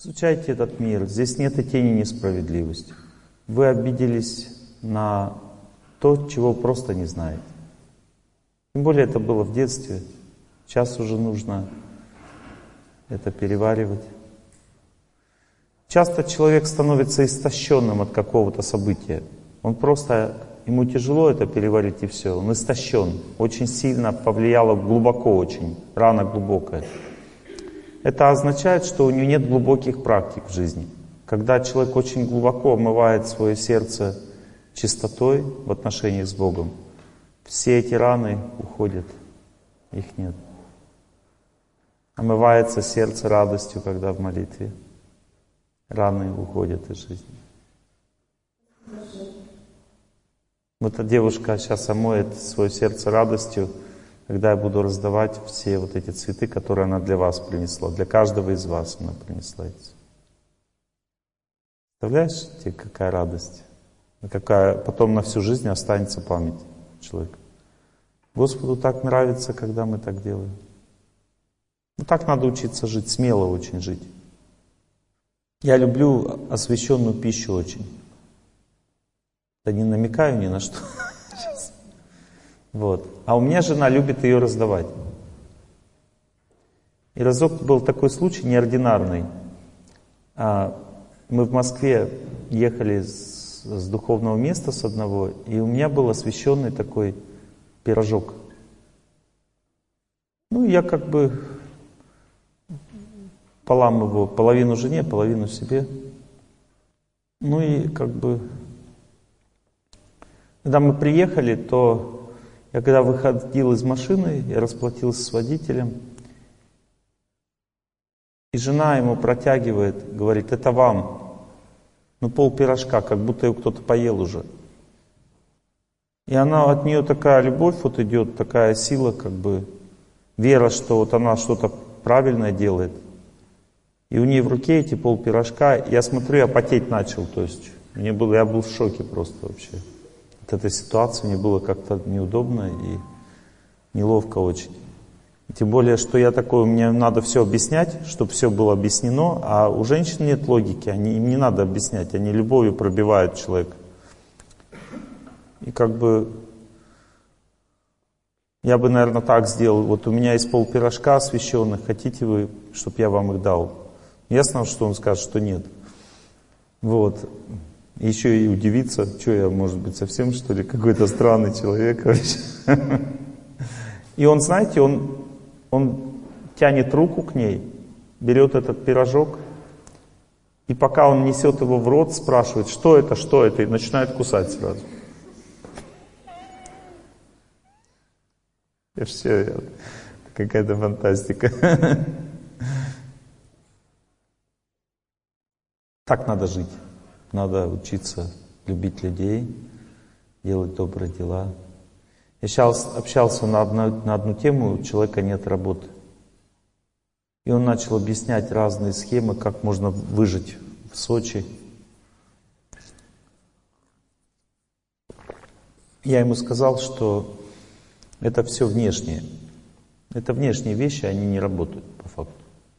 Изучайте этот мир. Здесь нет и тени несправедливости. Вы обиделись на то, чего просто не знаете. Тем более это было в детстве. Сейчас уже нужно это переваривать. Часто человек становится истощенным от какого-то события. Ему тяжело это переварить и все. Он истощен. Очень сильно повлияло, глубоко очень. Рана глубокая. Это означает, что у него нет глубоких практик в жизни. Когда человек очень глубоко омывает свое сердце чистотой в отношениях с Богом, все эти раны уходят. Их нет. Омывается сердце радостью, когда в молитве. Раны уходят из жизни. Вот эта девушка сейчас омоет свое сердце радостью, когда я буду раздавать все вот эти цветы, которые она для вас принесла. Для каждого из вас она принесла эти. Представляешь, какая радость? Какая потом на всю жизнь останется память человека. Господу так нравится, когда мы так делаем. Ну так надо учиться жить, смело очень жить. Я люблю освященную пищу очень. Да не намекаю ни на что. Вот. А у меня жена любит ее раздавать. И разок был такой случай неординарный. Мы в Москве ехали с духовного места с одного, и у меня был освященный такой пирожок. Ну, я как бы полам его, половину жене, половину себе. Ну и как бы, когда мы приехали, то я когда выходил из машины, я расплатился с водителем, и жена ему протягивает, говорит: это вам. Ну, пол пирожка, как будто его кто-то поел уже. И она, от нее такая любовь вот идет, такая сила, как бы, вера, что вот она что-то правильное делает. И у нее в руке эти пол пирожка, я смотрю, я потеть начал, то есть я был в шоке просто вообще. От этой ситуации мне было как-то неудобно и неловко очень. Тем более, что я такой, мне надо все объяснять, чтобы все было объяснено, а у женщин нет логики, им не надо объяснять, они любовью пробивают человека. И как бы, я бы, наверное, так сделал: вот у меня есть пол пирожка освященных, хотите вы, чтобы я вам их дал? Ясно, что он скажет, что нет. Вот. Еще и удивиться, что я, может быть, совсем, что ли, какой-то странный человек вообще. И он, знаете, он тянет руку к ней, берет этот пирожок, и пока он несет его в рот, спрашивает: что это, и начинает кусать сразу. И все, какая-то фантастика. Так надо жить. Надо учиться любить людей, делать добрые дела. Я сейчас общался на одну тему, у человека нет работы. И он начал объяснять разные схемы, как можно выжить в Сочи. Я ему сказал, что это все внешнее. Это внешние вещи, они не работают по факту.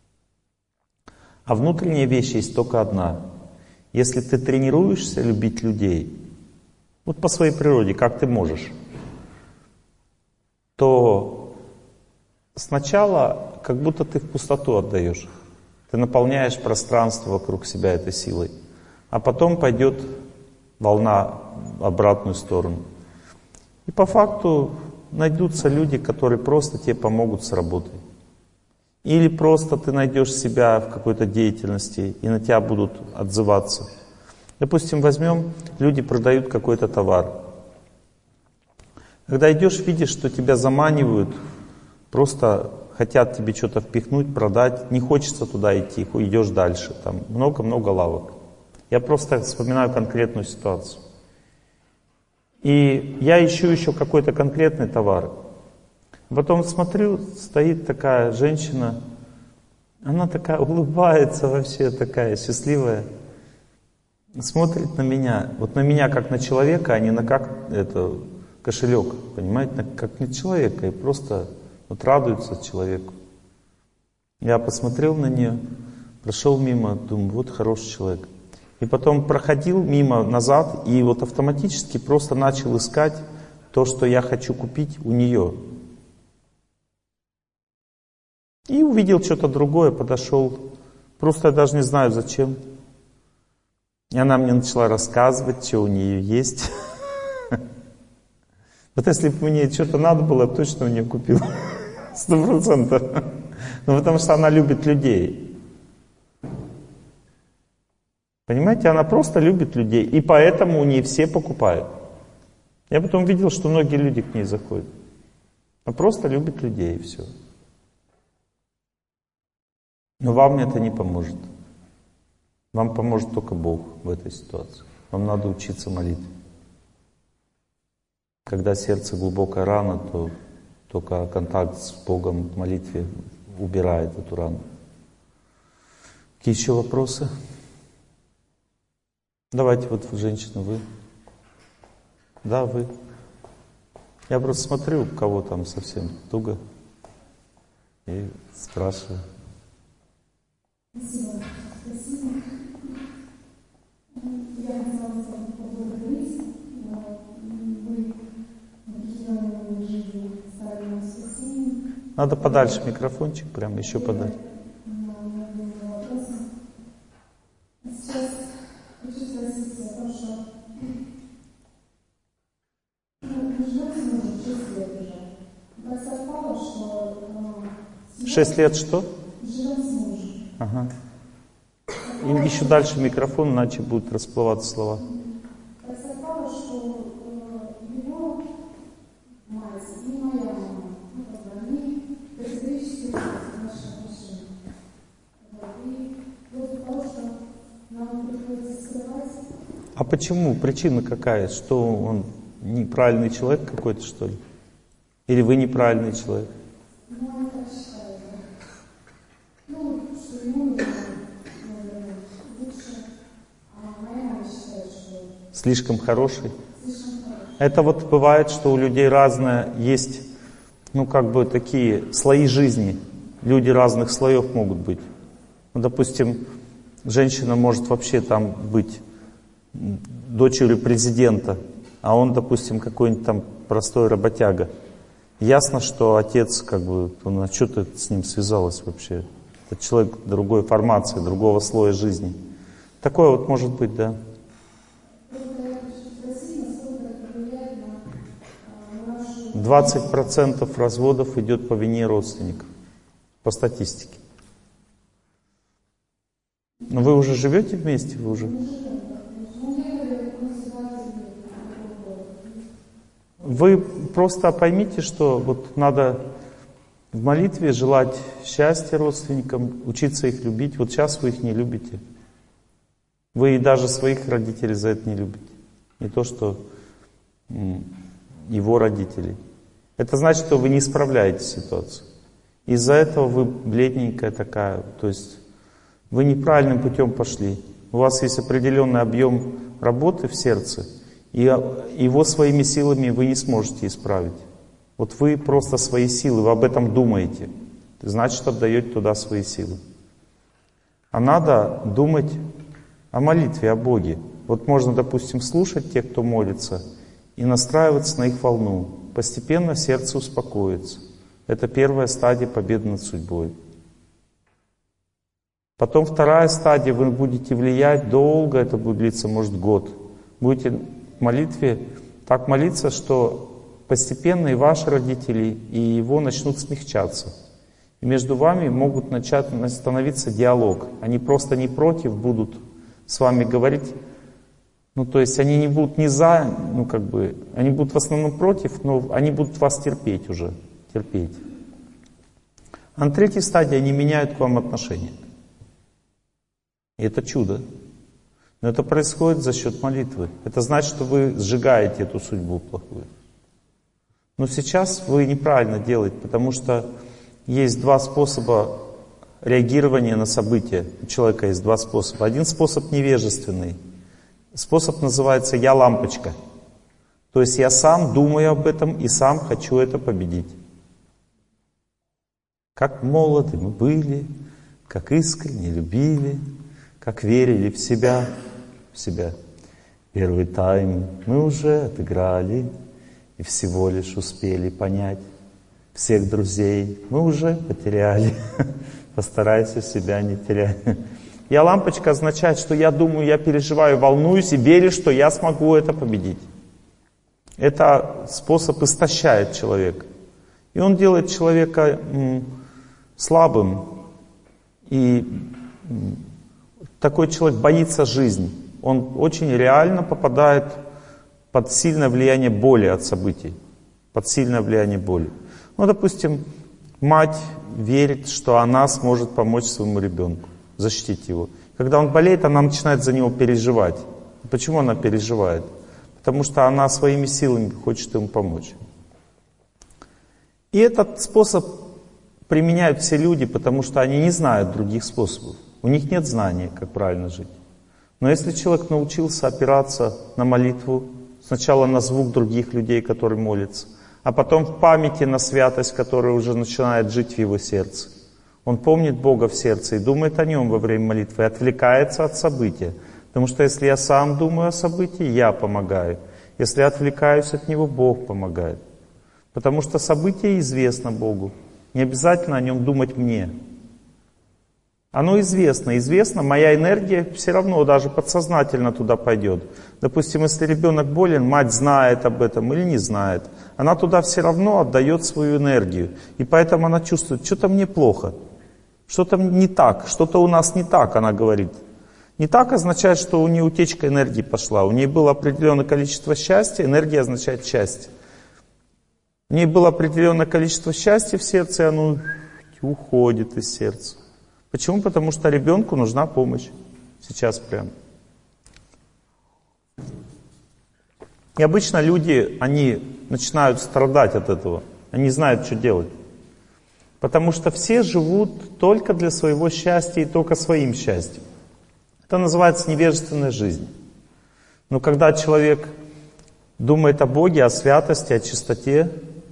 А внутренняя вещь есть только одна. Если ты тренируешься любить людей, вот по своей природе, как ты можешь, то сначала как будто ты в пустоту отдаешь. Ты наполняешь пространство вокруг себя этой силой. А потом пойдет волна в обратную сторону. И по факту найдутся люди, которые просто тебе помогут с работой. Или просто ты найдешь себя в какой-то деятельности, и на тебя будут отзываться. Допустим, возьмем, люди продают какой-то товар. Когда идешь, видишь, что тебя заманивают, просто хотят тебе что-то впихнуть, продать, не хочется туда идти, идешь дальше. Там много-много лавок. Я просто вспоминаю конкретную ситуацию. И я ищу еще какой-то конкретный товар. Потом смотрю, стоит такая женщина, она такая улыбается вообще, такая счастливая, смотрит на меня, вот на меня как на человека, а не на кошелек, понимаете, как на человека, и просто вот радуется человеку. Я посмотрел на нее, Прошел мимо, думаю, вот хороший человек. И потом проходил мимо назад и вот автоматически просто начал искать то, что я хочу купить у нее. И увидел что-то другое, подошел. Просто я даже не знаю зачем. И она мне начала рассказывать, что у нее есть. Вот если бы мне что-то надо было, я точно у нее купил. 100%. Ну потому что она любит людей. Понимаете, она просто любит людей, и поэтому у нее все покупают. Я потом видел, что многие люди к ней заходят. Она просто любит людей, и все. Но вам это не поможет. Вам поможет только Бог в этой ситуации. Вам надо учиться молитве. Когда сердце глубокая рана, то только контакт с Богом в молитве убирает эту рану. Какие еще вопросы? Давайте, вот женщина, вы. Да, вы. Я просто смотрю, у кого там совсем туго, и спрашиваю. Спасибо. Спасибо. Я хотела вас поблагодарить. Вы в определенной жизни стали нам спасением. Надо подальше микрофончик, прям еще подальше. Сейчас хочу спросить о том, что мы живем с мужем 6 лет уже. Так совпало, что... 6 лет что? Живем с мужем. Ага. И еще дальше микрофон, иначе будут расплываться слова. Так совпало, что его мать и моя мама, они категорически наши отношения. И вплоть до того, что нам приходится скрывать. А почему? Причина какая? Что он неправильный человек какой-то, что ли? Или вы неправильный человек? Ну, они так считают, да. Ну, что ему, наверное, лучше, а моя мама считает, что Слишком хороший? слишком хорошо. Это вот бывает, что у людей разное есть, ну как бы такие слои жизни. Люди разных слоев могут быть. Ну, допустим, женщина может вообще там быть дочерью президента, а он, допустим, какой-нибудь там простой работяга. Ясно, что отец, как бы, ну, а что ты с ним связалась вообще? Это человек другой формации, другого слоя жизни. Такое вот может быть, да. 20% разводов идет по вине родственников, по статистике. Но вы уже живете вместе? Вы уже? Вы просто поймите, что вот надо в молитве желать счастья родственникам, учиться их любить. Вот сейчас вы их не любите. Вы и даже своих родителей за это не любите. Не то, что его родителей. Это значит, что вы не исправляете ситуацию. Из-за этого вы бледненькая такая. То есть вы неправильным путем пошли. У вас есть определенный объем работы в сердце, и его своими силами вы не сможете исправить. Вот вы просто свои силы, вы об этом думаете. Значит, отдаете туда свои силы. А надо думать о молитве, о Боге. Вот можно, допустим, слушать тех, кто молится, и настраиваться на их волну. Постепенно сердце успокоится. Это первая стадия победы над судьбой. Потом вторая стадия, вы будете влиять долго, это будет длиться, может, год. Будете в молитве так молиться, что постепенно и ваши родители, и его начнут смягчаться. И между вами могут начать становиться диалог. Они просто не против будут с вами говорить. Ну, то есть они не будут не за, ну, как бы, они будут в основном против, но они будут вас терпеть уже, терпеть. А на третьей стадии они меняют к вам отношения. И это чудо. Но это происходит за счет молитвы. Это значит, что вы сжигаете эту судьбу плохую. Но сейчас вы неправильно делаете, потому что есть два способа реагирования на события. У человека есть два способа. Один способ невежественный. Способ называется «я лампочка». То есть я сам думаю об этом и сам хочу это победить. Как молоды мы были, как искренне любили, как верили в себя, Первый тайм мы уже отыграли и всего лишь успели понять. Всех друзей мы уже потеряли. Постарайся себя не терять. Я лампочка означает, что я думаю, я переживаю, волнуюсь и верю, что я смогу это победить. Это способ истощает человека. И он делает человека слабым. И такой человек боится жизни. Он очень реально попадает под сильное влияние боли от событий. Под сильное влияние боли. Ну, допустим, мать верит, что она сможет помочь своему ребенку, защитить его. Когда он болеет, она начинает за него переживать. Почему она переживает? Потому что она своими силами хочет ему помочь. И этот способ применяют все люди, потому что они не знают других способов. У них нет знания, как правильно жить. Но если человек научился опираться на молитву, сначала на звук других людей, которые молятся, а потом в памяти на святость, которая уже начинает жить в его сердце. Он помнит Бога в сердце и думает о Нем во время молитвы, и отвлекается от события. Потому что если я сам думаю о событии, я помогаю. Если я отвлекаюсь от него, Бог помогает. Потому что событие известно Богу. Не обязательно о нем думать мне. Оно известно, моя энергия все равно даже подсознательно туда пойдет. Допустим, если ребенок болен, мать знает об этом или не знает, она туда все равно отдает свою энергию. И поэтому она чувствует, что-то мне плохо, что-то не так, что-то у нас не так, она говорит. Не так означает, что у нее утечка энергии пошла. У нее было определенное количество счастья, энергия означает счастье. У нее было определенное количество счастья в сердце, и оно уходит из сердца. Почему? Потому что ребенку нужна помощь. Сейчас прям. И обычно люди, они начинают страдать от этого. Они не знают, что делать. Потому что все живут только для своего счастья и только своим счастьем. Это называется невежественная жизнь. Но когда человек думает о Боге, о святости, о чистоте,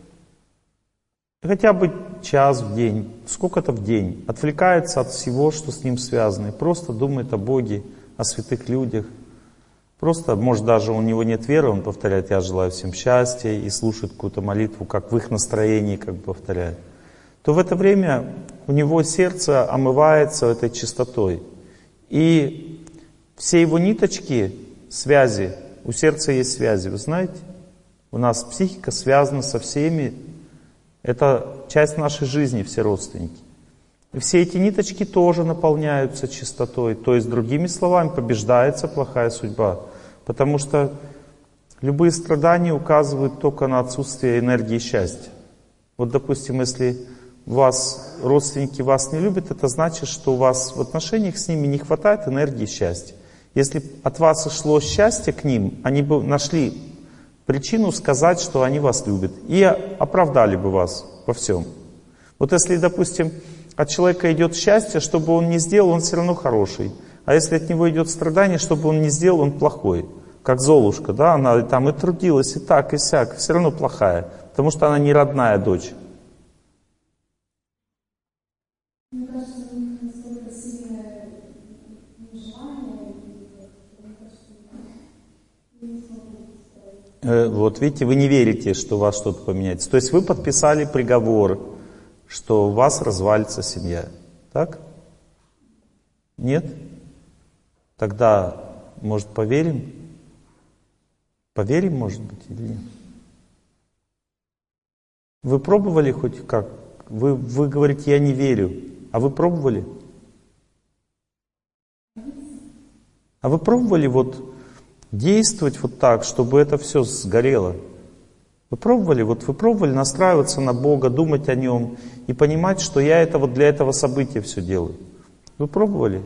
хотя бы час в день, сколько-то в день, отвлекается от всего, что с ним связано, и просто думает о Боге, о святых людях. Просто, может, даже у него нет веры, он повторяет «Я желаю всем счастья» и слушает какую-то молитву, как в их настроении как бы повторяет. То в это время у него сердце омывается этой чистотой. И все его ниточки, связи, у сердца есть связи, вы знаете? У нас психика связана со всеми. Это часть нашей жизни, все родственники. И все эти ниточки тоже наполняются чистотой. То есть, другими словами, побеждается плохая судьба. Потому что любые страдания указывают только на отсутствие энергии счастья. Вот, допустим, если родственники вас не любят, это значит, что у вас в отношениях с ними не хватает энергии счастья. Если от вас шло счастье к ним, они бы нашли причину сказать, что они вас любят. И оправдали бы вас во всем. Вот если, допустим, от человека идет счастье, что бы он ни сделал, он все равно хороший. А если от него идет страдание, что бы он ни сделал, он плохой. Как Золушка, да, она там и трудилась, и так, и сяк, все равно плохая. Потому что она не родная дочь. Мне кажется, у них настолько сильное желание, вот видите, вы не верите, что у вас что-то поменяется. То есть вы подписали приговор, что у вас развалится семья. Так? Нет? Тогда, может, поверим? Поверим, может быть, или нет? Вы пробовали хоть как? Вы говорите, я не верю. А вы пробовали? А вы пробовали вот действовать вот так, чтобы это все сгорело? Вы пробовали настраиваться на Бога, думать о Нем и понимать, что я это вот для этого события все делаю? Вы пробовали?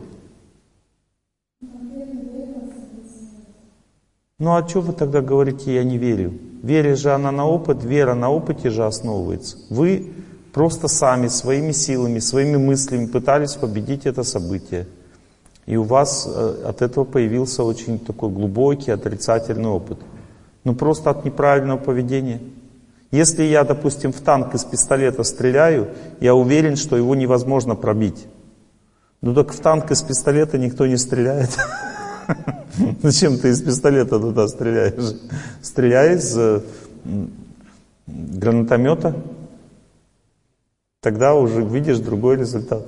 Ну а что вы тогда говорите, я не верю? Вера же она на опыт, вера на опыте же основывается. Вы просто сами, своими силами, своими мыслями пытались победить это событие. И у вас от этого появился очень такой глубокий отрицательный опыт. Ну просто от неправильного поведения. Если я, допустим, в танк из пистолета стреляю, я уверен, что его невозможно пробить. Ну так в танк из пистолета никто не стреляет. Зачем ты из пистолета туда стреляешь? Стреляй из гранатомета. Тогда уже видишь другой результат.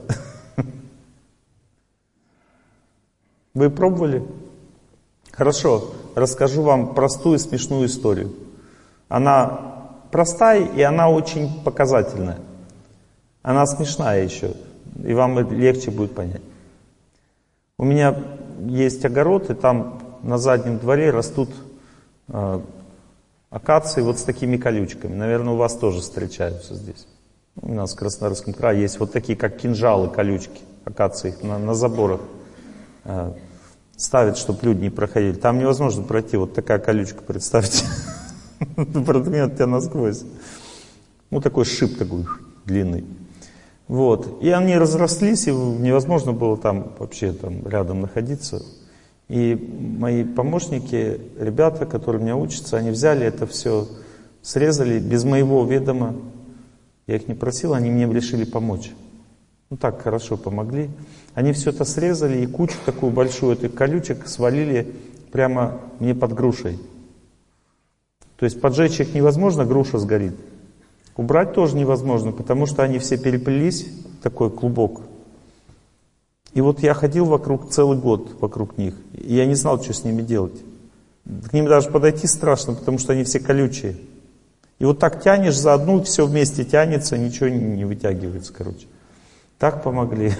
Вы пробовали? Хорошо, расскажу вам простую смешную историю. Она простая и она очень показательная. Она смешная еще, и вам легче будет понять. У меня есть огород, и там на заднем дворе растут акации вот с такими колючками. Наверное, у вас тоже встречаются здесь. У нас в Краснодарском крае есть вот такие, как кинжалы, колючки, акации, их на заборах ставят, чтобы люди не проходили. Там невозможно пройти, вот такая колючка, представьте. Проткнет тебя насквозь. Ну, такой шип такой длинный. Вот. И они разрослись, и невозможно было там вообще там рядом находиться. И мои помощники, ребята, которые у меня учатся, они взяли это все, срезали без моего ведома. Я их не просил, они мне решили помочь. Ну так, хорошо помогли. Они все это срезали и кучу такую большую этих колючек свалили прямо мне под грушей. То есть поджечь их невозможно, груша сгорит. Убрать тоже невозможно, потому что они все переплелись, такой клубок. И вот я ходил вокруг целый год, вокруг них, и я не знал, что с ними делать. К ним даже подойти страшно, потому что они все колючие. И вот так тянешь за одну, все вместе тянется, ничего не вытягивается, короче. Так помогли.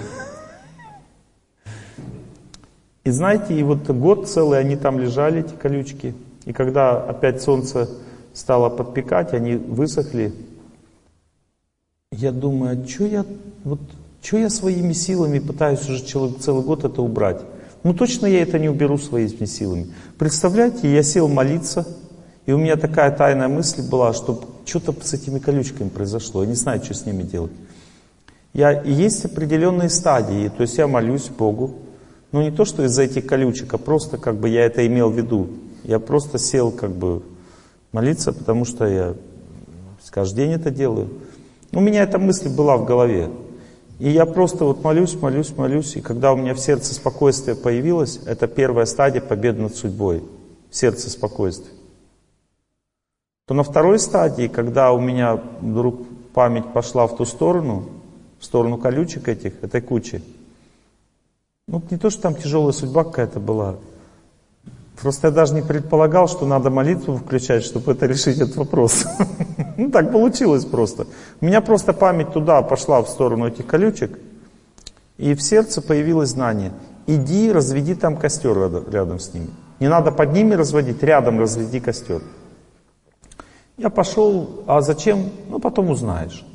И знаете, и вот год целый они там лежали, эти колючки. И когда опять солнце стало подпекать, они высохли. Я думаю, а что я своими силами пытаюсь уже целый год это убрать? Ну точно я это не уберу своими силами. Представляете, я сел молиться, и у меня такая тайная мысль была, что что-то с этими колючками произошло, я не знаю, что с ними делать. Есть определенные стадии, то есть я молюсь Богу, но не то, что из-за этих колючек, а просто как бы я это имел в виду. Я просто сел как бы молиться, потому что я каждый день это делаю. У меня эта мысль была в голове. И я просто вот молюсь, и когда у меня в сердце спокойствие появилось, это первая стадия победы над судьбой. В сердце спокойствие. То на второй стадии, когда у меня вдруг память пошла в сторону колючек этой кучи, ну не то, что там тяжелая судьба какая-то была, просто я даже не предполагал, что надо молитву включать, чтобы это решить этот вопрос. Ну так получилось просто. У меня просто память туда пошла в сторону этих колючек, и в сердце появилось знание. Иди, разведи там костер рядом с ними. Не надо под ними разводить, рядом разведи костер. Я пошел, а зачем? Ну потом узнаешь.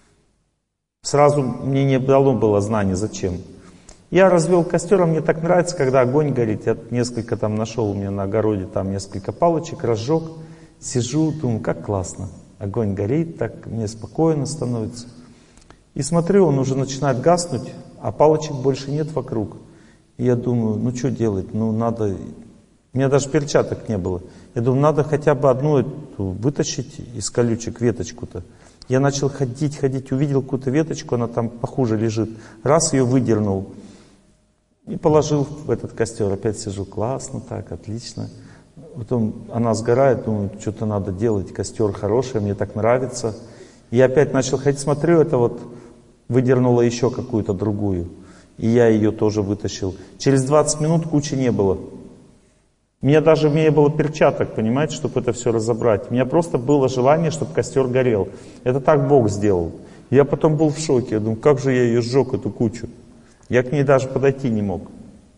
Сразу мне не дало было знание, зачем. Я развел костер, а мне так нравится, когда огонь горит. Я несколько там нашел у меня на огороде, там несколько палочек, разжег. Сижу, думаю, как классно. Огонь горит, так мне спокойно становится. И смотрю, он уже начинает гаснуть, а палочек больше нет вокруг. И я думаю, ну что делать, ну надо... У меня даже перчаток не было. Я думаю, надо хотя бы одну эту вытащить из колючек веточку-то. Я начал ходить, увидел какую-то веточку, она там похуже лежит. Раз ее выдернул и положил в этот костер. Опять сижу, классно так, отлично. Потом она сгорает, думаю, что-то надо делать, костер хороший, мне так нравится. И я опять начал ходить, смотрю, это вот выдернула еще какую-то другую. И я ее тоже вытащил. Через 20 минут кучи не было. У меня даже не было перчаток, понимаете, чтобы это все разобрать. У меня просто было желание, чтобы костер горел. Это так Бог сделал. Я потом был в шоке. Я думаю, как же я ее сжег, эту кучу. Я к ней даже подойти не мог.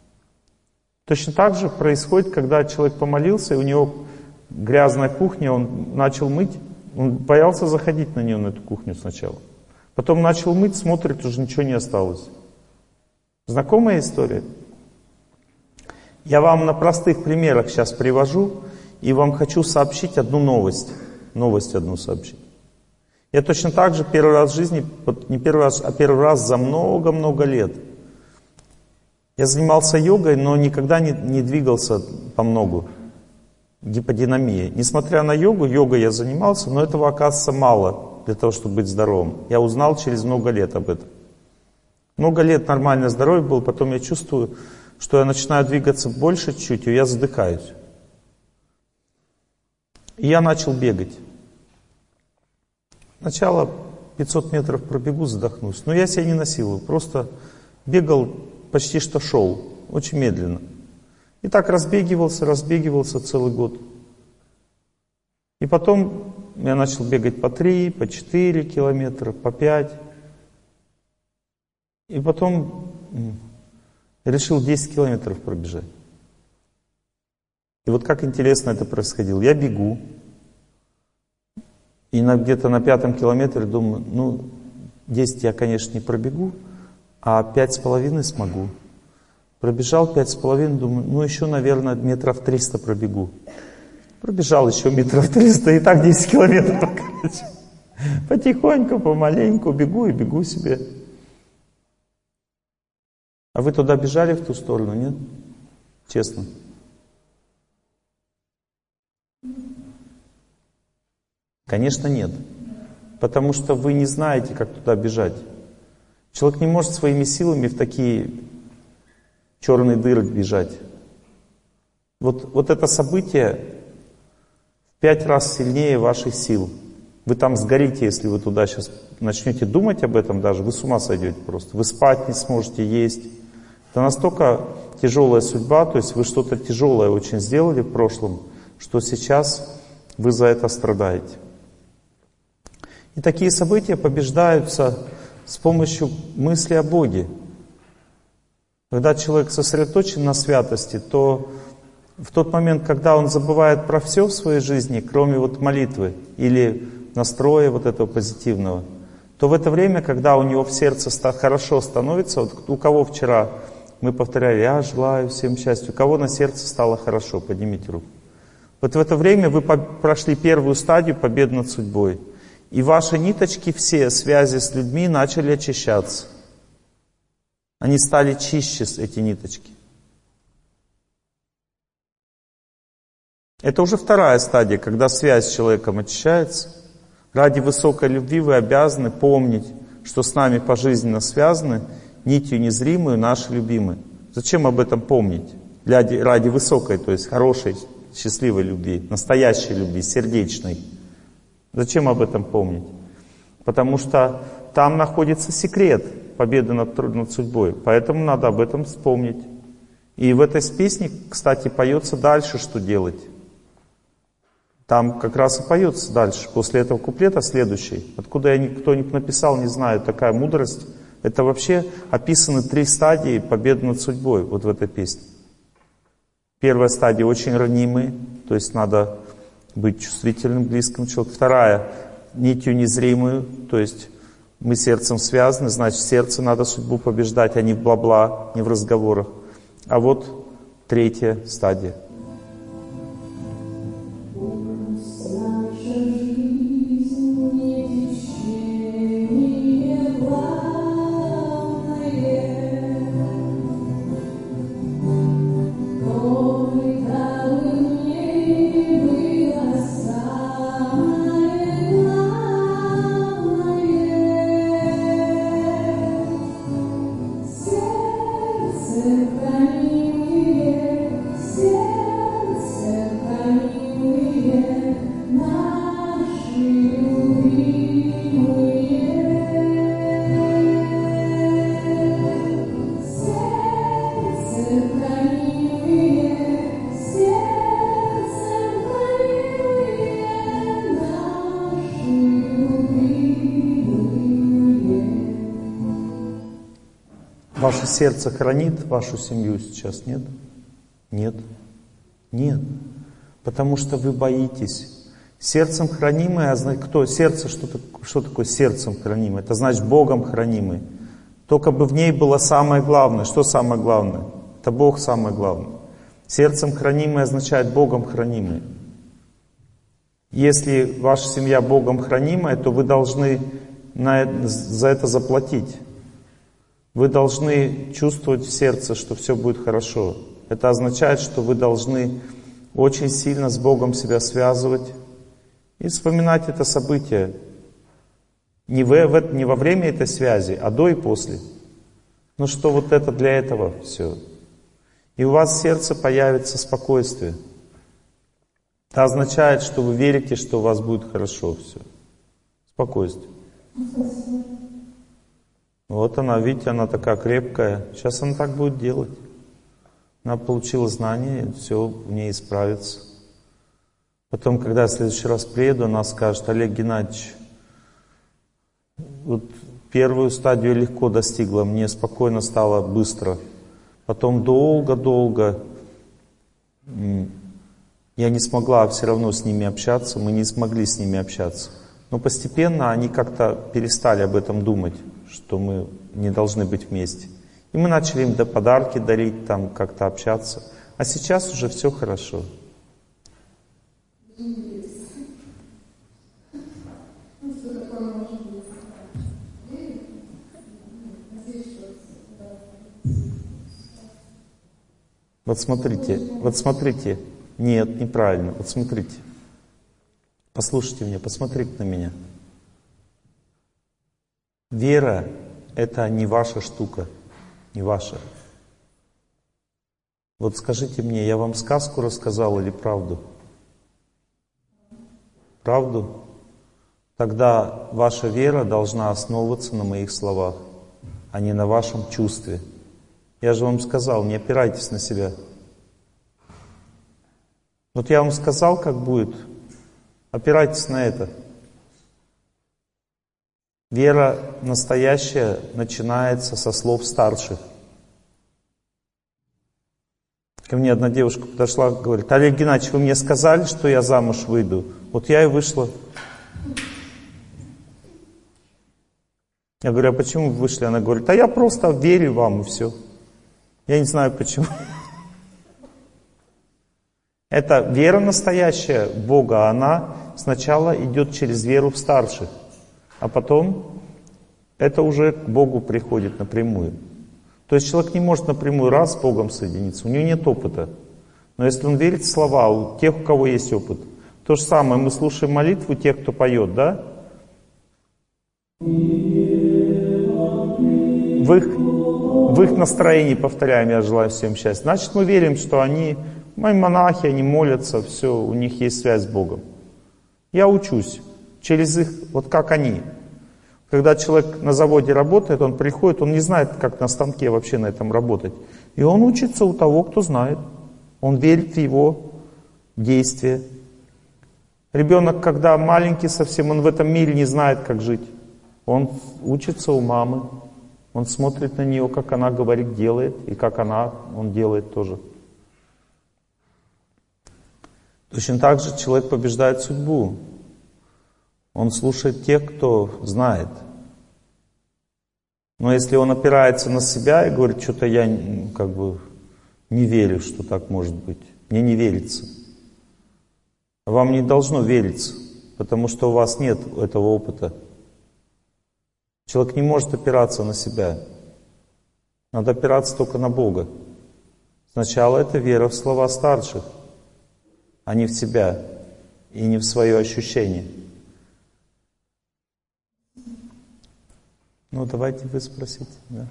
Точно так же происходит, когда человек помолился, и у него грязная кухня, он начал мыть. Он боялся заходить на нее, на эту кухню сначала. Потом начал мыть, смотрит, уже ничего не осталось. Знакомая история? Я вам на простых примерах сейчас привожу, и вам хочу сообщить одну новость. Новость одну сообщить. Я точно так же первый раз в жизни, не первый раз, а первый раз за много-много лет. Я занимался йогой, но никогда не двигался по многу. Гиподинамия. Несмотря на йогой я занимался, но этого оказывается мало для того, чтобы быть здоровым. Я узнал через много лет об этом. Много лет нормальное здоровье было, потом я чувствую, что я начинаю двигаться больше чуть-чуть, и я задыхаюсь. И я начал бегать. Сначала 500 метров пробегу, задохнусь. Но я себя не насилую, просто бегал, почти что шел, очень медленно. И так разбегивался целый год. И потом я начал бегать по 3, по 4 километра, по 5. И потом решил 10 километров пробежать. И вот как интересно это происходило. Я бегу. И где-то на 5-м километре думаю, 10 я, конечно, не пробегу, а 5,5 смогу. Пробежал 5,5, думаю, еще, наверное, метров 300 пробегу. Пробежал еще метров 300, и так 10 километров. Потихоньку, помаленьку бегу и бегу себе. А вы туда бежали, в ту сторону, нет? Честно. Конечно, нет. Потому что вы не знаете, как туда бежать. Человек не может своими силами в такие черные дыры бежать. Вот это событие в 5 раз сильнее ваших сил. Вы там сгорите, если вы туда сейчас начнете думать об этом даже, вы с ума сойдете просто. Вы спать не сможете, есть. Это настолько тяжелая судьба, то есть вы что-то тяжелое очень сделали в прошлом, что сейчас вы за это страдаете. И такие события побеждаются с помощью мысли о Боге. Когда человек сосредоточен на святости, то в тот момент, когда он забывает про все в своей жизни, кроме молитвы или настроя этого позитивного, то в это время, когда у него в сердце хорошо становится, у кого вчера мы повторяли, я желаю всем счастья, у кого на сердце стало хорошо, поднимите руку. Вот в это время вы прошли первую стадию победы над судьбой. И ваши ниточки, все связи с людьми начали очищаться. Они стали чище, эти ниточки. Это уже вторая стадия, когда связь с человеком очищается. Ради высокой любви вы обязаны помнить, что с нами пожизненно связаны нитью незримую наши любимые. Зачем об этом помнить? Ради высокой, то есть хорошей, счастливой любви, настоящей любви, сердечной. Зачем об этом помнить? Потому что там находится секрет победы над судьбой. Поэтому надо об этом вспомнить. И в этой песне, кстати, поется дальше, что делать. Там как раз и поется дальше. После этого куплета следующий. Откуда кто-нибудь написал, не знаю, такая мудрость. Это вообще описаны 3 стадии победы над судьбой вот в этой песне. Первая стадия очень ранимые, то есть надо быть чувствительным, близким человеку. Вторая — нитью незримую, то есть мы сердцем связаны, значит, в сердце надо судьбу побеждать, а не в бла-бла, не в разговорах. А вот третья стадия. Ваше сердце хранит вашу семью сейчас, нет? Нет. Нет. Потому что вы боитесь. Сердцем хранимое, а знаете, кто? Сердце, что такое сердцем хранимое? Это значит Богом хранимый. Только бы в ней было самое главное. Что самое главное? Это Бог самое главное. Сердцем хранимое означает Богом хранимый. Если ваша семья Богом хранимая, то вы должны за это заплатить. Вы должны чувствовать в сердце, что все будет хорошо. Это означает, что вы должны очень сильно с Богом себя связывать и вспоминать это событие. Не во время этой связи, а до и после. Ну что вот это для этого все. И у вас в сердце появится спокойствие. Это означает, что вы верите, что у вас будет хорошо все. Спокойствие. Вот она, видите, она такая крепкая. Сейчас она так будет делать. Она получила знания, все в ней исправится. Потом, когда я в следующий раз приеду, она скажет: Олег Геннадьевич, вот первую стадию легко достигла, мне спокойно стало быстро. Потом долго-долго я не смогла все равно с ними общаться, мы не смогли с ними общаться. Но постепенно они как-то перестали об этом думать, что мы не должны быть вместе. И мы начали им подарки дарить, там как-то общаться. А сейчас уже все хорошо. Вот смотрите. Нет, неправильно. Вот смотрите. Послушайте меня, посмотрите на меня. Вера — это не ваша штука, не ваша. Вот скажите мне, я вам сказку рассказал или правду? Правду? Тогда ваша вера должна основываться на моих словах, а не на вашем чувстве. Я же вам сказал, не опирайтесь на себя. Вот я вам сказал, как будет. Опирайтесь на это. Вера настоящая начинается со слов старших. Ко мне одна девушка подошла, говорит: Олег Геннадьевич, вы мне сказали, что я замуж выйду. Вот я и вышла. Я говорю: а почему вы вышли? Она говорит: а я просто верю вам и все. Я не знаю почему. Это вера настоящая в Бога, она сначала идет через веру в старших, а потом это уже к Богу приходит напрямую. То есть человек не может напрямую раз с Богом соединиться, у него нет опыта. Но если он верит в слова, у тех, у кого есть опыт. То же самое, мы слушаем молитву тех, кто поет, да? В их настроении повторяем: я желаю всем счастья. Значит, мы верим, что они монахи, они молятся, все, у них есть связь с Богом. Я учусь через их, вот как они. Когда человек на заводе работает, он приходит, он не знает, как на станке вообще на этом работать. И он учится у того, кто знает. Он верит в его действия. Ребенок, когда маленький совсем, он в этом мире не знает, как жить. Он учится у мамы. Он смотрит на нее, как она говорит, делает, и как он делает тоже. Точно так же человек побеждает судьбу. Он слушает тех, кто знает. Но если он опирается на себя и говорит: что-то я не верю, что так может быть. Мне не верится. Вам не должно вериться, потому что у вас нет этого опыта. Человек не может опираться на себя. Надо опираться только на Бога. Сначала это вера в слова старших, а не в себя и не в свое ощущение. Ну, давайте вы спросите. Да.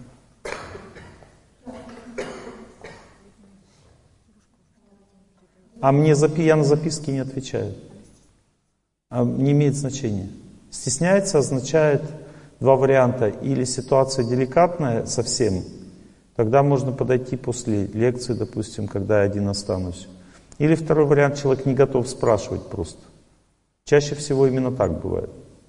А я на записки не отвечаю. Не имеет значения. Стесняется означает два варианта. Или ситуация деликатная совсем, тогда можно подойти после лекции, допустим, когда я один останусь. Или второй вариант, человек не готов спрашивать просто. Чаще всего именно так бывает.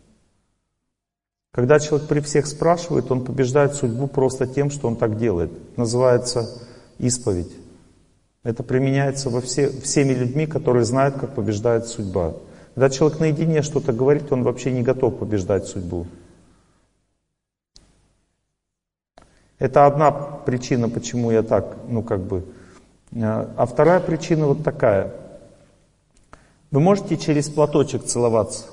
Когда человек при всех спрашивает, он побеждает судьбу просто тем, что он так делает. Называется исповедь. Это применяется всеми людьми, которые знают, как побеждает судьба. Когда человек наедине что-то говорит, он вообще не готов побеждать судьбу. Это одна причина, почему я так, А вторая причина вот такая. Вы можете через платочек целоваться?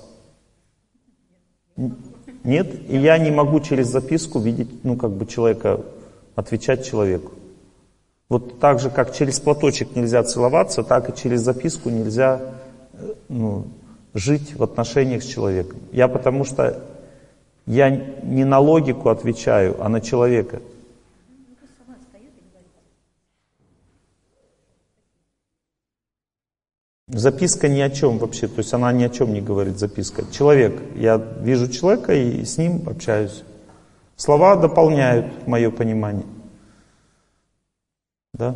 Нет? И я не могу через записку видеть, человека, отвечать человеку. Вот так же, как через платочек нельзя целоваться, так и через записку нельзя жить в отношениях с человеком. Потому что я не на логику отвечаю, а на человека. Записка ни о чем вообще, то есть она ни о чем не говорит, записка. Человек, я вижу человека и с ним общаюсь. Слова дополняют мое понимание. Да?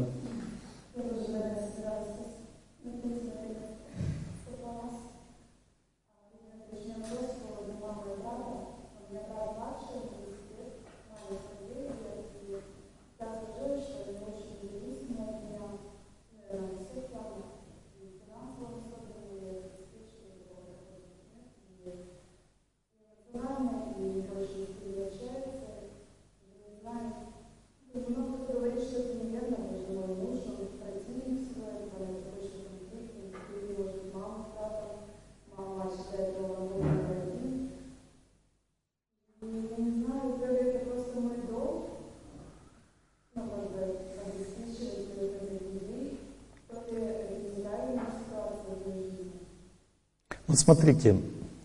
Вот смотрите,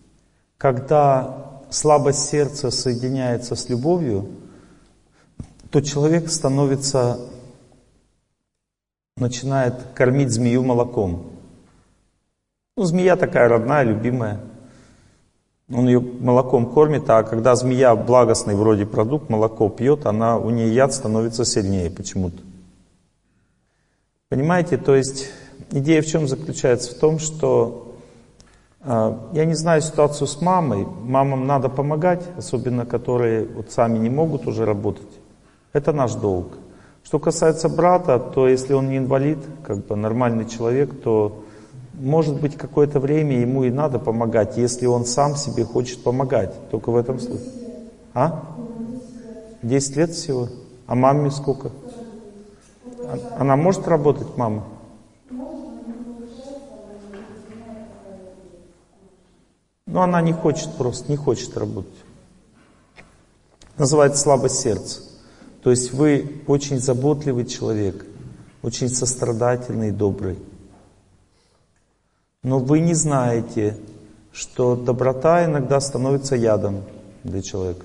когда слабость сердца соединяется с любовью, то человек начинает кормить змею молоком. Ну, змея такая родная, любимая. Он ее молоком кормит, а когда змея благостный вроде продукт, молоко пьет, у нее яд становится сильнее почему-то. Понимаете, то есть идея в чем заключается? В том, что я не знаю ситуацию с мамой. Мамам надо помогать, особенно которые вот сами не могут уже работать. Это наш долг. Что касается брата, то если он не инвалид, как бы нормальный человек, то может быть какое-то время ему и надо помогать, если он сам себе хочет помогать. Только в этом случае. 10 лет всего? А маме сколько? Она может работать, мама? Но она не хочет просто, не хочет работать. Называется слабость сердца. То есть вы очень заботливый человек, очень сострадательный и добрый. Но вы не знаете, что доброта иногда становится ядом для человека.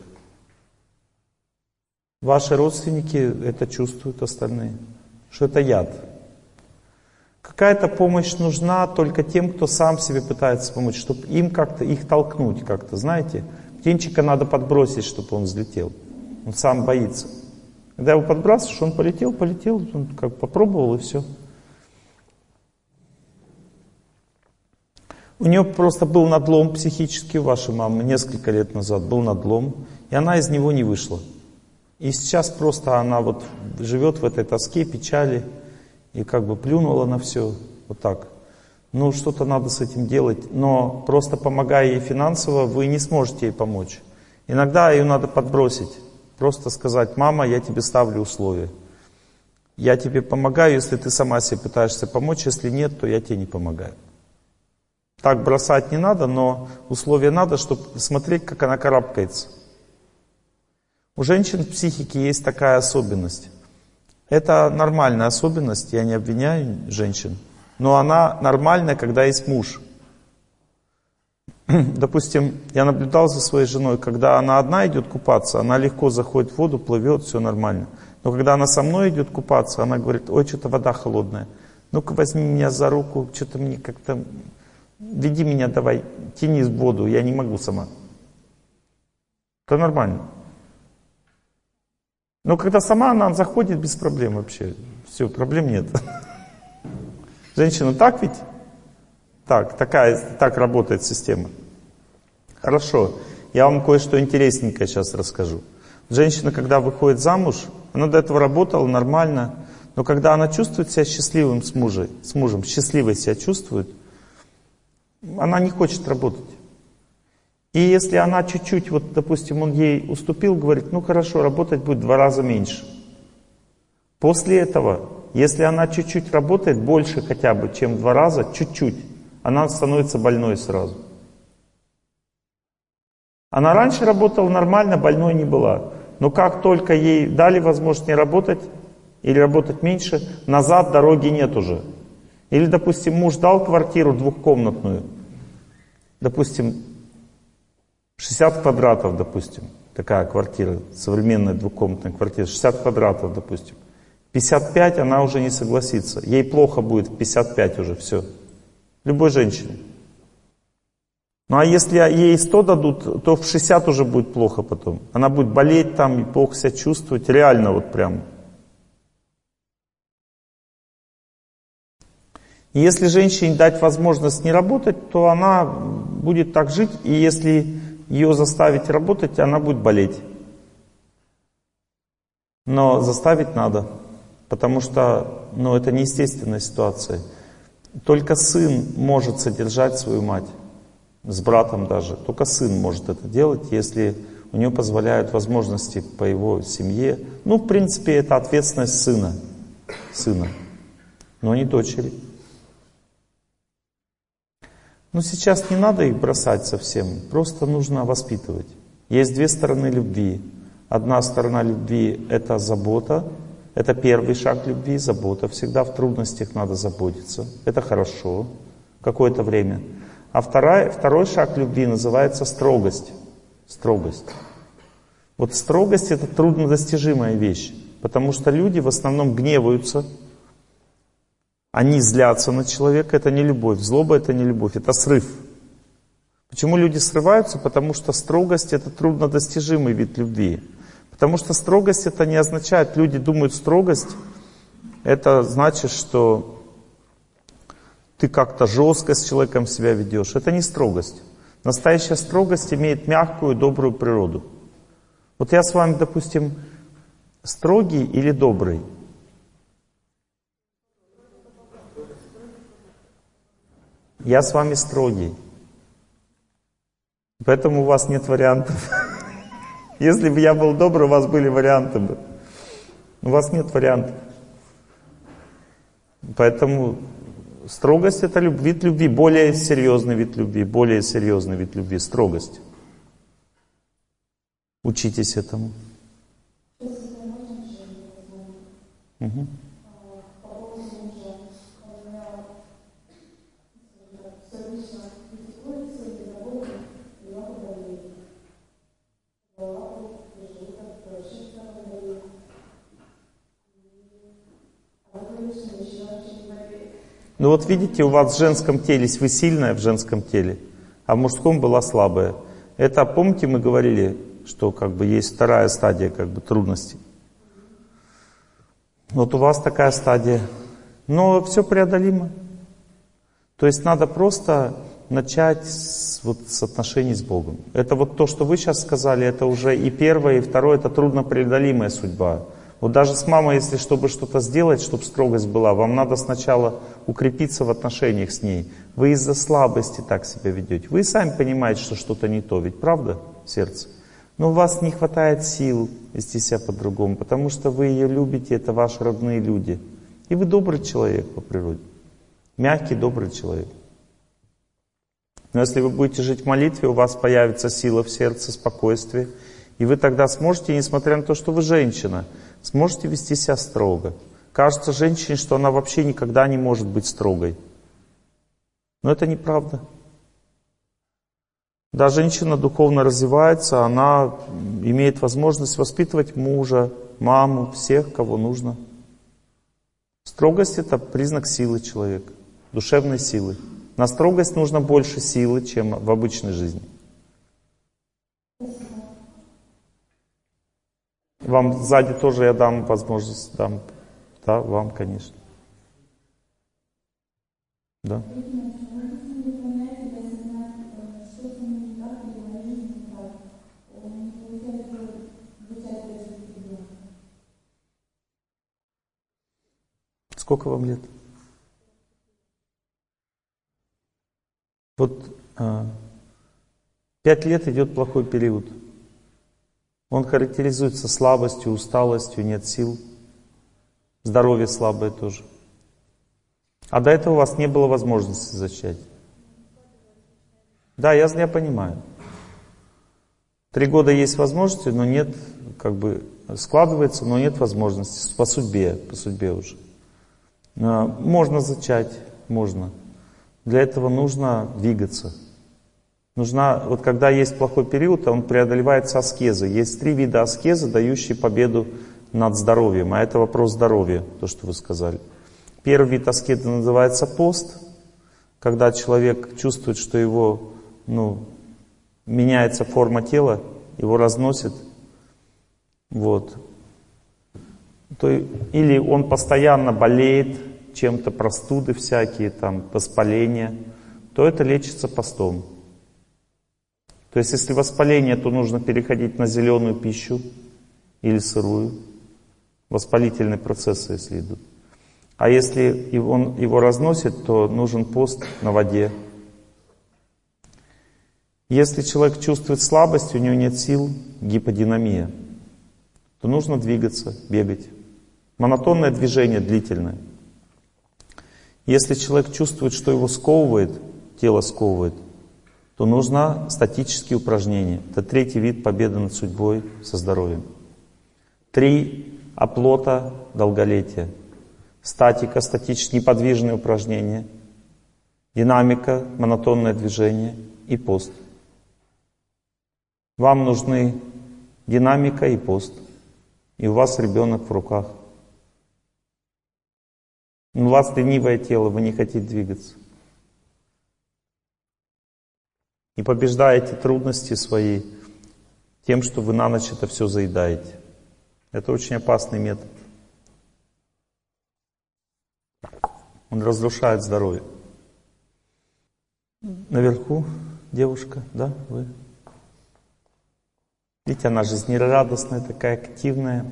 Ваши родственники это чувствуют, остальные, что это яд. Какая-то помощь нужна только тем, кто сам себе пытается помочь, чтобы им как-то их толкнуть как-то, знаете. Птенчика надо подбросить, чтобы он взлетел. Он сам боится. Когда его подбрасываешь, он полетел, он как попробовал и все. У нее просто был надлом психический у вашей мамы, несколько лет назад был надлом, и она из него не вышла. И сейчас просто она вот живет в этой тоске, печали, и как бы плюнула на все, вот так. Ну, что-то надо с этим делать, но просто помогая ей финансово, вы не сможете ей помочь. Иногда ее надо подбросить, просто сказать: мама, я тебе ставлю условия. Я тебе помогаю, если ты сама себе пытаешься помочь, если нет, то я тебе не помогаю. Так бросать не надо, но условия надо, чтобы смотреть, как она карабкается. У женщин в психике есть такая особенность. Это нормальная особенность, я не обвиняю женщин, но она нормальная, когда есть муж. Допустим, я наблюдал за своей женой, когда она одна идет купаться, она легко заходит в воду, плывет, все нормально. Но когда она со мной идет купаться, она говорит: ой, что-то вода холодная, ну-ка возьми меня за руку, что-то мне как-то, веди меня давай, тяни в воду, я не могу сама. Это нормально. Но когда сама она заходит, без проблем вообще. Все, проблем нет. Женщина, так ведь? Так работает система. Хорошо. Я вам кое-что интересненькое сейчас расскажу. Женщина, когда выходит замуж, она до этого работала нормально, но когда она чувствует себя счастливым с мужем, счастливой себя чувствует, она не хочет работать. И если она чуть-чуть, вот, допустим, он ей уступил, говорит: ну хорошо, работать будет 2 раза меньше. После этого, если она чуть-чуть работает, больше хотя бы, чем 2 раза, чуть-чуть, она становится больной сразу. Она раньше работала нормально, больной не была. Но как только ей дали возможность не работать, или работать меньше, назад дороги нет уже. Или, допустим, муж дал квартиру 2-комнатную, допустим, 60 квадратов, допустим, такая квартира, современная 2-комнатная квартира, 60 квадратов, допустим. 55 она уже не согласится. Ей плохо будет в 55 уже, все. Любой женщине. Ну а если ей 100 дадут, то в 60 уже будет плохо потом. Она будет болеть там и плохо себя чувствовать. Реально вот прям. И если женщине дать возможность не работать, то она будет так жить. И если ее заставить работать, она будет болеть. Но заставить надо. Потому что это неестественная ситуация. Только сын может содержать свою мать. С братом даже. Только сын может это делать, если у него позволяют возможности по его семье. Ну, в принципе, это ответственность сына, но не дочери. Но сейчас не надо их бросать совсем, просто нужно воспитывать. Есть две стороны любви. Одна сторона любви — это забота, это первый шаг любви, забота. Всегда в трудностях надо заботиться. Это хорошо, какое-то время. А второй шаг любви называется строгость. Строгость. Вот строгость — это труднодостижимая вещь, потому что люди в основном гневаются, они злятся на человека, это не любовь. Злоба — это не любовь, это срыв. Почему люди срываются? Потому что строгость — это труднодостижимый вид любви. Потому что строгость — это не означает, люди думают, строгость — это значит, что ты как-то жестко с человеком себя ведешь. Это не строгость. Настоящая строгость имеет мягкую, добрую природу. Вот я с вами, допустим, строгий или добрый? Я с вами строгий. Поэтому у вас нет вариантов. Если бы я был добрый, у вас были варианты бы. У вас нет вариантов. Поэтому строгость — это вид любви, более серьезный вид любви, строгость. Учитесь этому. Угу. Ну вот видите, у вас в женском теле, вы сильная в женском теле, а в мужском была слабая. Это, помните, мы говорили, что есть вторая стадия трудностей. Вот у вас такая стадия. Но все преодолимо. То есть надо просто начать с отношений с Богом. Это вот то, что вы сейчас сказали, это уже и первое, и второе, это труднопреодолимая судьба. Вот даже с мамой, если чтобы что-то сделать, чтобы строгость была, вам надо сначала укрепиться в отношениях с ней. Вы из-за слабости так себя ведете. Вы сами понимаете, что что-то не то, ведь правда, сердце? Но у вас не хватает сил вести себя по-другому, потому что вы ее любите, это ваши родные люди. И вы добрый человек по природе. Мягкий, добрый человек. Но если вы будете жить в молитве, у вас появится сила в сердце, спокойствие. И вы тогда сможете, несмотря на то, что вы женщина, сможете вести себя строго. Кажется женщине, что она вообще никогда не может быть строгой. Но это неправда. Да, женщина духовно развивается, она имеет возможность воспитывать мужа, маму, всех, кого нужно. Строгость — это признак силы человека, душевной силы. На строгость нужно больше силы, чем в обычной жизни. Вам сзади тоже я дам возможность, дам. Да, вам, конечно. Да. Сколько вам лет? Вот 5 лет идет плохой период. Он характеризуется слабостью, усталостью, нет сил. Здоровье слабое тоже. А до этого у вас не было возможности зачать. Да, я понимаю. 3 года есть возможности, но нет, складывается, но нет возможности. По судьбе уже. Можно зачать, можно. Для этого нужно двигаться. Когда есть плохой период, он преодолевается аскезой. Есть 3 вида аскезы, дающие победу над здоровьем. А это вопрос здоровья, то, что вы сказали. Первый вид аскезы называется пост, когда человек чувствует, что его, меняется форма тела, его разносит, вот, то или он постоянно болеет чем-то, простуды всякие, там, воспаления, то это лечится постом. То есть, если воспаление, то нужно переходить на зеленую пищу или сырую. Воспалительные процессы, если идут. А если он его разносит, то нужен пост на воде. Если человек чувствует слабость, у него нет сил, гиподинамия, то нужно двигаться, бегать. Монотонное движение длительное. Если человек чувствует, что его сковывает, тело сковывает, то нужно статические упражнения. Это третий вид победы над судьбой со здоровьем. 3 оплота долголетия. Статика, статические неподвижные упражнения. Динамика, монотонное движение и пост. Вам нужны динамика и пост. И у вас ребенок в руках. У вас ленивое тело, вы не хотите двигаться. И побеждаете трудности свои тем, что вы на ночь это все заедаете. Это очень опасный метод. Он разрушает здоровье. Наверху девушка, да, вы? Видите, она жизнерадостная, такая активная,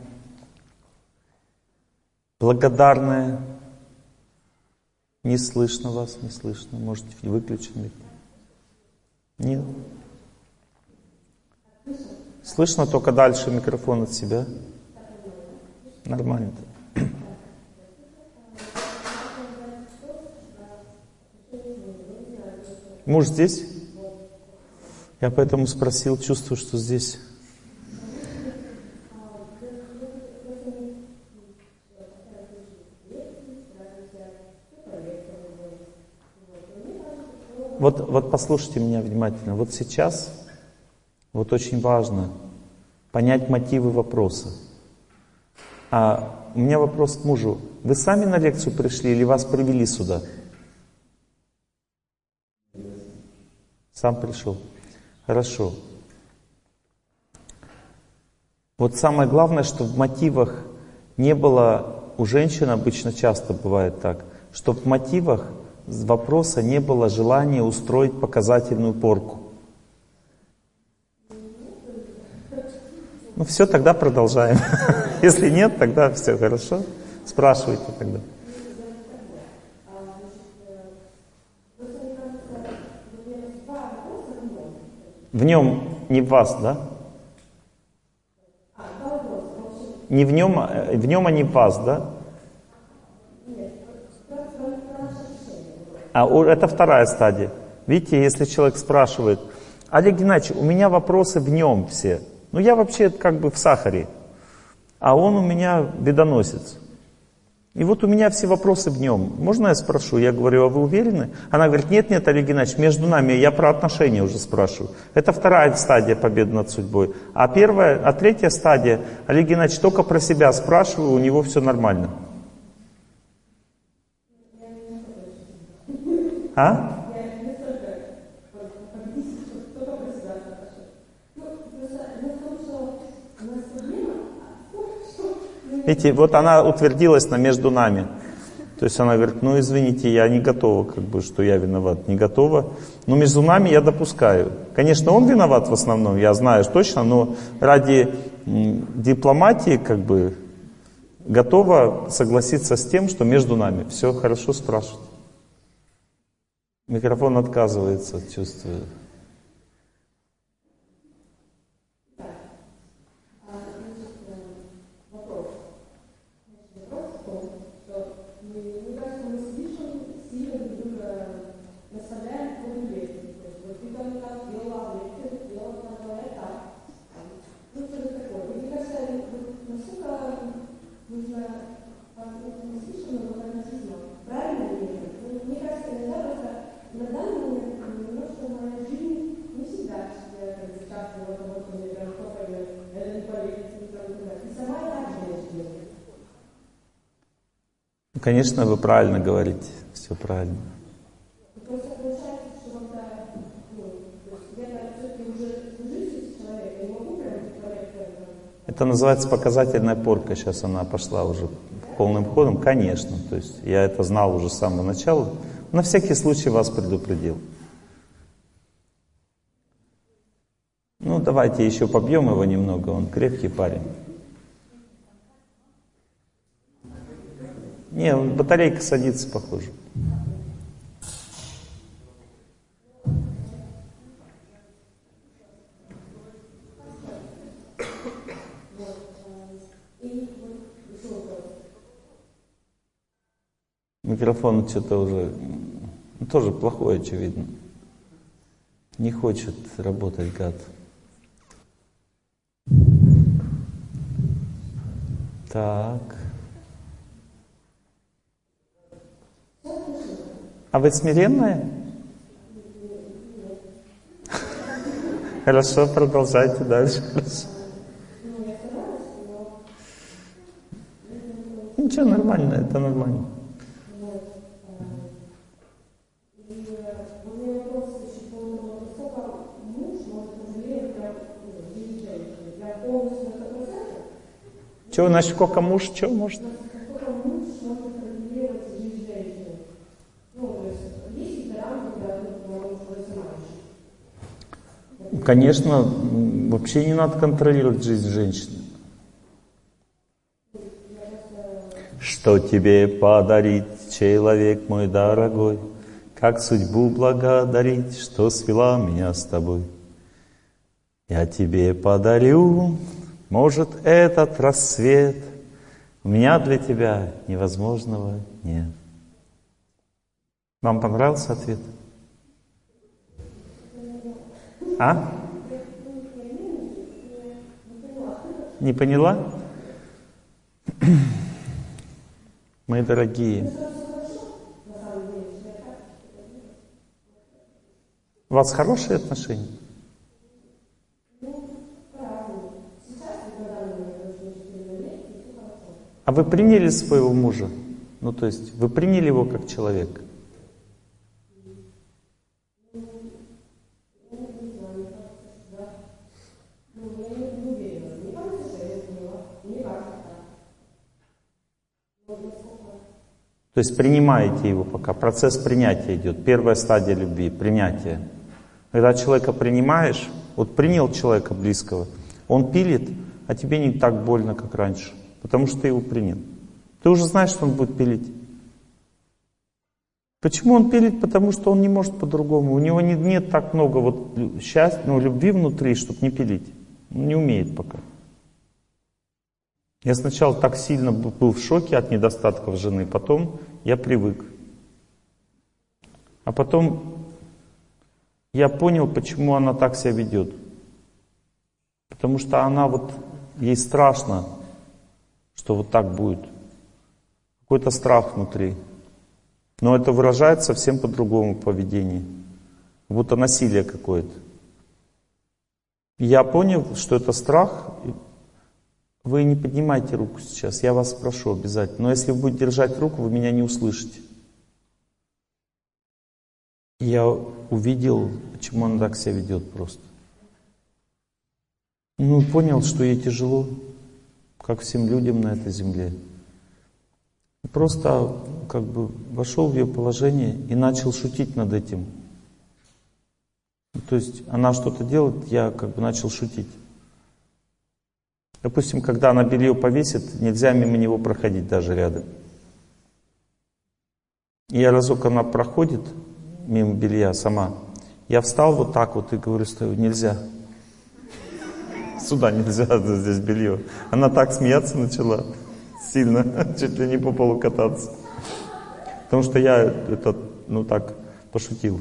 благодарная. Не слышно вас, не слышно. Можете выключить. Нет. Слышно только дальше микрофон от себя. Нормально. Муж здесь? Я поэтому спросил, чувствую, что здесь. Вот послушайте меня внимательно. Вот сейчас, вот очень важно понять мотивы вопроса. А у меня вопрос к мужу. Вы сами на лекцию пришли или вас привели сюда? Сам пришел. Хорошо. Вот самое главное, что в мотивах не было, у женщин обычно часто бывает так, что в мотивах вопроса не было желания устроить показательную порку. Ну все, тогда продолжаем. Если нет, тогда все хорошо. Спрашивайте тогда. В нем, не в вас, да? Не в нем, а не в вас, да? Это вторая стадия. Видите, если человек спрашивает: Олег Геннадьевич, у меня вопросы в нем все. Ну я вообще как бы в сахаре, а он у меня бедоносец. И вот у меня все вопросы в нем. Можно я спрошу? Я говорю: а вы уверены? Она говорит: нет, Олег Геннадьевич, между нами, я про отношения уже спрашиваю. Это вторая стадия победы над судьбой. А третья стадия: Олег Геннадьевич, только про себя спрашиваю, у него все нормально. А? Видите, вот она утвердилась на между нами. То есть она говорит: ну извините, я не готова, как бы, что я виноват, не готова. Но между нами я допускаю. Конечно, он виноват в основном, я знаю точно, но ради дипломатии, как бы, готова согласиться с тем, что между нами. Все хорошо, спрашивать. Микрофон отказывается, чувствую. Конечно, вы правильно говорите, все правильно. просто получается, что когда, где-то все-таки уже жизнь человека, я не могу прям представлять это. Это называется показательная порка. Сейчас она пошла уже полным ходом. Конечно, то есть я это знал уже с самого начала. На всякий случай вас предупредил. Ну, давайте еще побьем его немного, он крепкий парень. Не, батарейка садится, похоже. Микрофон что-то уже тоже плохой, очевидно. Не хочет работать, гад. Так. А вы смиренная? Хорошо, продолжайте дальше. Хорошо. Ничего, нормально, это нормально. Чего, насколько муж, что может? Насколько муж может контролировать жизнь женщины? Ну, то есть, есть ли рамки, когда муж высылаешь? Конечно, вообще не надо контролировать жизнь женщины. Что тебе подарить, человек мой дорогой? Как судьбу благодарить, что свела меня с тобой? Я тебе подарю, может, этот рассвет. У меня для тебя невозможного нет. Вам понравился ответ? А? Не поняла? Мои дорогие, у вас хорошие отношения? А вы приняли своего мужа? Ну, то есть, вы приняли его как человека? То есть принимаете его пока. Процесс принятия идет. Первая стадия любви — принятие. Когда человека принимаешь, вот принял человека близкого, он пилит, а тебе не так больно, как раньше. Потому что ты его принял. Ты уже знаешь, что он будет пилить. Почему он пилит? Потому что он не может по-другому. У него нет так много вот счастья, любви внутри, чтобы не пилить. Он не умеет пока. Я сначала так сильно был в шоке от недостатков жены, потом я привык. А потом я понял, почему она так себя ведет. Потому что она вот, ей страшно, что вот так будет. Какой-то страх внутри. Но это выражается совсем по-другому поведении. Будто насилие какое-то. Я понял, что это страх. Вы не поднимайте руку сейчас, я вас прошу обязательно. Но если вы будете держать руку, вы меня не услышите. Я увидел, почему она так себя ведет просто. Ну, понял, что ей тяжело, как всем людям на этой земле. Просто как бы вошел в ее положение и начал шутить над этим. То есть она что-то делает, я как бы начал шутить. Допустим, когда она белье повесит, нельзя мимо него проходить даже рядом. И я разок она проходит мимо белья сама, я встал вот так вот и говорю, стою, нельзя. Сюда нельзя, здесь белье. Она так смеяться начала сильно, чуть ли не по полу кататься. Потому что я это, так пошутил.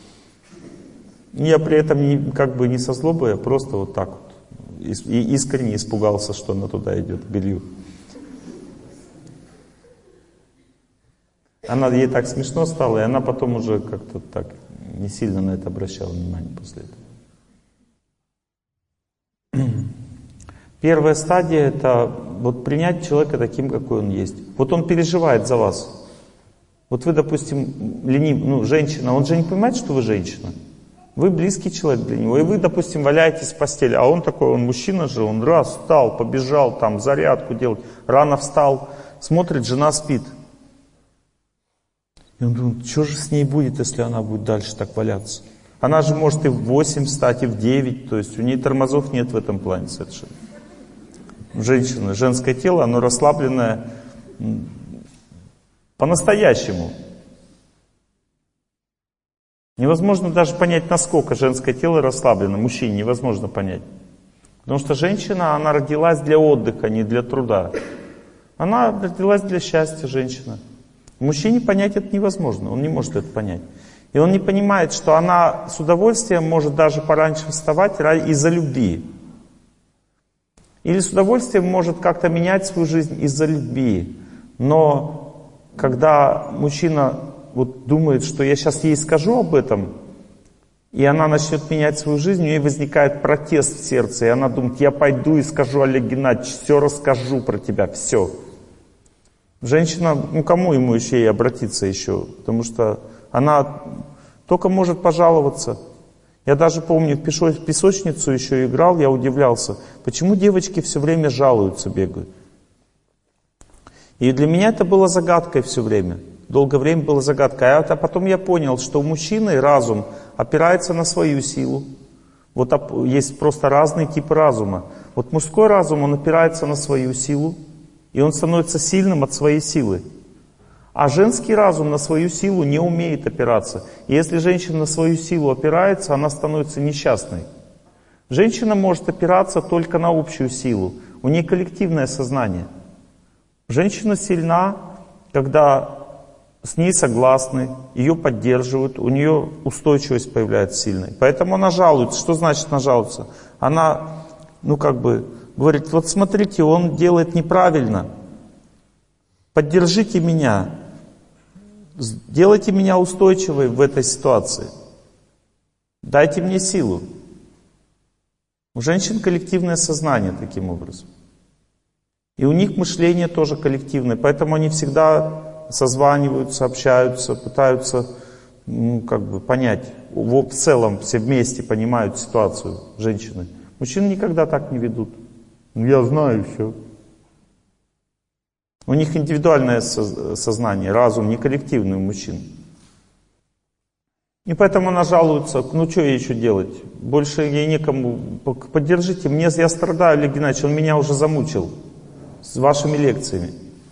Я при этом как бы не со злобой, а просто вот так вот. И искренне испугался, что она туда идет, к белью. Ей так смешно стало, и она потом уже как-то так не сильно на это обращала внимание после этого. Первая стадия — это вот принять человека таким, какой он есть. Вот он переживает за вас. Вот вы, допустим, женщина, он же не понимает, что вы женщина. Вы близкий человек для него, и вы, допустим, валяетесь в постели, а он такой, он мужчина же, он раз встал, побежал, там зарядку делать, рано встал, смотрит, жена спит. И он думает, что же с ней будет, если она будет дальше так валяться? Она же может и в 8 встать, и в 9, то есть у нее тормозов нет в этом плане совершенно. Женщина, женское тело, оно расслабленное по-настоящему. Невозможно даже понять, насколько женское тело расслаблено. Мужчине невозможно понять. Потому что женщина, она родилась для отдыха, не для труда. Она родилась для счастья, женщина. Мужчине понять это невозможно, он не может это понять. И он не понимает, что она с удовольствием может даже пораньше вставать из-за любви. Или с удовольствием может как-то менять свою жизнь из-за любви. Но когда мужчина думает, что я сейчас ей скажу об этом, и она начнет менять свою жизнь, у нее возникает протест в сердце, и она думает, я пойду и скажу, Олег Геннадьевич, все расскажу про тебя, все. Женщина, кому ему еще и обратиться еще? Потому что она только может пожаловаться. Я даже помню, в песочницу еще играл, я удивлялся, почему девочки все время жалуются, бегают. И для меня это было загадкой все время. Долгое время было загадкой. А потом я понял, что у мужчины разум опирается на свою силу. Вот есть просто разные типы разума. Вот мужской разум, он опирается на свою силу, и он становится сильным от своей силы. А женский разум на свою силу не умеет опираться. И если женщина на свою силу опирается, она становится несчастной. Женщина может опираться только на общую силу. У нее коллективное сознание. Женщина сильна, когда с ней согласны, ее поддерживают, у нее устойчивость появляется сильной. Поэтому она жалуется. Что значит она жалуется? Она, говорит, вот смотрите, он делает неправильно. Поддержите меня. Сделайте меня устойчивой в этой ситуации. Дайте мне силу. У женщин коллективное сознание таким образом. И у них мышление тоже коллективное, поэтому они всегда созваниваются, общаются, пытаются понять. В целом все вместе понимают ситуацию, женщины. Мужчины никогда так не ведут. Я знаю все. У них индивидуальное сознание, разум, не коллективный у мужчин. И поэтому она жалуется, что ей еще делать? Больше ей некому. Поддержите, я страдаю, Олег Геннадьевич, он меня уже замучил с вашими лекциями.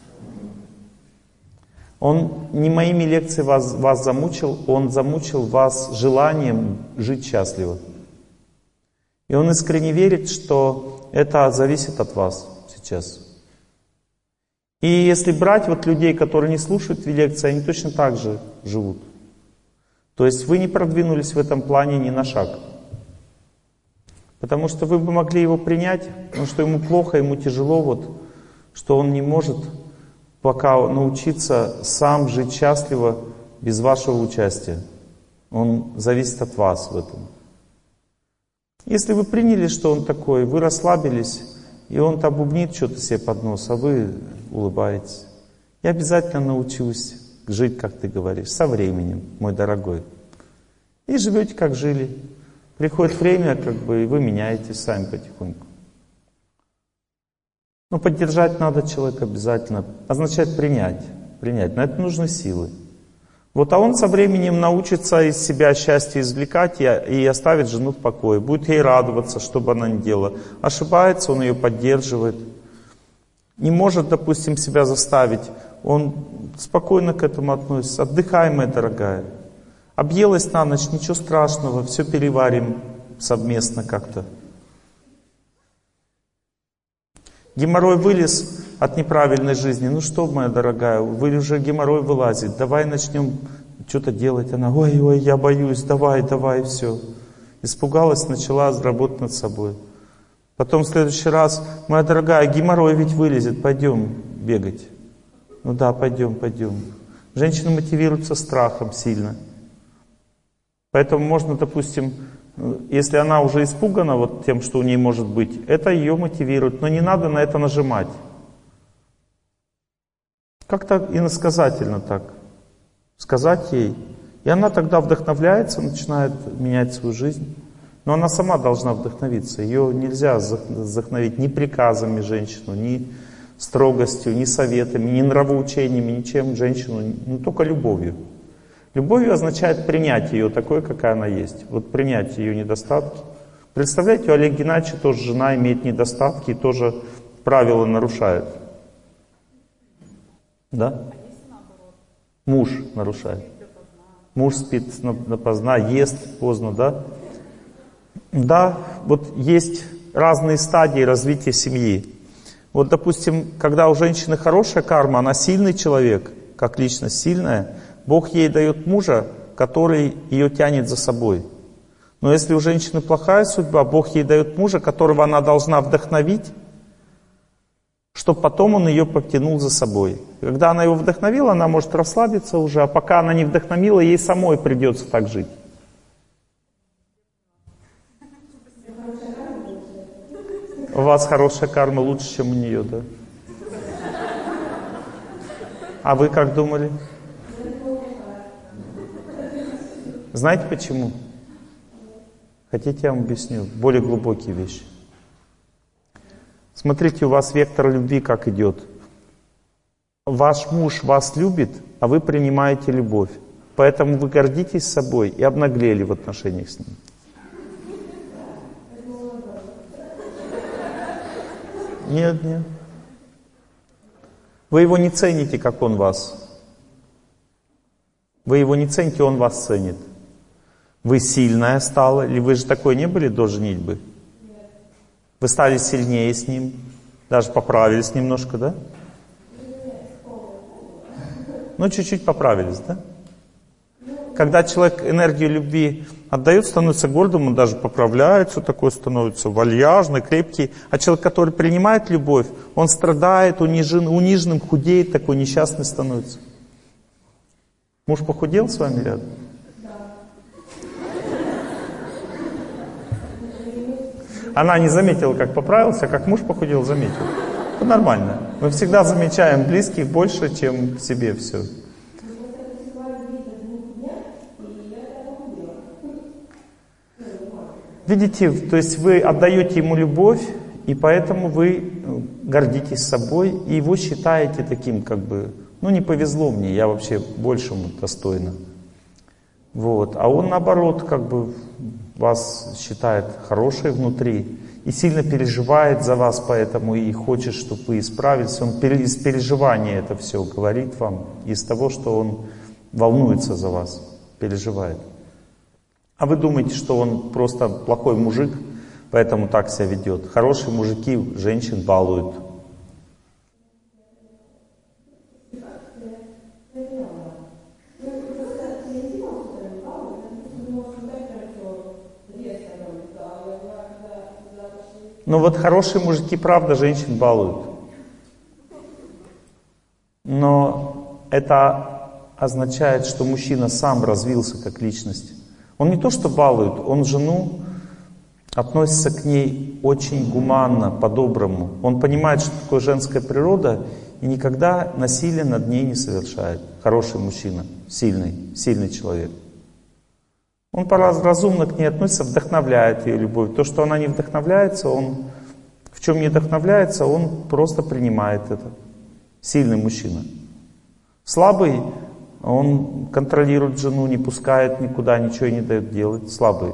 Он не моими лекциями вас замучил, он замучил вас желанием жить счастливо. И он искренне верит, что это зависит от вас сейчас. И если брать людей, которые не слушают лекции, они точно так же живут. То есть вы не продвинулись в этом плане ни на шаг. Потому что вы бы могли его принять, потому что ему плохо, ему тяжело, что он не может пока научиться сам жить счастливо без вашего участия. Он зависит от вас в этом. Если вы приняли, что он такой, вы расслабились, и он там бубнит что-то себе под нос, а вы улыбаетесь. Я обязательно научусь жить, как ты говоришь, со временем, мой дорогой. И живете, как жили. Приходит время, и вы меняетесь сами потихоньку. Но поддержать надо человека обязательно. Означает принять. На это нужны силы. А он со временем научится из себя счастье извлекать и оставит жену в покое. Будет ей радоваться, что бы она ни делала. Ошибается, он ее поддерживает. Не может, допустим, себя заставить. Он спокойно к этому относится. Отдыхай, моя дорогая. Объелась на ночь, ничего страшного, все переварим совместно как-то. Геморрой вылез от неправильной жизни. Что, моя дорогая, вы уже геморрой вылазит. Давай начнем что-то делать. Она, ой, я боюсь, давай, все. Испугалась, начала работать над собой. Потом в следующий раз, моя дорогая, геморрой ведь вылезет, пойдем бегать. Да, пойдем. Женщины мотивируются страхом сильно. Поэтому можно, допустим, если она уже испугана тем, что у ней может быть, это ее мотивирует, но не надо на это нажимать. Как-то иносказательно так. Сказать ей. И она тогда вдохновляется, начинает менять свою жизнь. Но она сама должна вдохновиться. Ее нельзя вдохновить ни приказами женщину, ни строгостью, ни советами, ни нравоучениями, ничем женщину, ну только любовью. Любовью означает принять ее такой, какая она есть. Вот принять ее недостатки. Представляете, у Олега Геннадьевича тоже жена имеет недостатки и тоже правила нарушает. Да? Муж нарушает. Муж спит допоздна, ест поздно, да? Да, вот есть разные стадии развития семьи. Вот, допустим, когда у женщины хорошая карма, она сильный человек, как личность сильная, Бог ей дает мужа, который ее тянет за собой. Но если у женщины плохая судьба, Бог ей дает мужа, которого она должна вдохновить, чтобы потом он ее потянул за собой. Когда она его вдохновила, она может расслабиться уже, а пока она не вдохновила, ей самой придется так жить. У вас хорошая карма лучше, чем у нее, да? А вы как думали? Знаете почему? Хотите, я вам объясню более глубокие вещи. Смотрите, у вас вектор любви как идет. Ваш муж вас любит, а вы принимаете любовь. Поэтому вы гордитесь собой и обнаглели в отношениях с ним. Нет, нет. Вы его не цените, как он вас. Вы его не цените, он вас ценит. Вы сильная стала, или вы же такой не были до женитьбы? Вы стали сильнее с ним, даже поправились немножко, да? Ну, чуть-чуть поправились, да? Когда человек энергию любви отдает, становится гордым, он даже поправляется, такой становится вальяжный, крепкий. А человек, который принимает любовь, он страдает, униженным, худеет, такой несчастный становится. Муж похудел с вами рядом? Она не заметила, как поправился, а как муж похудел, заметил. Это нормально. Мы всегда замечаем близких больше, чем в себе все. Видите, то есть вы отдаете ему любовь, и поэтому вы гордитесь собой, и его считаете таким, как бы, ну не повезло мне, я вообще большему достойна. Вот. А он наоборот, как бы, вас считает хорошей внутри и сильно переживает за вас, поэтому и хочет, чтобы вы исправились. Он из переживания это все говорит вам, из того, что он волнуется за вас, переживает. А вы думаете, что он просто плохой мужик, поэтому так себя ведет. Хорошие мужики женщин балуют. Но вот хорошие мужики, правда, женщин балуют. Но это означает, что мужчина сам развился как личность. Он не то что балует, он жену относится к ней очень гуманно, по-доброму. Он понимает, что такое женская природа, и никогда насилие над ней не совершает. Хороший мужчина, сильный человек. Он разумно к ней относится, вдохновляет ее любовь. То, что она не вдохновляется, он в чем не вдохновляется, он просто принимает это. Сильный мужчина. Слабый, он контролирует жену, не пускает никуда, ничего не дает делать. Слабый.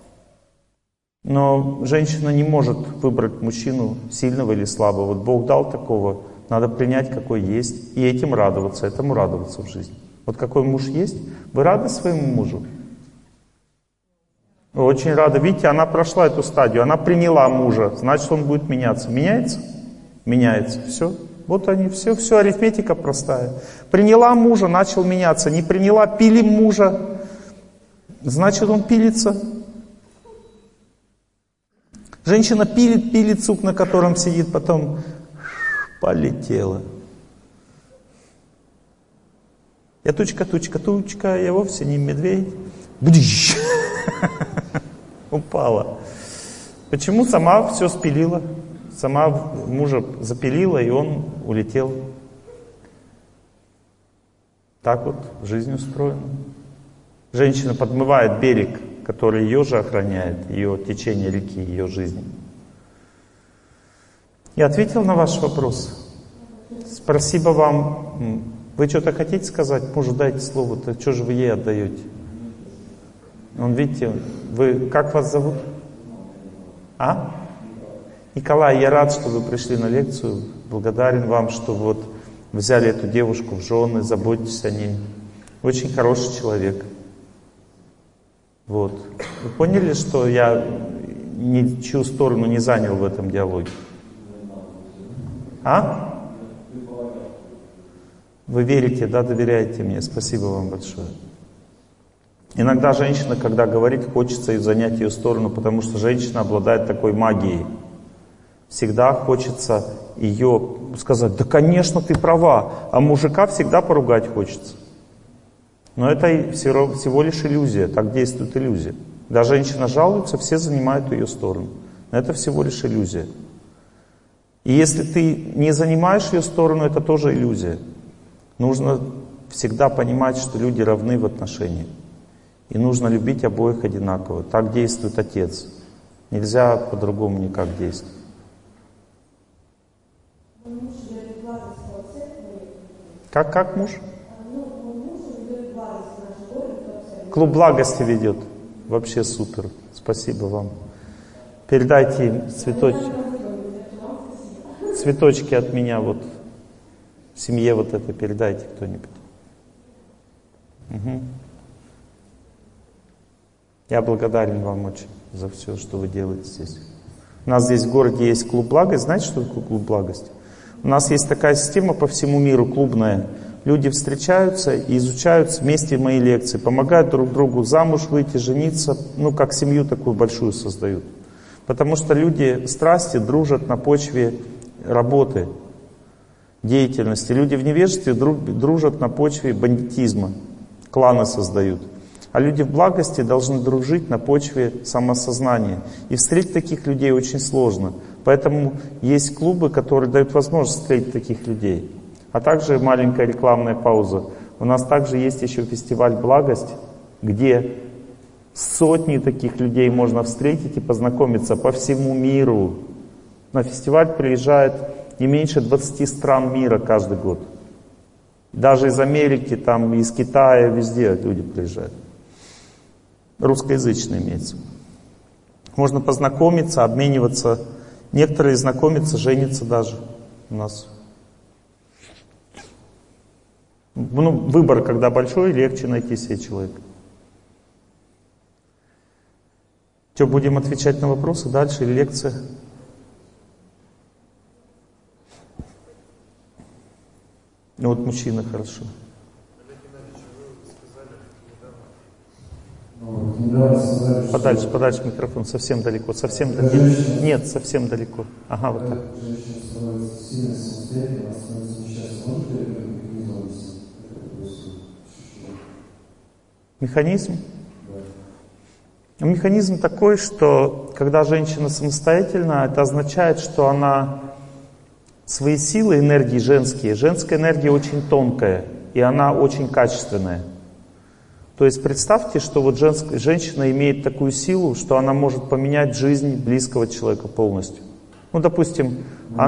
Но женщина не может выбрать мужчину сильного или слабого. Вот Бог дал такого, надо принять, какой есть, и этому радоваться в жизни. Вот какой муж есть, вы рады своему мужу? Вы очень рады. Видите, она прошла эту стадию, она приняла мужа, значит, он будет меняться. Меняется? Меняется. Все. Вот они, все, арифметика простая. Приняла мужа, начал меняться. Не приняла, пилим мужа, значит, он пилится. Женщина пилит сук, на котором сидит, потом полетела. Я тучка, я вовсе не медведь. Бдыщ. Упала. Почему? Сама все спилила. Сама мужа запилила, и он улетел. Так вот жизнь устроена. Женщина подмывает берег, который ее же охраняет, ее течение реки, ее жизни. Я ответил на ваш вопрос. Спасибо вам. Вы что-то хотите сказать? Может, дайте слово-то. Что же вы ей отдаете? Вон, видите, вы, как вас зовут? А? Николай, я рад, что вы пришли на лекцию. Благодарен вам, что вот взяли эту девушку в жены, заботитесь о ней. Очень хороший человек. Вот. Вы поняли, что я ничью сторону не занял в этом диалоге? А? Вы верите, да, доверяете мне. Спасибо вам большое. Иногда женщина, когда говорит, хочется занять ее сторону, потому что женщина обладает такой магией. Всегда хочется ее сказать, да, конечно, ты права, а мужика всегда поругать хочется. Но это всего лишь иллюзия, так действует иллюзия. Когда женщина жалуется, все занимают ее сторону. Но это всего лишь иллюзия. И если ты не занимаешь ее сторону, это тоже иллюзия. Нужно всегда понимать, что люди равны в отношениях. И нужно любить обоих одинаково. Так действует Отец. Нельзя по-другому никак действовать. Как муж? Клуб благости ведет. Вообще супер. Спасибо вам. Передайте им цветочки от меня вот. Семье вот это передайте кто-нибудь. Угу. Я благодарен вам очень за все, что вы делаете здесь. У нас здесь в городе есть клуб благости. Знаете, что такое клуб благости? У нас есть такая система по всему миру, клубная. Люди встречаются и изучают вместе мои лекции, помогают друг другу замуж выйти, жениться, ну, как семью такую большую создают. Потому что люди страсти дружат на почве работы, деятельности. Люди в невежестве дружат на почве бандитизма, кланы создают. А люди в благости должны дружить на почве самосознания. И встретить таких людей очень сложно. Поэтому есть клубы, которые дают возможность встретить таких людей. А также маленькая рекламная пауза. У нас также есть еще фестиваль «Благость», где сотни таких людей можно встретить и познакомиться по всему миру. На фестиваль приезжает не меньше 20 стран мира каждый год. Даже из Америки, там, из Китая, везде люди приезжают. Русскоязычные имеется. Можно познакомиться, обмениваться. Некоторые знакомятся, женятся даже у нас. Ну, выбор, когда большой, легче найти себе человека. Что, будем отвечать на вопросы дальше или лекция? Ну вот мужчина, хорошо. Подальше микрофон, совсем далеко, совсем далеко. Нет, совсем далеко. Ага, вот так. Механизм? Механизм такой, что когда женщина самостоятельна, это означает, что она свои силы, энергии женские, женская энергия очень тонкая, и она очень качественная. То есть представьте, что вот женщина имеет такую силу, что она может поменять жизнь близкого человека полностью. Ну, допустим...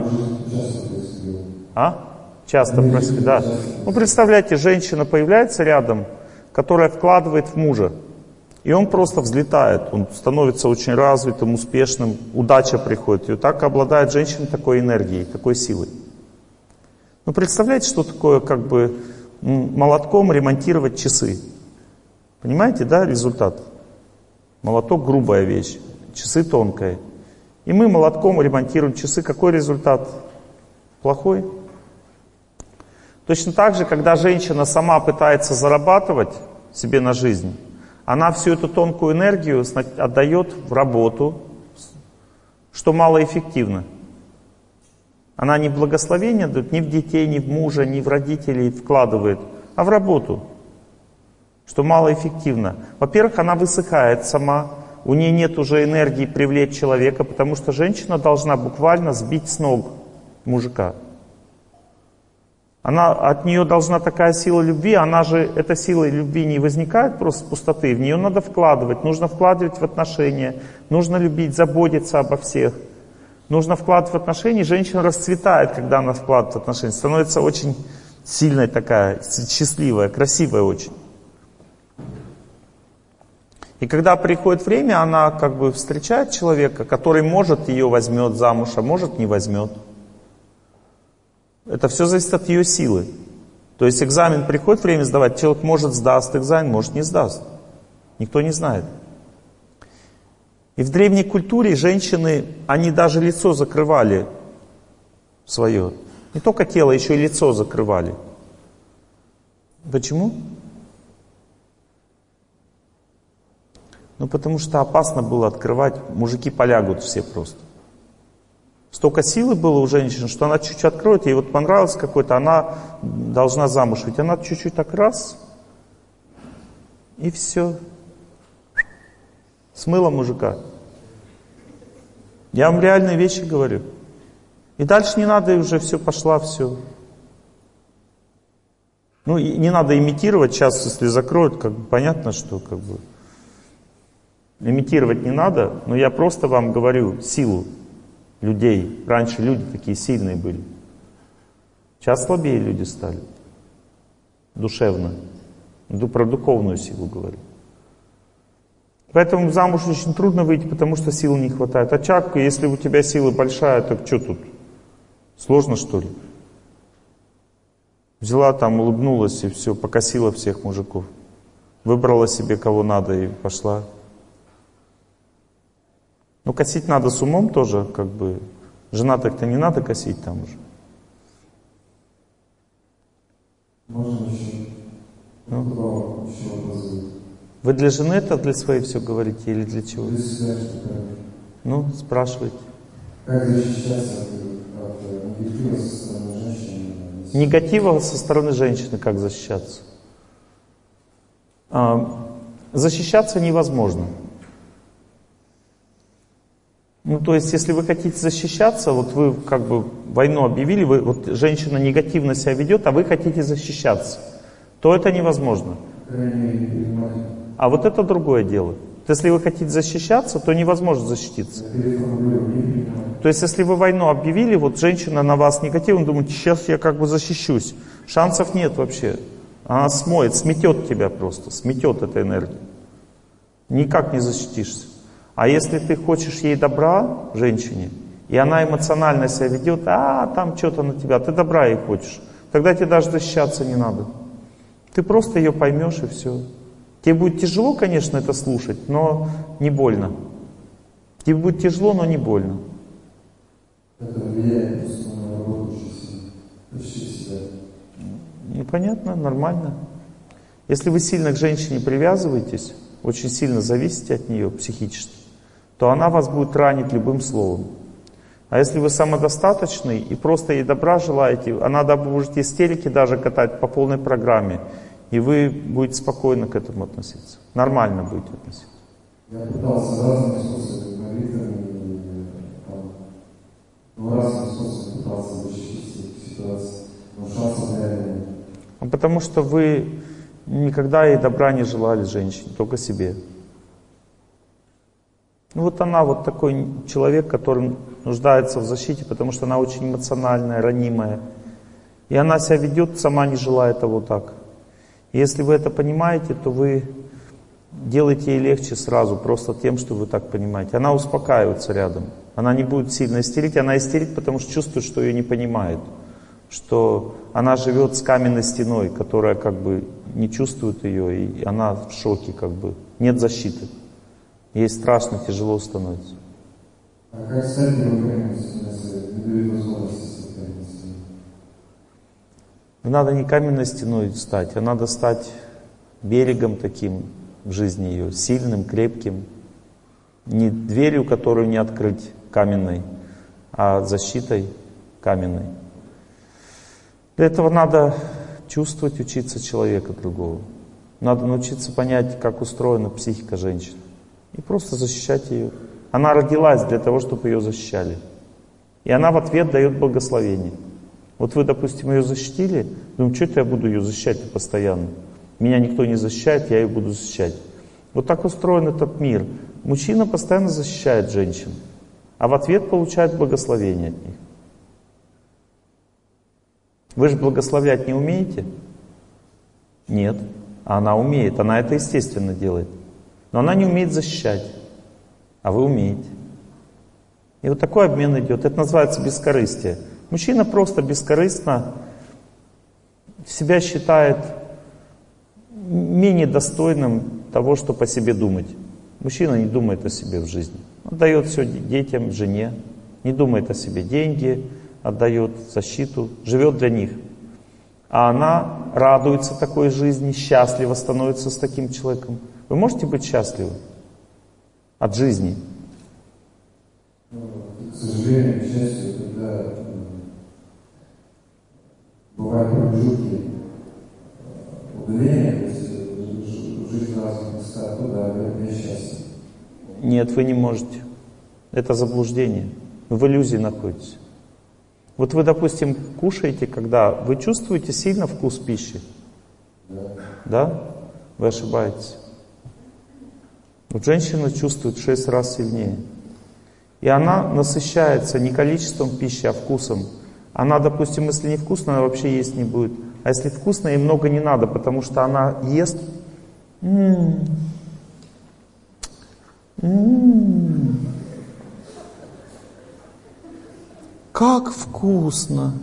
Часто происходит, да. Ну, представляете, женщина появляется рядом, которая вкладывает в мужа. И он просто взлетает, он становится очень развитым, успешным, удача приходит. И вот так обладает женщина такой энергией, такой силой. Ну, представляете, что такое как бы молотком ремонтировать часы? Понимаете, да, результат? Молоток — грубая вещь, часы — тонкая. И мы молотком ремонтируем часы. Какой результат? Плохой. Точно так же, когда женщина сама пытается зарабатывать себе на жизнь, она всю эту тонкую энергию отдает в работу, что малоэффективно. Она не в благословение дает, ни в детей, ни в мужа, ни в родителей вкладывает, а в работу, что малоэффективно. Во-первых, она высыхает сама, у нее нет уже энергии привлечь человека, потому что женщина должна буквально сбить с ног мужика. От нее должна такая сила любви, эта сила любви не возникает просто с пустоты, в нее надо вкладывать, нужно вкладывать в отношения, нужно любить, заботиться обо всех. Нужно вкладывать в отношения, женщина расцветает, когда она вкладывает в отношения, становится очень сильная такая, счастливая, красивая очень. И когда приходит время, она как бы встречает человека, который может ее возьмет замуж, а может не возьмет. Это все зависит от ее силы. То есть экзамен приходит время сдавать, человек может сдаст экзамен, может не сдаст. Никто не знает. И в древней культуре женщины, они даже лицо закрывали свое. Не только тело, еще и лицо закрывали. Почему? Ну, потому что опасно было открывать, мужики полягут все просто. Столько силы было у женщин, что она чуть-чуть откроет, ей вот понравилось какой-то, она должна замуж. Ведь она чуть-чуть так раз, и все. Смыла мужика. Я вам реальные вещи говорю. И дальше не надо, и уже все, пошла, все. Ну, и не надо имитировать, сейчас, если закроют, как бы понятно, что как бы имитировать не надо, но я просто вам говорю силу людей. Раньше люди такие сильные были. Сейчас слабее люди стали. Душевно. Про духовную силу говорю. Поэтому замуж очень трудно выйти, потому что сил не хватает. А чакка, если у тебя сила большая, так что тут? Сложно, что ли? Взяла там, улыбнулась и все, покосила всех мужиков. Выбрала себе кого надо и пошла. Ну, косить надо с умом тоже, как бы. Жена так-то не надо косить там уже. Можно еще? Ну, еще вопрос. Вы для жены это, для своей все говорите или для чего? Для себя, что правильно. Ну, спрашивайте. Как защищаться от негатива со стороны женщины? Негатива со стороны женщины как защищаться? Защищаться невозможно. Ну, то есть, если вы хотите защищаться, вот вы как бы войну объявили, вот женщина негативно себя ведет, а вы хотите защищаться, то это невозможно. А вот это другое дело. Если вы хотите защищаться, то невозможно защититься. То есть, если вы войну объявили, вот женщина на вас негативно, думает, сейчас я как бы защищусь. Шансов нет вообще. Она смоет, сметет тебя просто, сметет эту энергию. Никак не защитишься. А если ты хочешь ей добра, женщине, и она эмоционально себя ведет, там что-то на тебя, ты добра ей хочешь, тогда тебе даже защищаться не надо. Ты просто ее поймешь и все. Тебе будет тяжело, конечно, это слушать, но не больно. Тебе будет тяжело, но не больно. Это влияет просто на работу почти себя. Ну, понятно, нормально. Если вы сильно к женщине привязываетесь, очень сильно зависите от нее психически, то она вас будет ранить любым словом. А если вы самодостаточный и просто ей добра желаете, она будет истерики даже катать по полной программе, и вы будете спокойно к этому относиться. Нормально будете относиться. Я пытался разными способами, молитвами, разными способами пытался защитить ситуацию, но шансов реально нет. Потому что вы никогда ей добра не желали женщине, только себе. Ну вот она вот такой человек, который нуждается в защите, потому что она очень эмоциональная, ранимая. И она себя ведет, сама не желая того так. И если вы это понимаете, то вы делаете ей легче сразу, просто тем, что вы так понимаете. Она успокаивается рядом. Она не будет сильно истерить. Она истерит, потому что чувствует, что ее не понимают. Что она живет с каменной стеной, которая как бы не чувствует ее, и она в шоке как бы. Нет защиты. Ей страшно, тяжело становится. А как стать каменностью, если не дают возможности стать каменностью? Надо не каменной стеной стать, а надо стать берегом таким в жизни ее, сильным, крепким. Не дверью, которую не открыть каменной, а защитой каменной. Для этого надо чувствовать, учиться человека другого. Надо научиться понять, как устроена психика женщины. И просто защищать ее. Она родилась для того, чтобы ее защищали. И она в ответ дает благословение. Вот вы, допустим, ее защитили, думаю, что это я буду ее защищать постоянно? Меня никто не защищает, я ее буду защищать. Вот так устроен этот мир. Мужчина постоянно защищает женщин, а в ответ получает благословение от них. Вы же благословлять не умеете? Нет. А она умеет, она это естественно делает. Но она не умеет защищать, а вы умеете. И вот такой обмен идет. Это называется бескорыстие. Мужчина просто бескорыстно себя считает менее достойным того, чтобы о себе думать. Мужчина не думает о себе в жизни. Отдает все детям, жене, не думает о себе. Деньги отдает, защиту, живет для них. А она радуется такой жизни, счастлива становится с таким человеком. Вы можете быть счастливы от жизни? К сожалению, к счастью, когда бывают промежутки удаления, то есть жизнь разных местах, то да, я счастлив. Нет, вы не можете. Это заблуждение. Вы в иллюзии находитесь. Вот вы, допустим, кушаете, когда вы чувствуете сильно вкус пищи. Да? Вы ошибаетесь. Вот женщина чувствует в 6 раз сильнее. И она насыщается не количеством пищи, а вкусом. Она, допустим, если невкусно, она вообще есть не будет. А если вкусно, ей много не надо, потому что она ест. Как вкусно!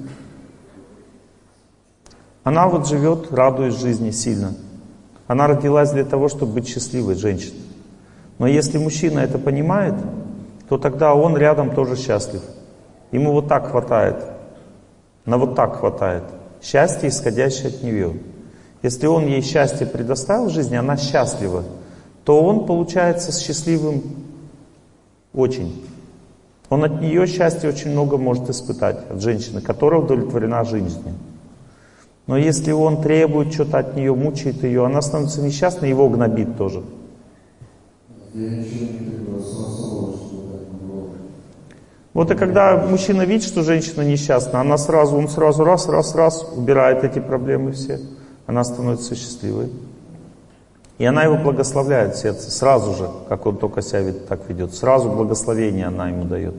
Она вот живет, радуясь жизни сильно. Она родилась для того, чтобы быть счастливой женщиной. Но если мужчина это понимает, то тогда он рядом тоже счастлив. Ему вот так хватает. На вот так хватает. Счастье, исходящее от нее. Если он ей счастье предоставил в жизни, она счастлива, то он получается счастливым очень. Он от нее счастья очень много может испытать, от женщины, которая удовлетворена жизнью. Но если он требует что-то от нее, мучает ее, она становится несчастной, его гнобит тоже. Я ничего не требую, само собой, чтобы так не было. Вот и когда мужчина видит, что женщина несчастна, он сразу раз убирает эти проблемы все. Она становится счастливой. И она его благословляет в сердце сразу же, как он только себя так ведет. Сразу благословение она ему дает.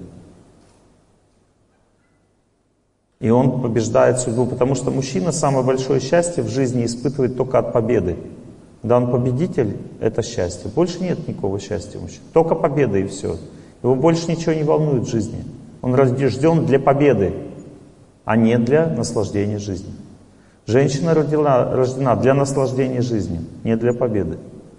И он побеждает судьбу, потому что мужчина самое большое счастье в жизни испытывает только от победы. Когда он победитель, это счастье. Больше нет никакого счастья у мужчин. Только победа и все. Его больше ничего не волнует в жизни. Он рожден для победы, а не для наслаждения жизнью. Женщина рождена для наслаждения жизнью, не для победы.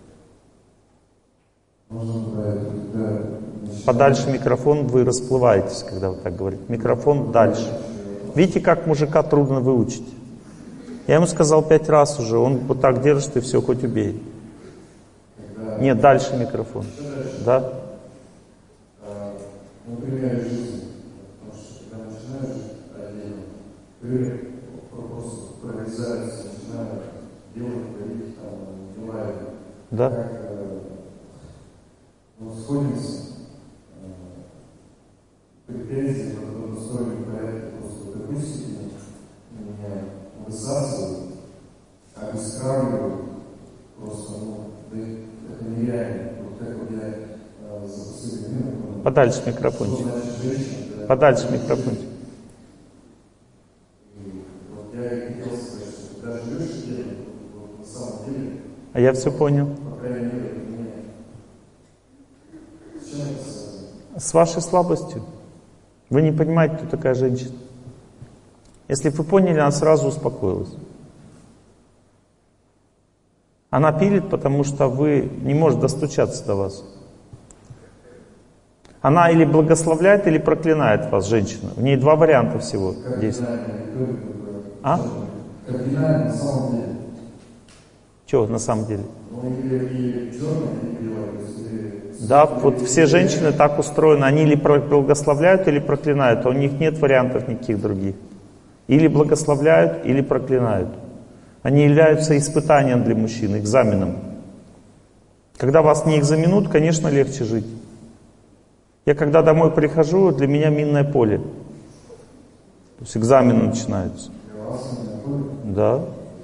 Подальше микрофон, вы расплываетесь, когда вы так говорите. Микрофон дальше. Видите, как мужика трудно выучить? Я ему сказал 5 раз уже, он вот так держит и все, хоть убей. Нет, дальше микрофон. Да? Например, жизнь. Потому что когда начинаешь отдельно, просто прорезается, начинаю делать, говорить, там, бывает. Да. Как сходимся, претензии по настроению порядка просто в такой степени меня высасывают, обескравливают, просто, это нереально. Вот как вот я за последнее время... Подальше микрофончик. Подальше микрофончик. Вот я и хотел сказать, что когда живешь делом, на самом деле... А я все понял. По крайней мере, мне... С чем это связано? С вашей слабостью. Вы не понимаете, кто такая женщина. Если бы вы поняли, она сразу успокоилась. Она пилит, потому что вы не может достучаться до вас. Она или благословляет, или проклинает вас, женщина. В ней 2 варианта всего действия. А? Кардинально на самом деле. Чего на самом деле? Или черное, или белое. Да, вот все женщины так устроены. Они или благословляют, или проклинают. А у них нет вариантов никаких других. Или благословляют, или проклинают. Они являются испытанием для мужчин, экзаменом. Когда вас не экзаменуют, конечно, легче жить. Я когда домой прихожу, для меня минное поле. То есть экзамены начинаются. Да.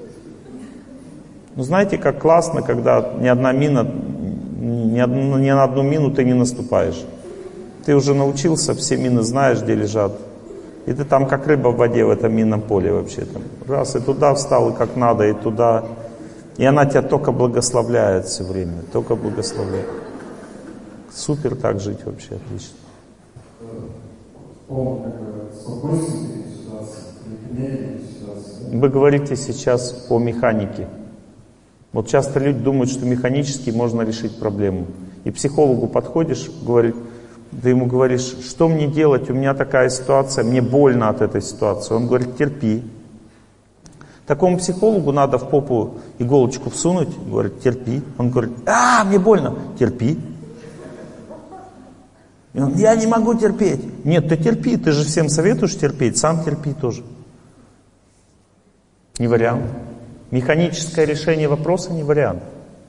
Ну знаете, как классно, когда ни на одну мину ты не наступаешь. Ты уже научился, все мины знаешь, где лежат. И ты там как рыба в воде в этом минном поле вообще. Там, раз и туда встал, и как надо, и туда. И она тебя только благословляет все время. Только благословляет. Супер так жить вообще, отлично. Вы говорите сейчас по механике. Вот часто люди думают, что механически можно решить проблему. И психологу подходишь, ты ему говоришь, что мне делать, у меня такая ситуация, мне больно от этой ситуации. Он говорит, терпи. Такому психологу надо в попу иголочку всунуть, говорит, терпи. Он говорит, мне больно, терпи. И он, я не могу терпеть. Нет, ты терпи, ты же всем советуешь терпеть, сам терпи тоже. Не вариант. Механическое решение вопроса не вариант.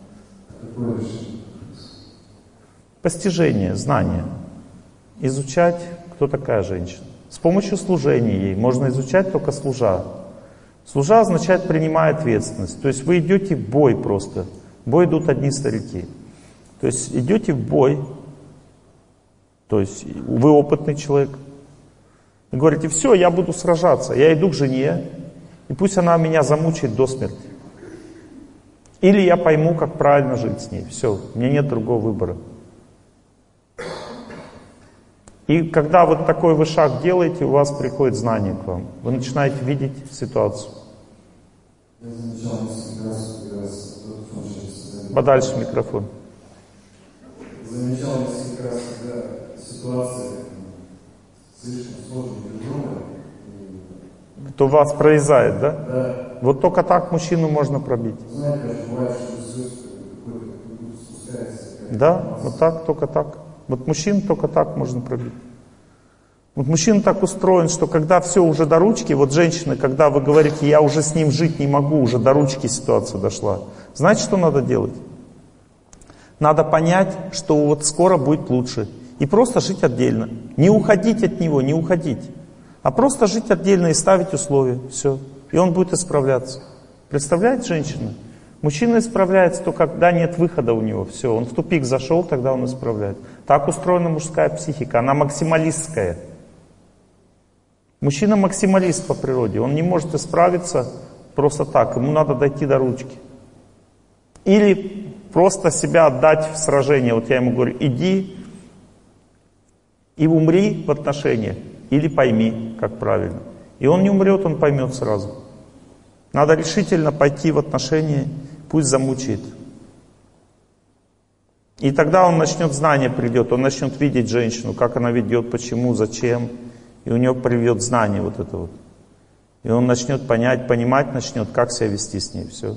Постижение, знание. Изучать, кто такая женщина. С помощью служения ей. Можно изучать только служа. Служа означает принимая ответственность. То есть вы идете в бой просто. В бой идут одни старики. То есть идете в бой. То есть вы опытный человек. И говорите, все, я буду сражаться. Я иду к жене. И пусть она меня замучает до смерти. Или я пойму, как правильно жить с ней. Все, у меня нет другого выбора. И когда вот такой вы шаг делаете, у вас приходит знание к вам. Вы начинаете видеть ситуацию. Я замечал несколько раз, Подальше микрофон. Замечал несколько раз, когда ситуация слишком сложная и тяжелая. То у вас прорезает, да? Да. Вот только так мужчину можно пробить. Знаете, даже бывает, что звезд какой-то спускается. Да, вот так, только так. Вот мужчин только так можно пробить. Вот мужчина так устроен, что когда все уже до ручки, вот женщина, когда вы говорите, я уже с ним жить не могу, уже до ручки ситуация дошла. Знаете, что надо делать? Надо понять, что вот скоро будет лучше. И просто жить отдельно. Не уходить от него, не уходить. А просто жить отдельно и ставить условия. Все. И он будет исправляться. Представляете, женщина? Мужчина исправляется только когда нет выхода у него. Все, он в тупик зашел, тогда он исправляет. Так устроена мужская психика. Она максималистская. Мужчина максималист по природе. Он не может исправиться просто так. Ему надо дойти до ручки. Или просто себя отдать в сражение. Вот я ему говорю, иди и умри в отношениях. Или пойми, как правильно. И он не умрет, он поймет сразу. Надо решительно пойти в отношения, пусть замучает. И тогда он начнет, знание придет, он начнет видеть женщину, как она ведет, почему, зачем. И у него приведет знание вот это вот. И он начнет понимать начнет, как себя вести с ней. Все.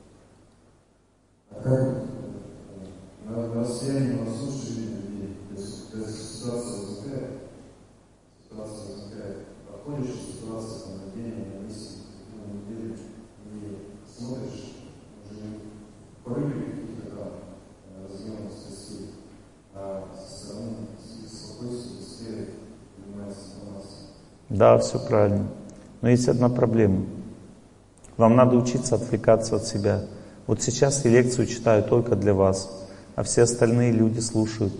А как на расстоянии, на суше людей, если ситуация возникает, проходишь ситуацию на день, на месяц, на неделю, и смотришь, уже порывы какие-то там разъемных страстей, а со стороны спокойствия быстрее поднимается информация. Да, все правильно. Но есть одна проблема. Вам надо учиться отвлекаться от себя. Вот сейчас я лекцию читаю только для вас, а все остальные люди слушают.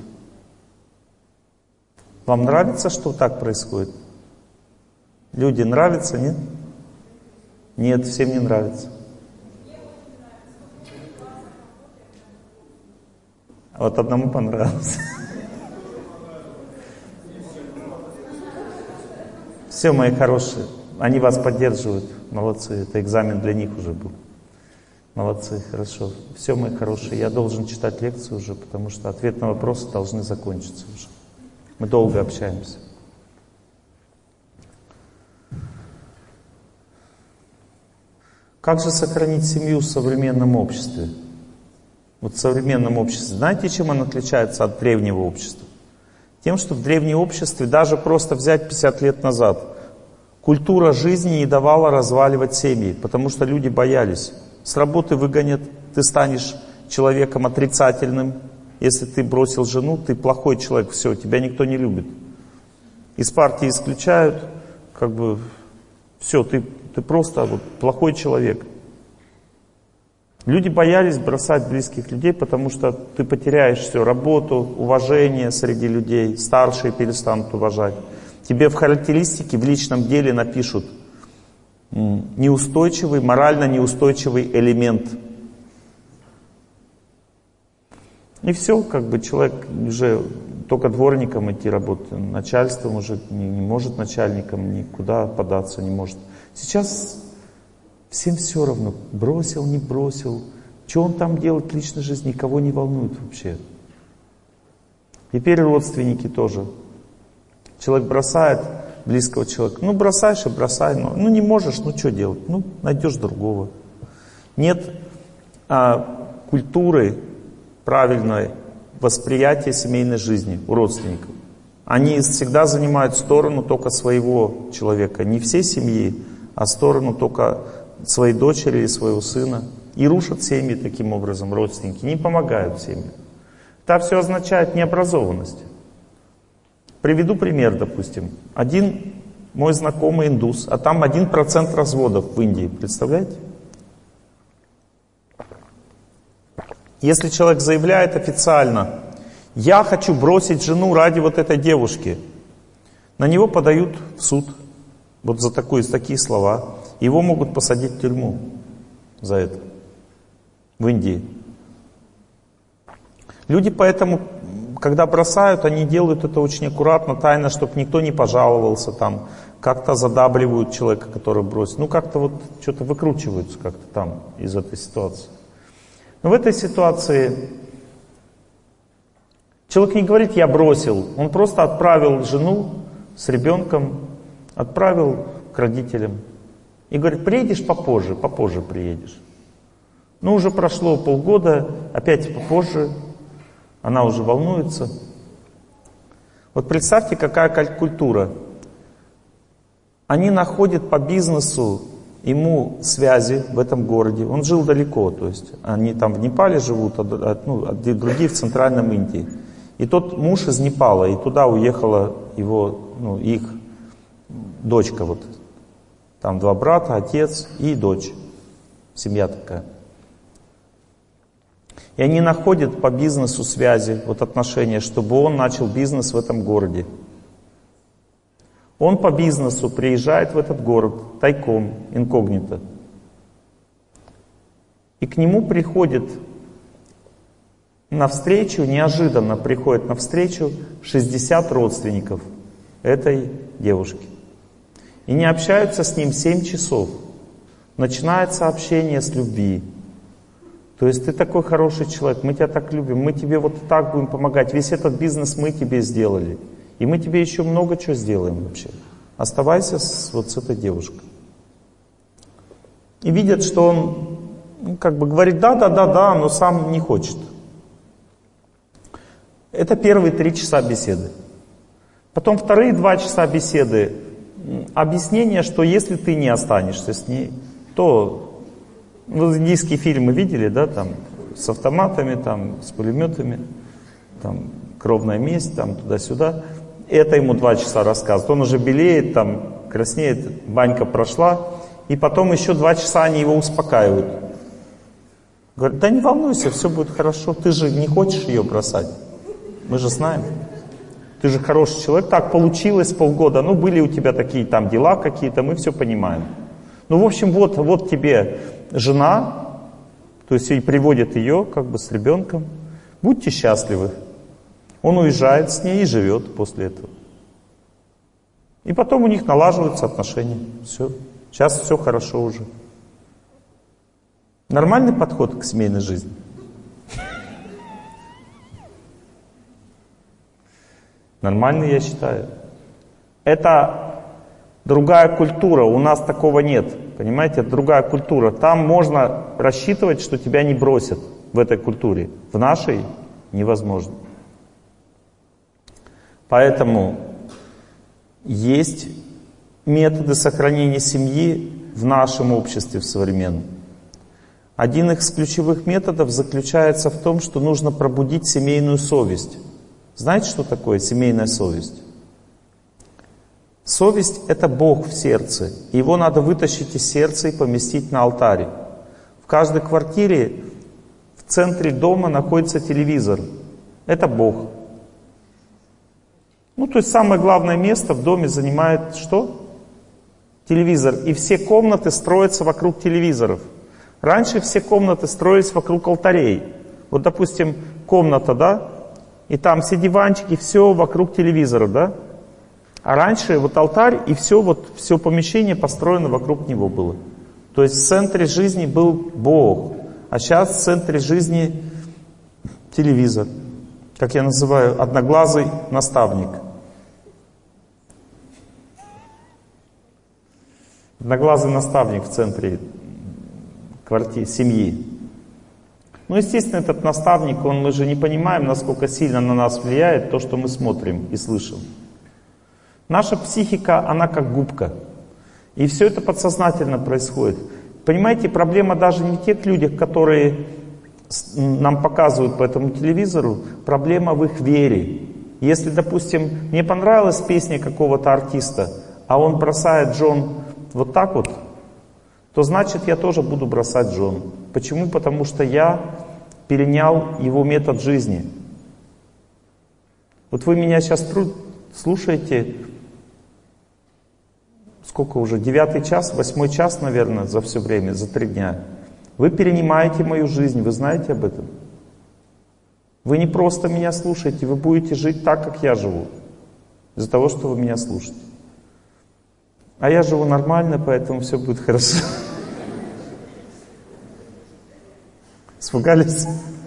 Вам нравится, что так происходит? Люди, нравится, нет? Нет, всем не нравится. А вот одному понравилось. Все, мои хорошие, они вас поддерживают. Молодцы, это экзамен для них уже был. Молодцы, хорошо. Все, мои хорошие, я должен читать лекцию уже, потому что ответ на вопросы должны закончиться уже. Мы долго общаемся. Как же сохранить семью в современном обществе? Вот в современном обществе, знаете, чем оно отличается от древнего общества? Тем, что в древнем обществе, даже просто взять 50 лет назад, культура жизни не давала разваливать семьи, потому что люди боялись. С работы выгонят, ты станешь человеком отрицательным. Если ты бросил жену, ты плохой человек, все, тебя никто не любит. Из партии исключают, как бы все, ты просто вот плохой человек. Люди боялись бросать близких людей, потому что ты потеряешь все, работу, уважение среди людей, старшие перестанут уважать. Тебе в характеристике в личном деле напишут неустойчивый, морально неустойчивый элемент. И все, как бы человек уже только дворником идти работать, начальством уже не может, начальником никуда податься не может. Сейчас всем все равно, бросил, не бросил, что он там делает в личной жизни, никого не волнует вообще. Теперь родственники тоже. Человек бросает близкого человека, ну бросаешь и бросай, ну не можешь, ну что делать, ну найдешь другого. Нет культуры правильное восприятие семейной жизни у родственников. Они всегда занимают сторону только своего человека, не всей семьи, а сторону только своей дочери или своего сына. И рушат семьи таким образом, родственники, не помогают семьям. Это все означает необразованность. Приведу пример, допустим. Один мой знакомый индус, а там 1% разводов в Индии, представляете? Если человек заявляет официально, я хочу бросить жену ради вот этой девушки, на него подают в суд вот за такие слова. Его могут посадить в тюрьму за это в Индии. Люди поэтому, когда бросают, они делают это очень аккуратно, тайно, чтобы никто не пожаловался там, как-то задабривают человека, который бросит. Ну как-то вот что-то выкручиваются как-то там из этой ситуации. Но в этой ситуации человек не говорит «я бросил», он просто отправил жену с ребенком, отправил к родителям. И говорит, приедешь попозже приедешь. Ну, уже прошло полгода, опять попозже, она уже волнуется. Вот представьте, какая культура. Они находят по бизнесу ему связи в этом городе. Он жил далеко, то есть они там в Непале живут, а другие в Центральном Индии. И тот муж из Непала, и туда уехала их дочка вот. Там 2 брата, отец и дочь. Семья такая. И они находят по бизнесу связи, вот отношения, чтобы он начал бизнес в этом городе. Он по бизнесу приезжает в этот город тайком, инкогнито. И к нему приходит навстречу, неожиданно приходит навстречу 60 родственников этой девушки. И не общаются с ним 7 часов. Начинается общение с любви. То есть ты такой хороший человек, мы тебя так любим, мы тебе вот так будем помогать. Весь этот бизнес мы тебе сделали. И мы тебе еще много чего сделаем вообще. Оставайся с этой девушкой. И видят, что он говорит да, но сам не хочет. Это первые 3 часа беседы. Потом вторые 2 часа беседы. Объяснение, что если ты не останешься с ней, то индийские фильмы видели, да, там с автоматами, там с пулеметами, там кровная месть, там туда-сюда. Это ему 2 часа рассказывают. Он уже белеет, там краснеет, банька прошла, и потом еще 2 часа они его успокаивают. Говорят, да не волнуйся, все будет хорошо, ты же не хочешь ее бросать, мы же знаем. Ты же хороший человек, так получилось полгода, были у тебя такие там дела какие-то, мы все понимаем. В общем, вот тебе жена, то есть и приводит ее с ребенком, будьте счастливы. Он уезжает с ней и живет после этого. И потом у них налаживаются отношения. Все, сейчас все хорошо уже. Нормальный подход к семейной жизни. Нормальный, я считаю. Это другая культура, у нас такого нет. Понимаете, это другая культура. Там можно рассчитывать, что тебя не бросят в этой культуре. В нашей невозможно. Поэтому есть методы сохранения семьи в нашем обществе, в современном. Один из ключевых методов заключается в том, что нужно пробудить семейную совесть. Знаете, что такое семейная совесть? Совесть — это Бог в сердце. Его надо вытащить из сердца и поместить на алтарь. В каждой квартире в центре дома находится телевизор. Это Бог. Ну, то есть самое главное место в доме занимает что? Телевизор. И все комнаты строятся вокруг телевизоров. Раньше все комнаты строились вокруг алтарей. Вот, допустим, комната, да? И там все диванчики, все вокруг телевизора, да? А раньше вот алтарь и все помещение построено вокруг него было. То есть в центре жизни был Бог. А сейчас в центре жизни телевизор. Как я называю, одноглазый наставник. Одноглазый наставник в центре квартиры, семьи. Ну, естественно, этот наставник, мы же не понимаем, насколько сильно на нас влияет то, что мы смотрим и слышим. Наша психика, она как губка. И все это подсознательно происходит. Понимаете, проблема даже не в тех людях, которые нам показывают по этому телевизору, проблема в их вере. Если, допустим, мне понравилась песня какого-то артиста, а он бросает жен вот так вот, то значит я тоже буду бросать жен. Почему? Потому что я перенял его метод жизни. Вот вы меня сейчас слушаете, сколько уже, 9 час, 8 час, наверное, за все время, за 3 дня. Вы перенимаете мою жизнь, вы знаете об этом? Вы не просто меня слушаете, вы будете жить так, как я живу. Из-за того, что вы меня слушаете. А я живу нормально, поэтому все будет хорошо. Испугались?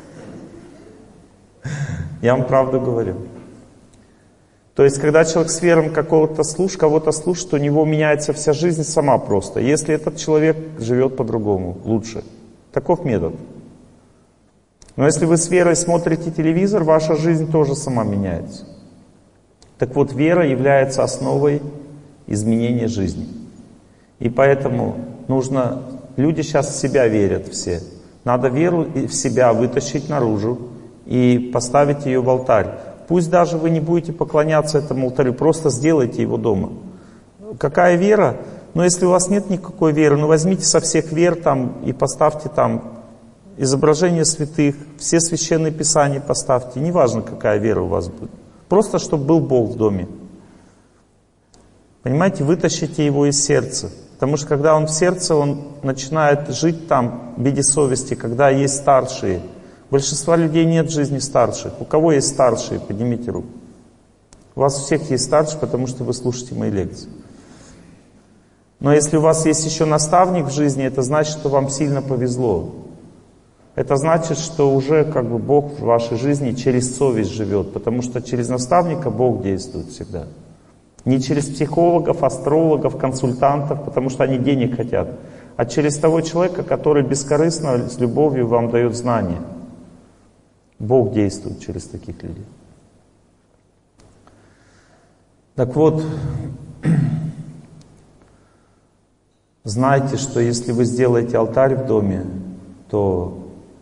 Я вам правду говорю. То есть, когда человек с верой кого-то слушает, у него меняется вся жизнь сама просто. Если этот человек живет по-другому, лучше. Таков метод. Но если вы с верой смотрите телевизор, ваша жизнь тоже сама меняется. Так вот, вера является основой изменения жизни. И поэтому люди сейчас в себя верят все. Надо веру в себя вытащить наружу и поставить ее в алтарь. Пусть даже вы не будете поклоняться этому алтарю, просто сделайте его дома. Какая вера? Если у вас нет никакой веры, возьмите со всех вер там и поставьте там изображения святых, все священные писания поставьте. Неважно, какая вера у вас будет. Просто, чтобы был Бог в доме. Понимаете, вытащите его из сердца. Потому что когда он в сердце, он начинает жить там в виде совести, когда есть старшие. У большинства людей нет в жизни старших. У кого есть старшие? Поднимите руку. У вас у всех есть старшие, потому что вы слушаете мои лекции. Но если у вас есть еще наставник в жизни, это значит, что вам сильно повезло. Это значит, что уже Бог в вашей жизни через совесть живет, потому что через наставника Бог действует всегда. Не через психологов, астрологов, консультантов, потому что они денег хотят, а через того человека, который бескорыстно, с любовью вам дает знания. Бог действует через таких людей. Так вот, знайте, что если вы сделаете алтарь в доме, то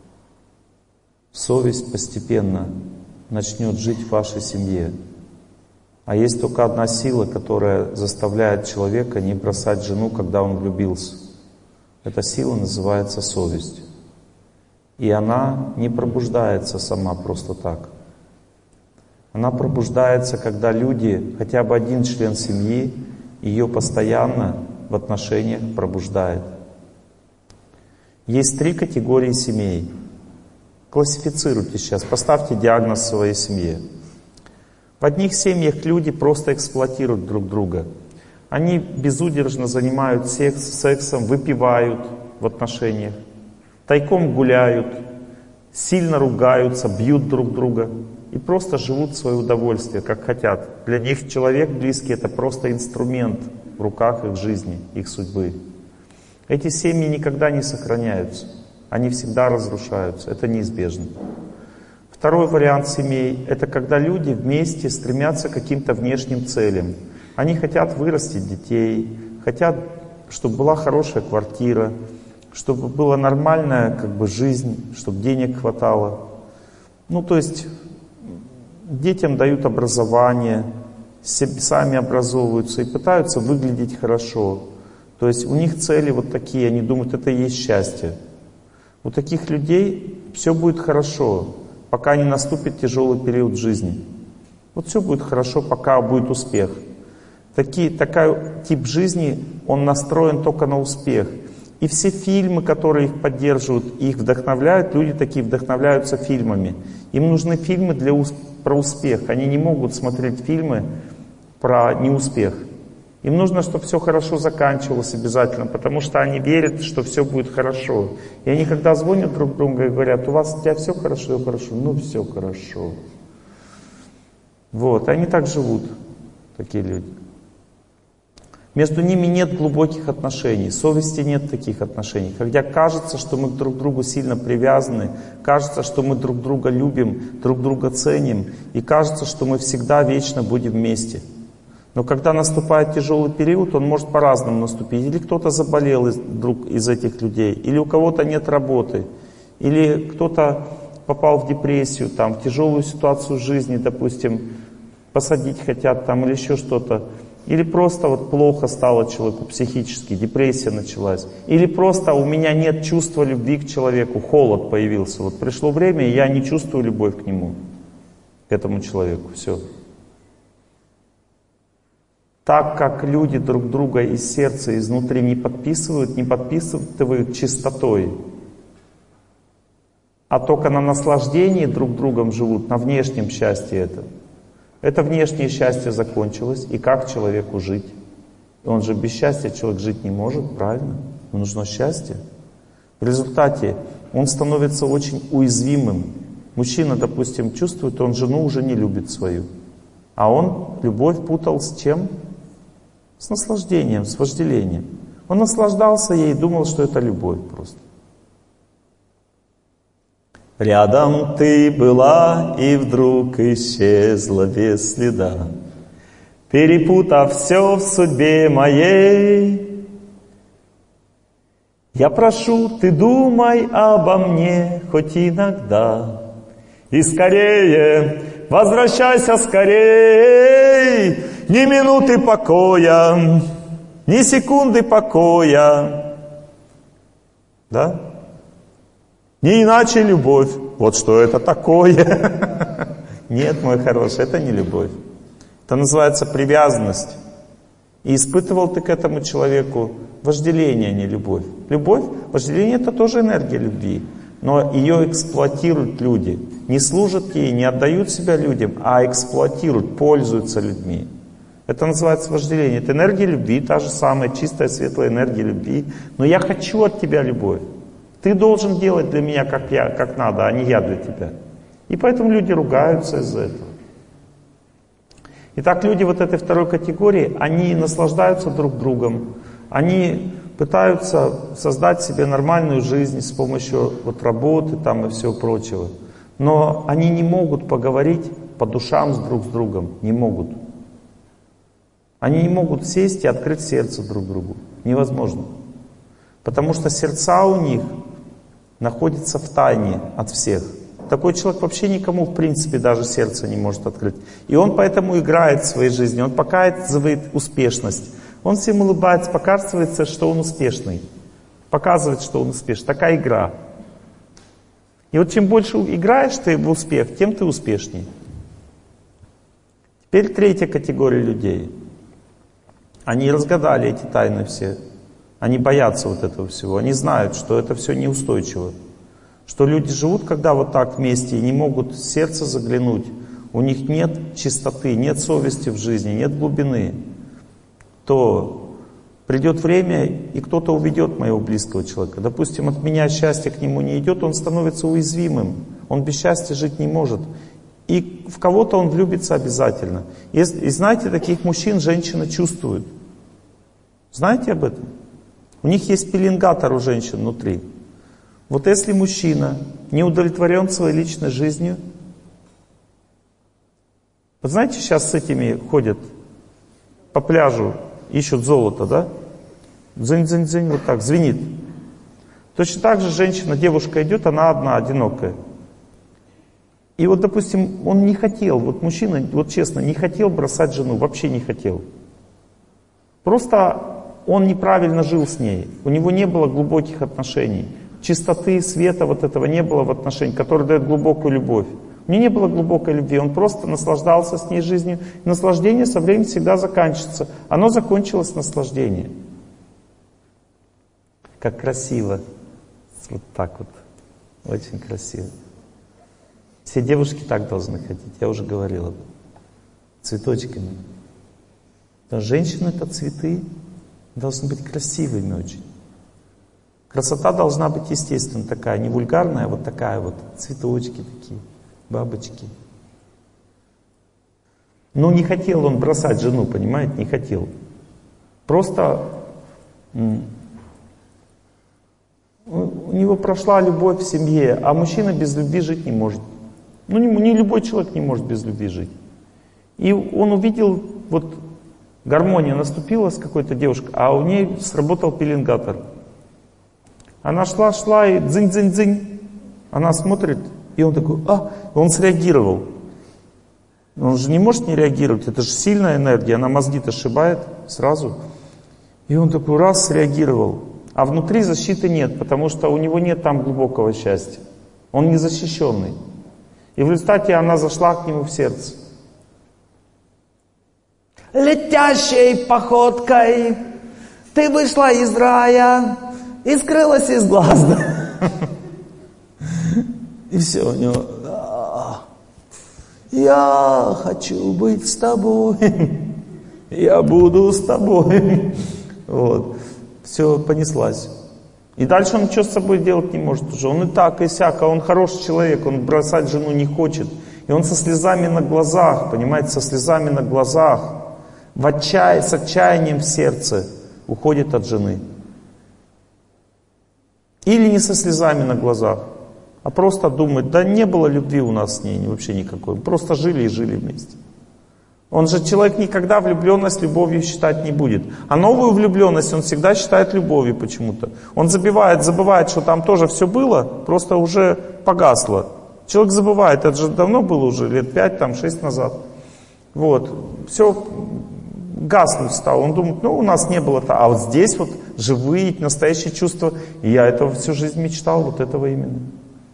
совесть постепенно начнет жить в вашей семье. А есть только одна сила, которая заставляет человека не бросать жену, когда он влюбился. Эта сила называется совесть. И она не пробуждается сама просто так. Она пробуждается, когда люди, хотя бы один член семьи, ее постоянно в отношениях пробуждает. Есть 3 категории семей. Классифицируйте сейчас, поставьте диагноз своей семье. В одних семьях люди просто эксплуатируют друг друга. Они безудержно занимаются сексом, выпивают в отношениях, тайком гуляют, сильно ругаются, бьют друг друга и просто живут в свое удовольствие, как хотят. Для них человек близкий — это просто инструмент в руках их жизни, их судьбы. Эти семьи никогда не сохраняются, они всегда разрушаются, это неизбежно. Второй вариант семей — это когда люди вместе стремятся к каким-то внешним целям. Они хотят вырастить детей, хотят, чтобы была хорошая квартира, чтобы была нормальная жизнь, чтобы денег хватало. То есть детям дают образование, сами образовываются и пытаются выглядеть хорошо. То есть у них цели вот такие, они думают, это и есть счастье. У таких людей все будет хорошо, пока не наступит тяжелый период жизни. Вот все будет хорошо, пока будет успех. Такой тип жизни, он настроен только на успех. И все фильмы, которые их поддерживают, их вдохновляют, люди такие вдохновляются фильмами. Им нужны фильмы про успех. Они не могут смотреть фильмы про неуспех. Им нужно, чтобы все хорошо заканчивалось обязательно, потому что они верят, что все будет хорошо. И они, когда звонят друг другу и говорят, у тебя все хорошо, ну все хорошо. Вот, они так живут, такие люди. Между ними нет глубоких отношений, совести нет таких отношений. Когда кажется, что мы друг к другу сильно привязаны, кажется, что мы друг друга любим, друг друга ценим, и кажется, что мы всегда вечно будем вместе. Но когда наступает тяжелый период, он может по-разному наступить. Или кто-то заболел из этих людей, или у кого-то нет работы, или кто-то попал в депрессию, в тяжелую ситуацию жизни, допустим, посадить хотят или еще что-то. Или просто плохо стало человеку психически, депрессия началась. Или просто у меня нет чувства любви к человеку, холод появился. Пришло время, и я не чувствую любовь к нему, к этому человеку. Все. Так как люди друг друга из сердца, изнутри не подписывают чистотой, а только на наслаждении друг другом живут, на внешнем счастье этого. Это внешнее счастье закончилось, и как человеку жить? Он же без счастья человек жить не может, правильно? Ему нужно счастье. В результате он становится очень уязвимым. Мужчина, допустим, чувствует, он жену уже не любит свою. А он любовь путал с чем? С наслаждением, с вожделением. Он наслаждался ей и думал, что это любовь просто. Рядом ты была, и вдруг исчезла без следа, перепутав все в судьбе моей. Я прошу, ты думай обо мне хоть иногда, и скорее, возвращайся скорей, ни минуты покоя, ни секунды покоя. Да? Не иначе любовь. Вот что это такое? Нет, мой хороший, это не любовь. Это называется привязанность. И испытывал ты к этому человеку вожделение, а не любовь. Любовь, вожделение — это тоже энергия любви. Но ее эксплуатируют люди. Не служат ей, не отдают себя людям, а эксплуатируют, пользуются людьми. Это называется вожделение. Это энергия любви, та же самая чистая, светлая энергия любви. Но я хочу от тебя любовь. Ты должен делать для меня как надо, а не я для тебя. И поэтому люди ругаются из-за этого. Итак, люди этой второй категории, они наслаждаются друг другом, они пытаются создать себе нормальную жизнь с помощью работы и всего прочего. Но они не могут поговорить по душам друг с другом, не могут. Они не могут сесть и открыть сердце друг другу. Невозможно. Потому что сердца у них находятся в тайне от всех. Такой человек вообще никому, в принципе, даже сердце не может открыть. И он поэтому играет в своей жизни, он показывает успешность. Он всем улыбается, показывается, что он успешный. Показывает, что он успешный. Такая игра. И чем больше играешь ты в успех, тем ты успешнее. Теперь третья категория людей. Они разгадали эти тайны все. Они боятся этого всего. Они знают, что это все неустойчиво. Что люди живут, когда так вместе, и не могут в сердце заглянуть. У них нет чистоты, нет совести в жизни, нет глубины. То придет время, и кто-то уведет моего близкого человека. Допустим, от меня счастье к нему не идет, он становится уязвимым. Он без счастья жить не может. И в кого-то он влюбится обязательно. И знаете, таких мужчин женщины чувствуют. Знаете об этом? У них есть пеленгатор у женщин внутри. Если мужчина не удовлетворен своей личной жизнью, знаете, сейчас с этими ходят по пляжу, ищут золото, да? Дзынь-дзынь-дзынь, так, звенит. Точно так же женщина, девушка идет, она одна, одинокая. И вот, допустим, он не хотел, вот мужчина, вот честно, не хотел бросать жену, вообще не хотел. Просто он неправильно жил с ней, у него не было глубоких отношений. Чистоты, света вот этого не было в отношениях, который дает глубокую любовь. У него не было глубокой любви, он просто наслаждался с ней жизнью. И наслаждение со временем всегда заканчивается. Оно закончилось наслаждение. Как красиво. Вот так вот. Очень красиво. Все девушки так должны ходить, я уже говорил об этом. Цветочками. Потому что женщины — это цветы, должны быть красивыми очень. Красота должна быть естественная такая, не вульгарная, а вот такая вот. Цветочки такие, бабочки. Но не хотел он бросать жену, понимаете, не хотел. Просто у него прошла любовь в семье, а мужчина без любви жить не может. Ну, не любой человек не может без любви жить. И он увидел, вот гармония наступила с какой-то девушкой, а у ней сработал пеленгатор. Она шла, и дзынь-дзынь-дзынь. Она смотрит, и он такой, он среагировал. Он же не может не реагировать, это же сильная энергия, она мозги-то сшибает сразу. И он такой раз среагировал. А внутри защиты нет, потому что у него нет там глубокого счастья. Он незащищенный. И в результате она зашла к нему в сердце. Летящей походкой ты вышла из рая и скрылась из глаз. И все у него. Я хочу быть с тобой. Я буду с тобой. Вот. Все, понеслась. И дальше он ничего с собой делать не может уже. Он и так, и сяк, а он хороший человек, он бросать жену не хочет. И он со слезами на глазах, понимаете, со слезами на глазах, с отчаянием в сердце уходит от жены. Или не со слезами на глазах, а просто думает, да не было любви у нас с ней вообще никакой. Мы просто жили и жили вместе. Он же человек никогда влюбленность любовью считать не будет. А новую влюбленность он всегда считает любовью почему-то. Он забывает, что там тоже все было, просто уже погасло. Человек забывает, это же давно было уже, лет 5-6 назад. Вот, все гаснуть стало. Он думает, у нас не было-то. А вот здесь вот живые, настоящие чувства. И я этого всю жизнь мечтал, вот этого именно.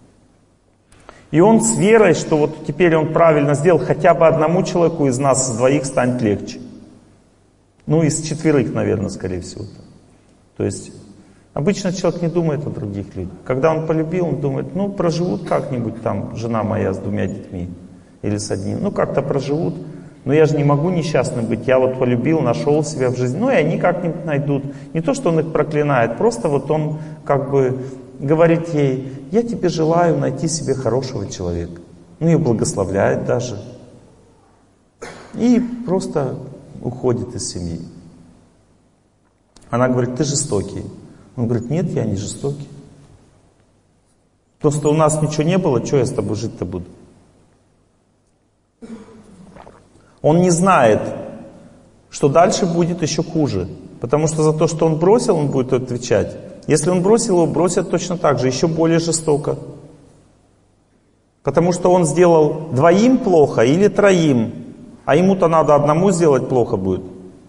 И он с верой, что вот теперь он правильно сделал, хотя бы одному человеку из нас, с двоих, станет легче. Из 4, наверное, скорее всего. То есть, обычно человек не думает о других людях. Когда он полюбил, он думает, проживут как-нибудь там жена моя с 2 детьми. Или с 1. Как-то проживут. Но я же не могу несчастным быть. Я вот полюбил, нашел себя в жизни. И они как-нибудь найдут. Не то, что он их проклинает, просто вот он как бы говорит ей, я тебе желаю найти себе хорошего человека. Ее благословляет даже. И просто уходит из семьи. Она говорит, ты жестокий. Он говорит, нет, я не жестокий. Просто у нас ничего не было, что я с тобой жить-то буду? Он не знает, что дальше будет еще хуже. Потому что за то, что он бросил, он будет отвечать. Если он бросил, его бросят точно так же, еще более жестоко. Потому что он сделал 2 плохо или 3, а ему-то надо 1 сделать плохо будет.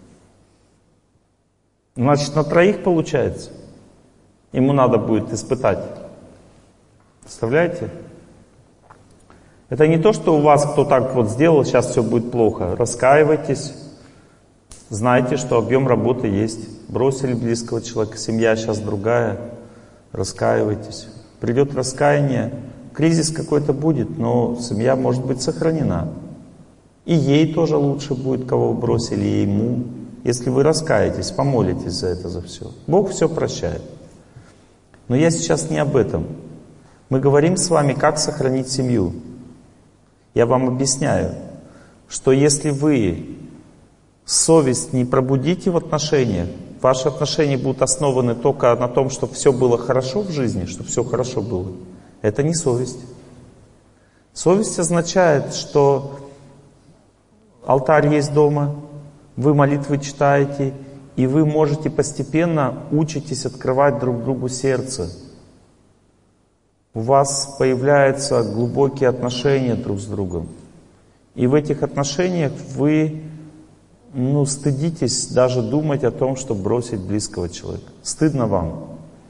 Значит, на 3 получается. Ему надо будет испытать. Представляете? Это не то, что у вас кто так вот сделал, сейчас все будет плохо. Раскаивайтесь. Знайте, что объем работы есть. Бросили близкого человека, семья сейчас другая. Раскаивайтесь. Придет раскаяние, кризис какой-то будет, но семья может быть сохранена. И ей тоже лучше будет, кого вы бросили, и ему. Если вы раскаетесь, помолитесь за это, за все. Бог все прощает. Но я сейчас не об этом. Мы говорим с вами, как сохранить семью. Я вам объясняю, что если вы совесть не пробудите в отношениях, ваши отношения будут основаны только на том, чтобы все было хорошо в жизни, чтобы все хорошо было. Это не совесть. Совесть означает, что алтарь есть дома, вы молитвы читаете, и вы можете постепенно учитесь открывать друг другу сердце. у вас появляются глубокие отношения друг с другом. И в этих отношениях вы стыдитесь даже думать о том, чтобы бросить близкого человека. Стыдно вам.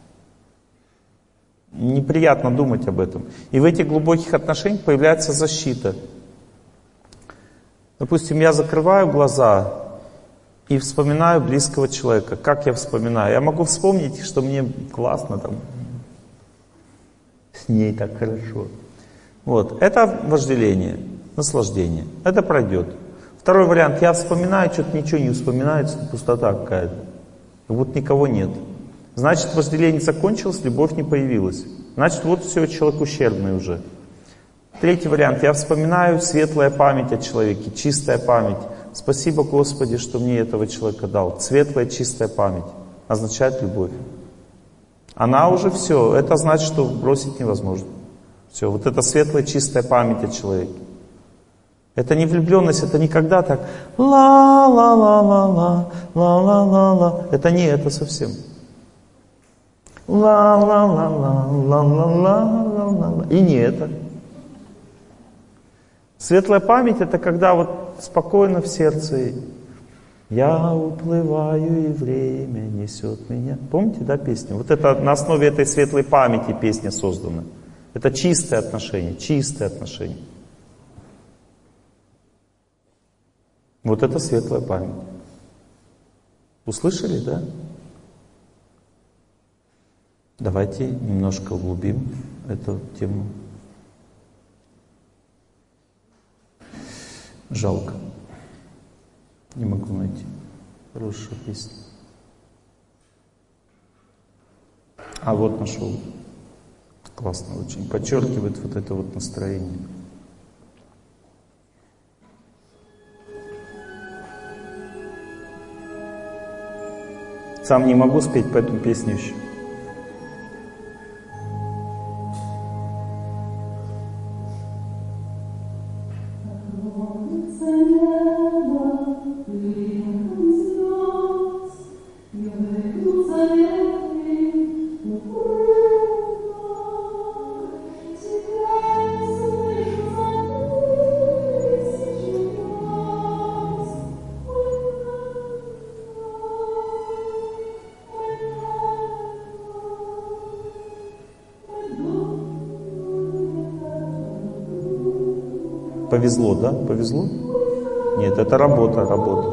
Неприятно думать об этом. И в этих глубоких отношениях появляется защита. Допустим, я закрываю глаза и вспоминаю близкого человека. Как я вспоминаю? Я могу вспомнить, что мне классно там, с ней так хорошо. Вот. Это вожделение, наслаждение. Это пройдет. Второй вариант. Я вспоминаю, что-то ничего не вспоминается, пустота какая-то. Вот никого нет. Значит, вожделение закончилось, любовь не появилась. Значит, вот все, человек ущербный уже. Третий вариант. Я вспоминаю светлая память о человеке, чистая память. Спасибо, Господи, что мне этого человека дал. Светлая, чистая память означает любовь. Она уже все. Это значит, что бросить невозможно. Все. Вот это светлая, чистая память о человеке. Это не влюбленность, это никогда так ла-ла-ла-ла-ла, ла-ла-ла-ла. Это не это совсем. Ла-ла-ла-ла-ла-ла-ла-ла. И не это. Светлая память — это когда вот спокойно в сердце я уплываю, и время несет меня. Помните, да, песню? Вот это на основе этой светлой памяти песня создана. Это чистое отношение, чистое отношение. Вот это светлая память. Услышали, да? Давайте немножко углубим эту тему. Жалко. Не могу найти. Хорошая песня. А вот нашел. Классно очень. Подчеркивает вот это вот настроение. Сам не могу спеть, поэтому песню еще. Повезло, да? Повезло? Нет, это работа, работа.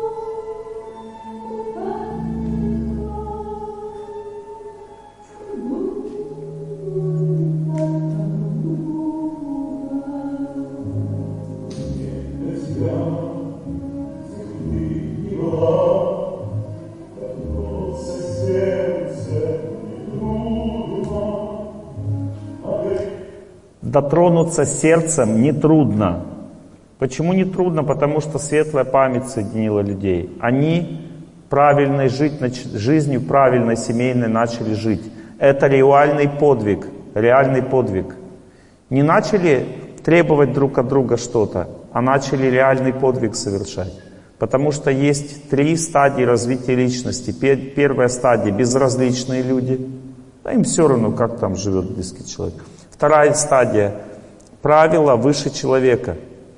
Дотронуться сердцем нетрудно. Почему нетрудно? Потому что светлая память соединила людей. Они правильной жизнью, правильной семейной начали жить. Это реальный подвиг. Реальный подвиг. Не начали требовать друг от друга что-то, а начали реальный подвиг совершать. Потому что есть 3 стадии развития личности. Первая стадия — безразличные люди. Да им все равно, как там живет близкий человек. Вторая стадия — правила выше человека.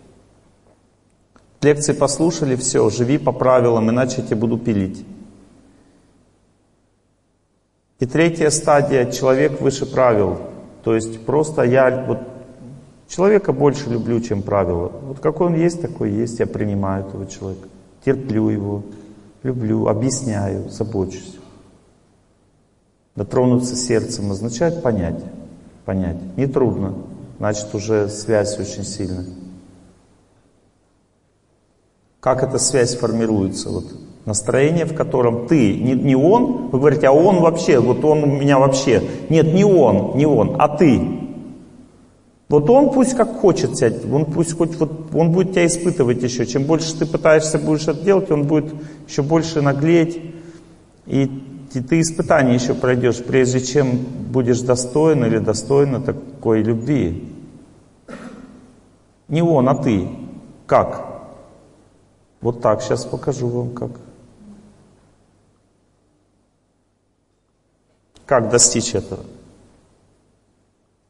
Лекции послушали, все, живи по правилам, иначе я тебя буду пилить. И третья стадия — человек выше правил. То есть просто я вот человека больше люблю, чем правила. Вот какой он есть, такой есть, я принимаю этого человека. Терплю его, люблю, объясняю, забочусь. Дотронуться сердцем означает понять. Понять. Нетрудно. Значит, уже связь очень сильная. Как эта связь формируется? Вот настроение, в котором ты, не он, вы говорите, а он вообще, вот он у меня вообще. Нет, не он, а ты. Вот он пусть как хочет сядь, он пусть хоть вот, он будет тебя испытывать еще. Чем больше ты пытаешься будешь это делать, он будет еще больше наглеть. И ты испытания еще пройдешь, прежде чем будешь достоин или достойна такой любви. Не он, а ты. Как? Вот так, сейчас покажу вам как. Как достичь этого?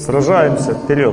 Сражаемся, вперед.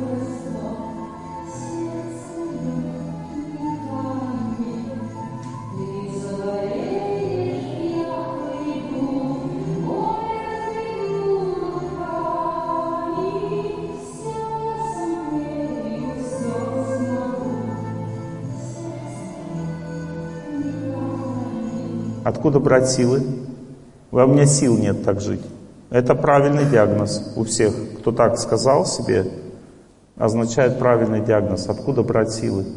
Откуда брать силы? У меня сил нет так жить. Это правильный диагноз у всех. Кто так сказал себе, означает правильный диагноз. Откуда брать силы?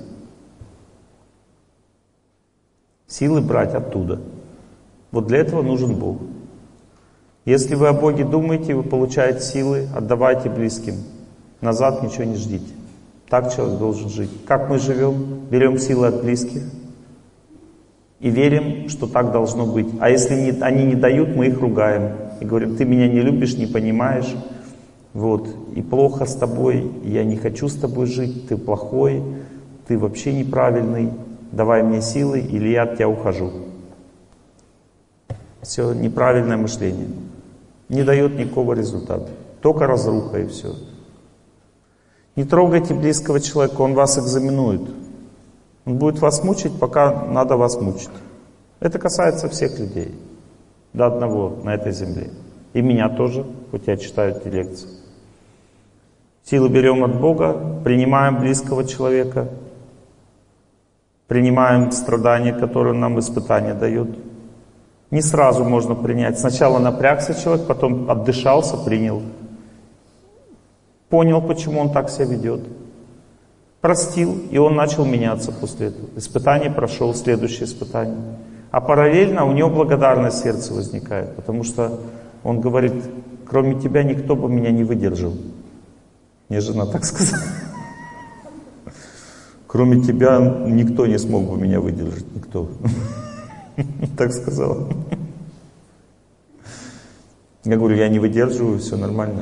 Силы брать оттуда. Вот для этого нужен Бог. Если вы о Боге думаете, вы получаете силы, отдавайте близким. Назад ничего не ждите. Так человек должен жить. Как мы живем? Берем силы от близких и верим, что так должно быть. А если они не дают, мы их ругаем. И говорим: ты меня не любишь, не понимаешь. Вот. И плохо с тобой, я не хочу с тобой жить, ты плохой, ты вообще неправильный, давай мне силы, или я от тебя ухожу. Все, неправильное мышление. Не дает никакого результата. Только разруха и все. Не трогайте близкого человека, он вас экзаменует. Он будет вас мучить, пока надо вас мучить. Это касается всех людей. До одного на этой земле. И меня тоже, хоть я читаю эти лекции. Силы берем от Бога, принимаем близкого человека, принимаем страдания, которые он нам испытания дает. Не сразу можно принять. Сначала напрягся человек, потом отдышался, принял. Понял, почему он так себя ведет. Простил, и он начал меняться после этого. Испытание прошел, следующее испытание. А параллельно у него благодарность в сердце возникает, потому что он говорит: кроме тебя никто бы меня не выдержал. Мне жена так сказала. Кроме тебя никто не смог бы меня выдержать, никто. Так сказала. Я говорю: я не выдерживаю, все нормально.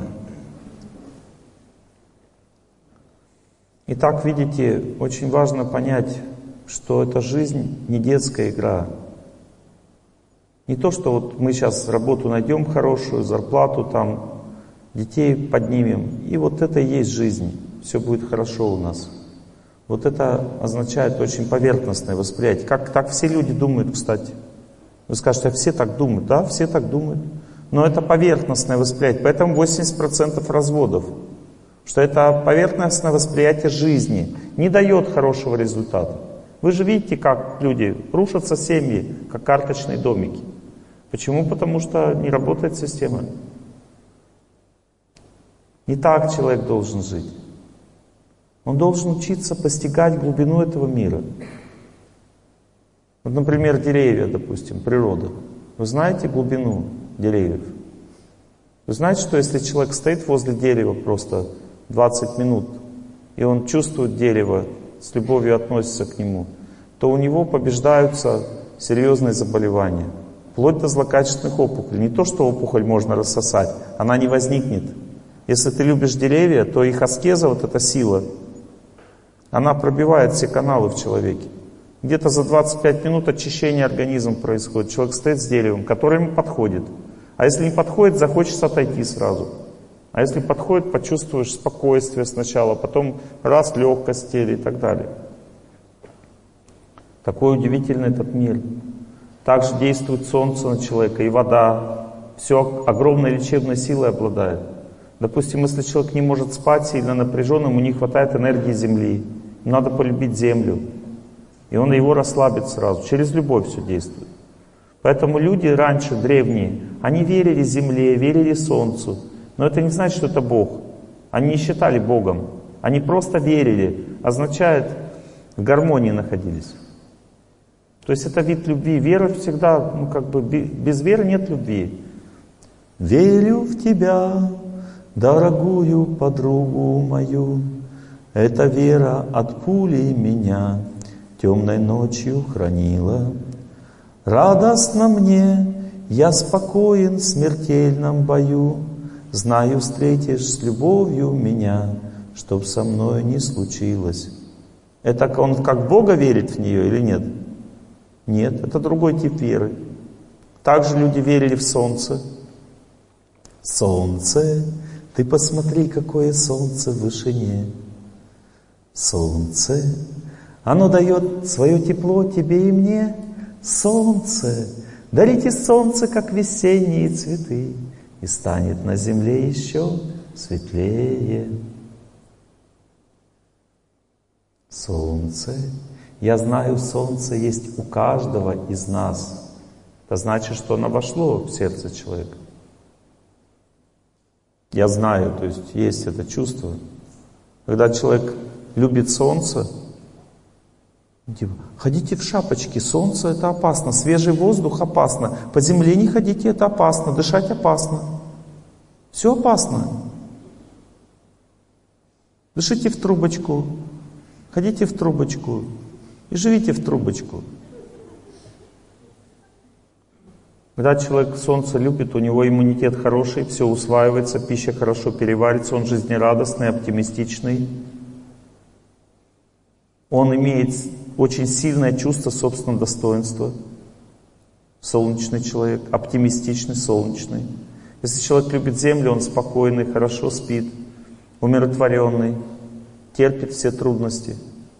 Итак, видите, очень важно понять, что эта жизнь не детская игра. Не то, что вот мы сейчас работу найдем хорошую, зарплату там, детей поднимем, и вот это и есть жизнь, все будет хорошо у нас. Вот это означает очень поверхностное восприятие. Как так все люди думают, кстати. Вы скажете: а все так думают? Да, все так думают. Но это поверхностное восприятие, поэтому 80% разводов. Что это поверхностное восприятие жизни не дает хорошего результата. Вы же видите, как люди рушатся семьи, как карточные домики. Почему? Потому что не работает система. Не так человек должен жить. Он должен учиться постигать глубину этого мира. Вот, например, деревья, допустим, природа. Вы знаете глубину деревьев? Вы знаете, что если человек стоит возле дерева просто 20 минут, и он чувствует дерево, с любовью относится к нему, то у него побеждаются серьезные заболевания, вплоть до злокачественных опухолей. Не то, что опухоль можно рассосать, она не возникнет. Если ты любишь деревья, то их аскеза, вот эта сила, она пробивает все каналы в человеке. Где-то за 25 минут очищение организма происходит. Человек стоит с деревом, которое ему подходит. А если не подходит, захочется отойти сразу. А если подходит, почувствуешь спокойствие сначала, потом раз, легкость в теле и так далее. Такой удивительный этот мир. Также действует солнце на человека и вода. Все огромной лечебной силой обладает. Допустим, если человек не может спать, сильно напряжен, ему не хватает энергии земли. Ему надо полюбить землю. И он его расслабит сразу. Через любовь все действует. Поэтому люди раньше, древние, они верили земле, верили солнцу. Но это не значит, что это Бог. Они не считали Богом. Они просто верили. Означает, в гармонии находились. То есть это вид любви. Вера всегда, без веры нет любви. Верю в тебя, дорогую подругу мою. Эта вера от пули меня темной ночью хранила. Радостно мне, я спокоен в смертельном бою. Знаю, встретишь с любовью меня, чтоб со мной не случилось. Это он как в Бога верит в нее или нет? Нет, это другой тип веры. Также люди верили в солнце. Солнце, Ты посмотри, какое солнце в вышине. Солнце, оно дает свое тепло тебе и мне. Солнце, дарите солнце, как весенние цветы, и станет на земле еще светлее. Солнце. Я знаю, солнце есть у каждого из нас. Это значит, что оно вошло в сердце человека. Я знаю, то есть это чувство. Когда человек любит солнце, типа, ходите в шапочке, солнце это опасно, свежий воздух опасно, по земле не ходите, это опасно, дышать опасно. Все опасно. Дышите в трубочку, ходите в трубочку и живите в трубочку. Когда человек солнце любит, у него иммунитет хороший, все усваивается, пища хорошо переварится, он жизнерадостный, оптимистичный. Он имеет очень сильное чувство собственного достоинства. Солнечный человек, оптимистичный, солнечный. Если человек любит землю, он спокойный, хорошо спит, умиротворенный, терпит все трудности.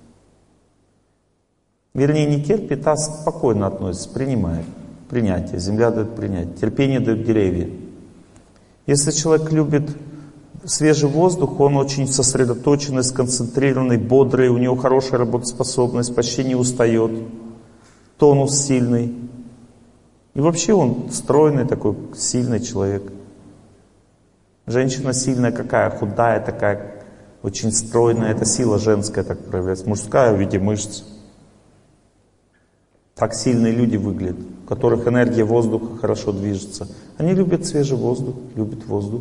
Вернее, не терпит, а спокойно относится, принимает. Принятие. Земля дает принятие. Терпение дают деревья. Если человек любит свежий воздух, он очень сосредоточенный, сконцентрированный, бодрый, у него хорошая работоспособность, почти не устает, тонус сильный. И вообще он стройный такой, сильный человек. Женщина сильная какая, худая такая, очень стройная, это сила женская так проявляется, мужская в виде мышц. Так сильные люди выглядят, у которых энергия воздуха хорошо движется. Они любят свежий воздух, любят воздух.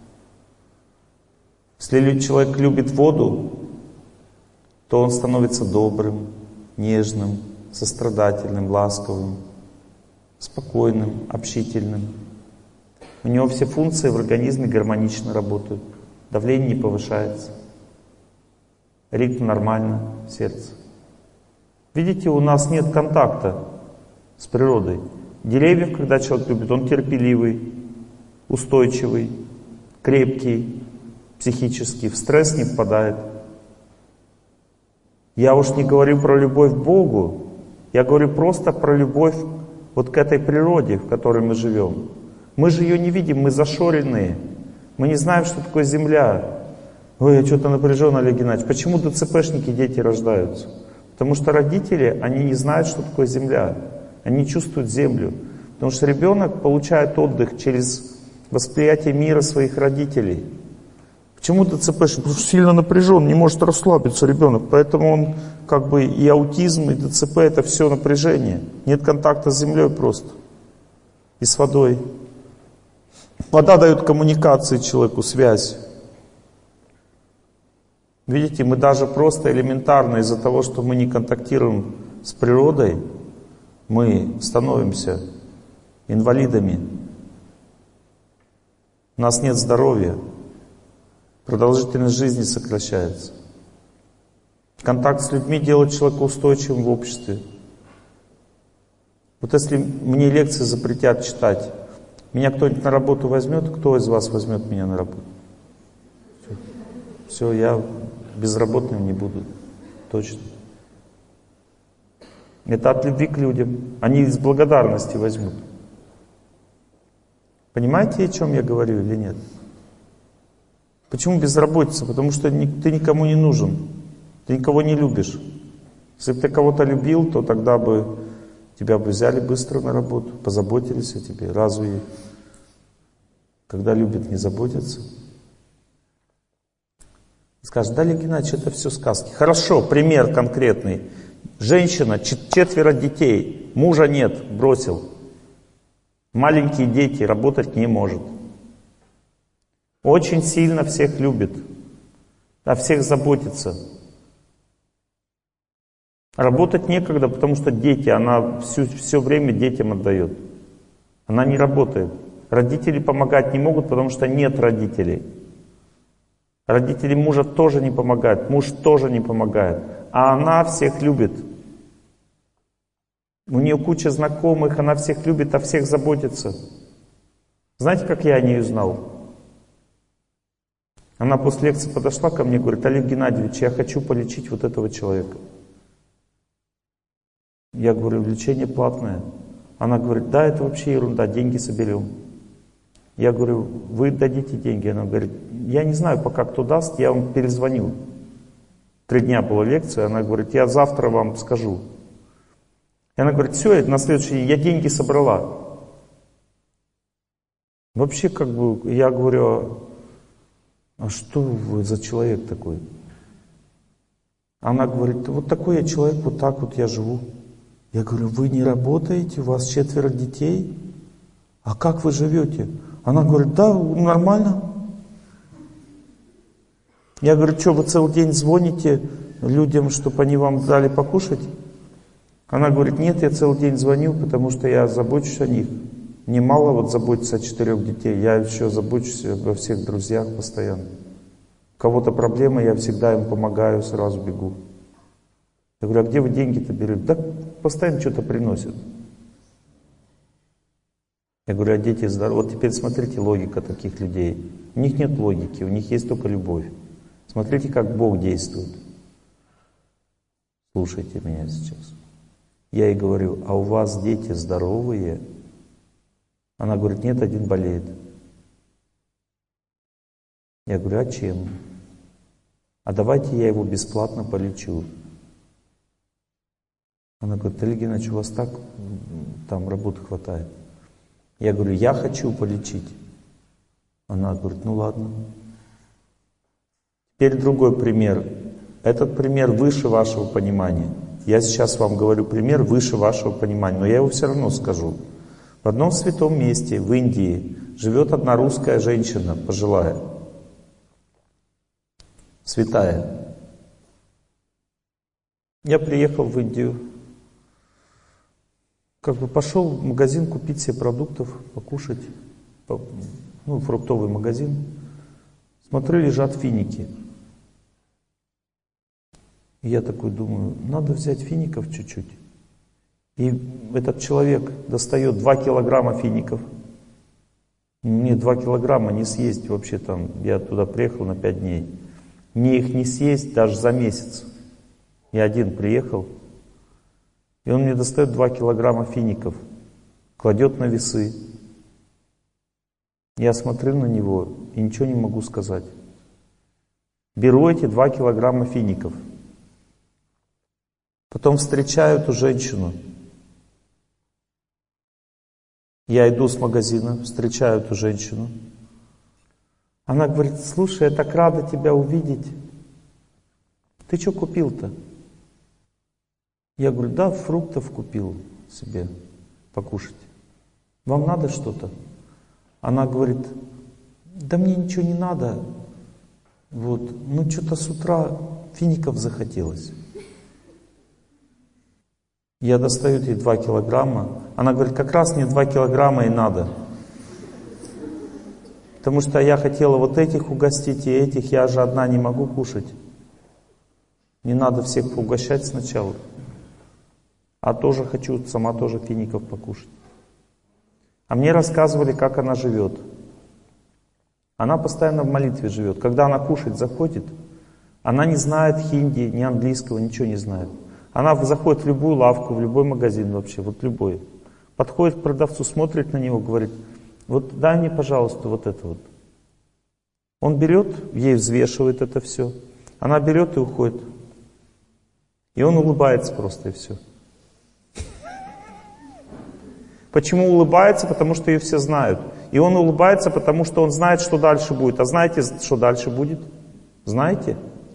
Если человек любит воду, то он становится добрым, нежным, сострадательным, ласковым, спокойным, общительным. У него все функции в организме гармонично работают. Давление не повышается. Ритм нормально в сердце. Видите, у нас нет контакта с природой. Деревьев, когда человек любит, он терпеливый, устойчивый, крепкий, психически, в стресс не впадает. Я уж не говорю про любовь к Богу, я говорю просто про любовь вот к этой природе, в которой мы живем. Мы же ее не видим, мы зашоренные, мы не знаем, что такое земля. Ой, я что-то напряжен, Олег Геннадьевич. Почему ДЦПшники дети рождаются? Потому что родители, они не знают, что такое земля. Они не чувствуют землю. Потому что ребенок получает отдых через восприятие мира своих родителей. Почему ДЦПшник? Потому что сильно напряжен, не может расслабиться ребенок. Поэтому он как бы и аутизм, и ДЦП это все напряжение. Нет контакта с землей просто. И с водой. Вода дает коммуникации человеку, связь. Видите, мы даже просто элементарно из-за того, что мы не контактируем с природой, мы становимся инвалидами. У нас нет здоровья, продолжительность жизни сокращается. Контакт с людьми делает человека устойчивым в обществе. Вот если мне лекции запретят читать, меня кто-нибудь на работу возьмет, кто из вас возьмет меня на работу? Все, я безработным не буду, точно. Это от любви к людям. Они из благодарности возьмут. Понимаете, о чем я говорю или нет? Почему безработица? Потому что ты никому не нужен. Ты никого не любишь. Если бы ты кого-то любил, то тогда бы тебя бы взяли быстро на работу, позаботились о тебе. Разве когда любят, не заботятся? Скажет, да, Олег Геннадьевич, это все сказки. Хорошо, пример конкретный. Женщина, 4 детей, мужа нет, бросил. Маленькие дети, работать не может. Очень сильно всех любит, о всех заботится. Работать некогда, потому что дети, она все время детям отдает. Она не работает. Родители помогать не могут, потому что нет родителей. Родители мужа тоже не помогают, муж тоже не помогает. А она всех любит. У нее куча знакомых, она всех любит, о всех заботится. Знаете, как я о ней узнал? Она после лекции подошла ко мне и говорит: Олег Геннадьевич, я хочу полечить вот этого человека. Я говорю: лечение платное. Она говорит: да, это вообще ерунда, деньги соберем. Я говорю: вы дадите деньги? Она говорит: я не знаю пока, кто даст, я вам перезвоню. 3 дня была лекция, она говорит: я завтра вам скажу. И она говорит: все, на следующий день я деньги собрала. Вообще, как бы, я говорю: а что вы за человек такой? Она говорит: вот такой я человек, вот так вот я живу. Я говорю: вы не работаете, у вас 4 детей? А как вы живете? Она говорит: да, нормально. Я говорю: что, вы целый день звоните людям, чтобы они вам дали покушать? Она говорит: нет, я целый день звоню, потому что я забочусь о них. Мне мало вот заботиться о 4 детей, я еще забочусь обо всех друзьях постоянно. У кого-то проблемы, я всегда им помогаю, сразу бегу. Я говорю: а где вы деньги-то берете? Да постоянно что-то приносят. Я говорю: а дети здоровы? Вот теперь смотрите, логика таких людей. У них нет логики, у них есть только любовь. Смотрите, как Бог действует. Слушайте меня сейчас. Я ей говорю: а у вас дети здоровые? Она говорит: нет, один болеет. Я говорю: а чем? А давайте я его бесплатно полечу. Она говорит: Олег Геннадьевич, у вас так там работы хватает. Я говорю: я хочу полечить. Она говорит: ну ладно. Теперь другой пример. Этот пример выше вашего понимания. Я сейчас вам говорю пример выше вашего понимания, но я его все равно скажу. В одном святом месте, в Индии, живет одна русская женщина, пожилая. Святая. Я приехал в Индию. Пошел в магазин купить себе продуктов, покушать. Фруктовый магазин. Смотрю, лежат финики. И я такой думаю: надо взять фиников чуть-чуть. И этот человек достает 2 килограмма фиников. Мне 2 килограмма не съесть вообще там. Я туда приехал на 5 дней. Мне их не съесть даже за месяц. Я один приехал. И он мне достает 2 килограмма фиников. Кладет на весы. Я смотрю на него и ничего не могу сказать. Беру эти 2 килограмма фиников. Потом встречаю эту женщину. Я иду с магазина, встречаю эту женщину. Она говорит: слушай, я так рада тебя увидеть. Ты что купил-то? Я говорю: да, фруктов купил себе покушать. Вам надо что-то? Она говорит: да мне ничего не надо. Что-то с утра фиников захотелось. Я достаю ей 2 килограмма. Она говорит: как раз мне 2 килограмма и надо. Потому что я хотела вот этих угостить и этих, я же одна не могу кушать. Не надо всех поугощать сначала. А тоже хочу, сама тоже фиников покушать. А мне рассказывали, как она живет. Она постоянно в молитве живет. Когда она кушать заходит, она не знает хинди, ни английского, ничего не знает. Она заходит в любую лавку, в любой магазин вообще, вот любой. Подходит к продавцу, смотрит на него, говорит: вот дай мне, пожалуйста, вот это вот. Он берет, ей взвешивает это все. Она берет и уходит. И он улыбается просто, и все. Почему улыбается? Потому что ее все знают. И он улыбается, потому что он знает, что дальше будет. А знаете, что дальше будет? Знаете?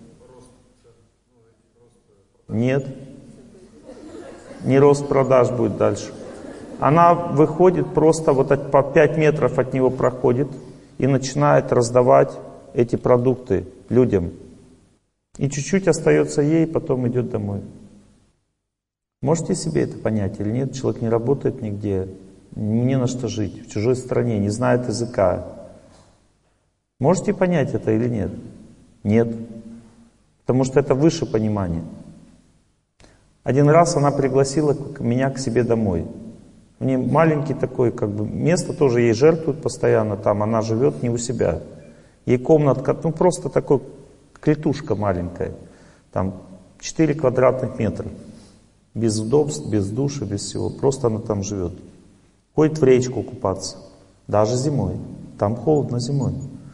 Нет. Не рост продаж будет дальше. Она выходит просто по 5 метров от него проходит и начинает раздавать эти продукты людям. И чуть-чуть остается ей, потом идет домой. Можете себе это понять или нет? Человек не работает нигде, не на что жить, в чужой стране, не знает языка. Можете понять это или нет? Нет. Потому что это выше понимания. Один раз она пригласила меня к себе домой. У нее маленький такой, место тоже ей жертвуют постоянно там, она живет не у себя. Ей комнатка, ну просто такой клетушка маленькая, там 4 квадратных метра. Без удобств, без душа, без всего. Просто она там живет. Ходит в речку купаться. Даже зимой. Там холодно зимой.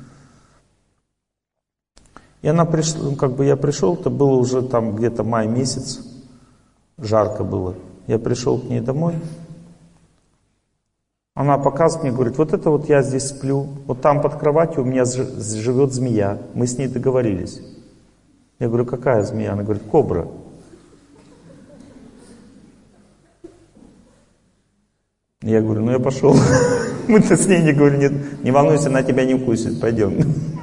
И она пришла, ну, как бы я пришел, это было уже там где-то май месяц. Жарко было. Я пришел к ней домой. Она показывает мне, говорит, вот это вот я здесь сплю. Вот там под кроватью у меня живет змея. Мы с ней договорились. Я говорю, какая змея? Она говорит, кобра. Я говорю, ну я пошел. Мы-то с ней не говорим, нет, не волнуйся, она тебя не укусит, пойдем.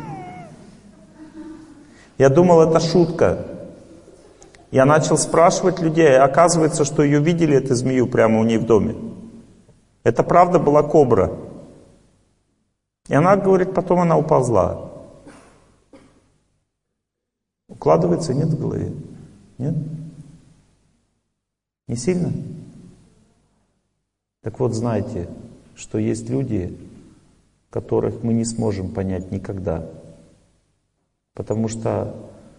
Я думал, это шутка. Я начал спрашивать людей, оказывается, что ее видели, эту змею, прямо у нее в доме. Это правда была кобра. И она говорит, потом она уползла. Укладывается, нет в голове? Нет? Не сильно? Так вот, знайте, что есть люди, которых мы не сможем понять никогда. Потому что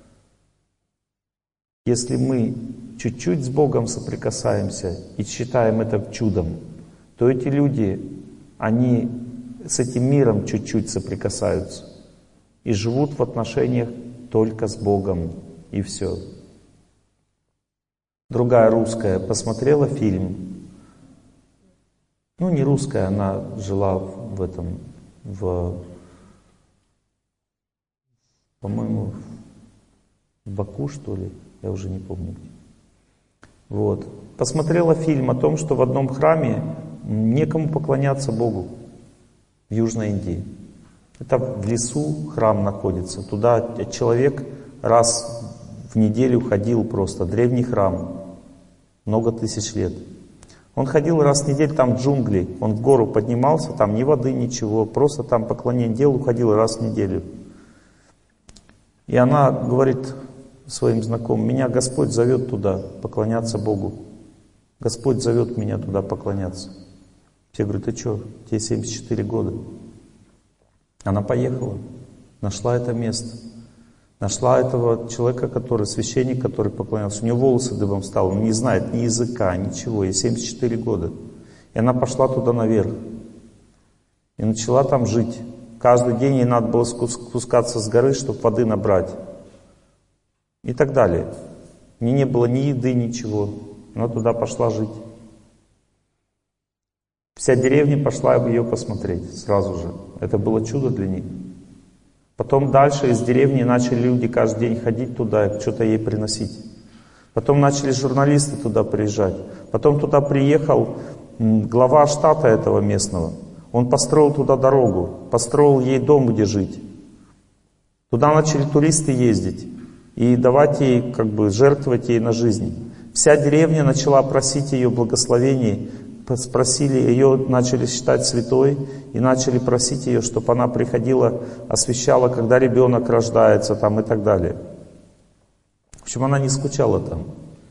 если мы чуть-чуть с Богом соприкасаемся и считаем это чудом, то эти люди, они с этим миром чуть-чуть соприкасаются и живут в отношениях только с Богом, и все. Другая русская посмотрела фильм, ну не русская, она жила в этом, по-моему, в Баку, что ли, я уже не помню. Вот. Посмотрела фильм о том, что в одном храме некому поклоняться Богу в Южной Индии. Это в лесу храм находится. Туда человек раз в неделю ходил просто. Древний храм. Много тысяч лет. Он ходил раз в неделю, там джунгли. Он в гору поднимался, там ни воды, ничего. Просто там поклонение делал, ходил раз в неделю. И она говорит своим знакомым, меня Господь зовет туда поклоняться Богу. Господь зовет меня туда поклоняться. Все говорят, ты что, тебе 74 года. Она поехала, нашла это место. Нашла этого человека, который, священник, который поклонялся. У него волосы дыбом стали, он не знает ни языка, ничего, ей 74 года. И она пошла туда наверх. И начала там жить. Каждый день ей надо было спускаться с горы, чтобы воды набрать. И так далее. У нее не было ни еды, ничего. Она туда пошла жить. Вся деревня пошла ее посмотреть сразу же. Это было чудо для них. Потом дальше из деревни начали люди каждый день ходить туда и что-то ей приносить. Потом начали журналисты туда приезжать. Потом туда приехал глава штата этого местного. Он построил туда дорогу, построил ей дом, где жить. Туда начали туристы ездить и давать ей, как бы, жертвовать ей на жизнь. Вся деревня начала просить ее благословений, спросили ее, начали считать святой и начали просить ее, чтобы она приходила, освящала, когда ребенок рождается там и так далее. В общем, она не скучала там.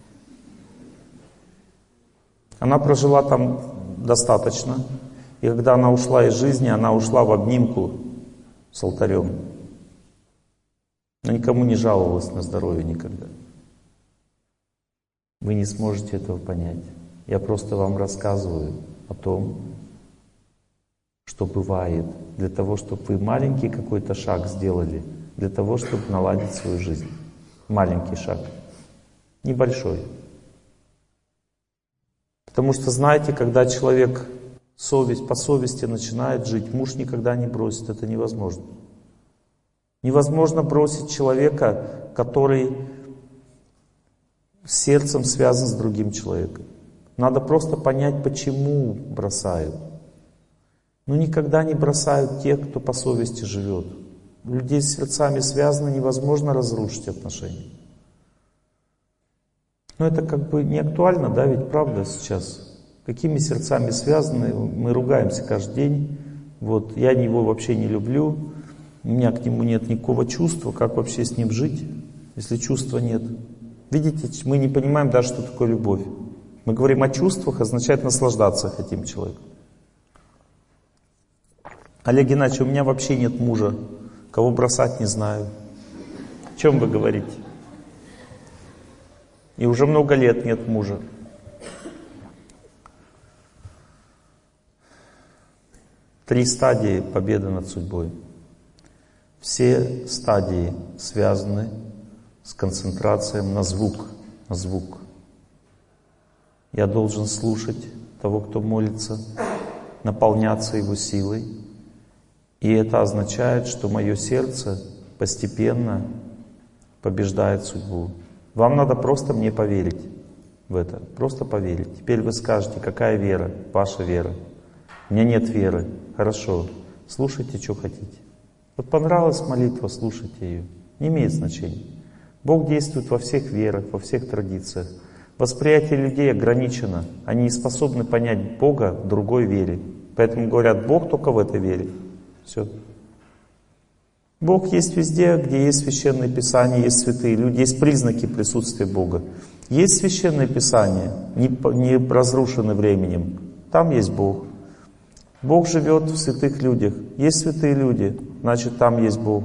Она прожила там достаточно. И когда она ушла из жизни, она ушла в обнимку с алтарем. Она никому не жаловалась на здоровье никогда. Вы не сможете этого понять. Я просто вам рассказываю о том, что бывает, для того, чтобы вы маленький какой-то шаг сделали, для того, чтобы наладить свою жизнь. Маленький шаг. Небольшой. Потому что, знаете, когда человек по совести начинает жить, муж никогда не бросит, это невозможно. Невозможно бросить человека, который сердцем связан с другим человеком. Надо просто понять, почему бросают. Но никогда не бросают тех, кто по совести живет. Людей с сердцами связано, невозможно разрушить отношения. Но это как бы не актуально, да, ведь правда сейчас? Какими сердцами связаны, мы ругаемся каждый день. Вот, я его вообще не люблю, у меня к нему нет никакого чувства, как вообще с ним жить, если чувства нет? Видите, мы не понимаем даже, что такое любовь. Мы говорим о чувствах, означает наслаждаться хотим человеком. Олег Геннадьевич, у меня вообще нет мужа, Кого бросать, не знаю. О чем вы говорите? И уже много лет нет мужа. Три стадии победы над судьбой. Все стадии связаны с концентрацией на звук. На звук. Я должен слушать того, кто молится, наполняться его силой. И это означает, что мое сердце постепенно побеждает судьбу. Вам надо просто мне поверить в это. Просто поверить. Теперь вы скажете, какая вера? Ваша вера. У меня нет веры. Хорошо. Слушайте, что хотите. Вот понравилась молитва, слушайте ее. Не имеет значения. Бог действует во всех верах, во всех традициях. Восприятие людей ограничено. Они не способны понять Бога в другой вере. Поэтому говорят, Бог только в этой вере. Все. Бог есть везде, где есть Священное Писание, есть святые люди, есть признаки присутствия Бога. Есть Священное Писание, не разрушено временем. Там есть Бог. Бог живет в святых людях. Есть святые люди, значит там есть Бог.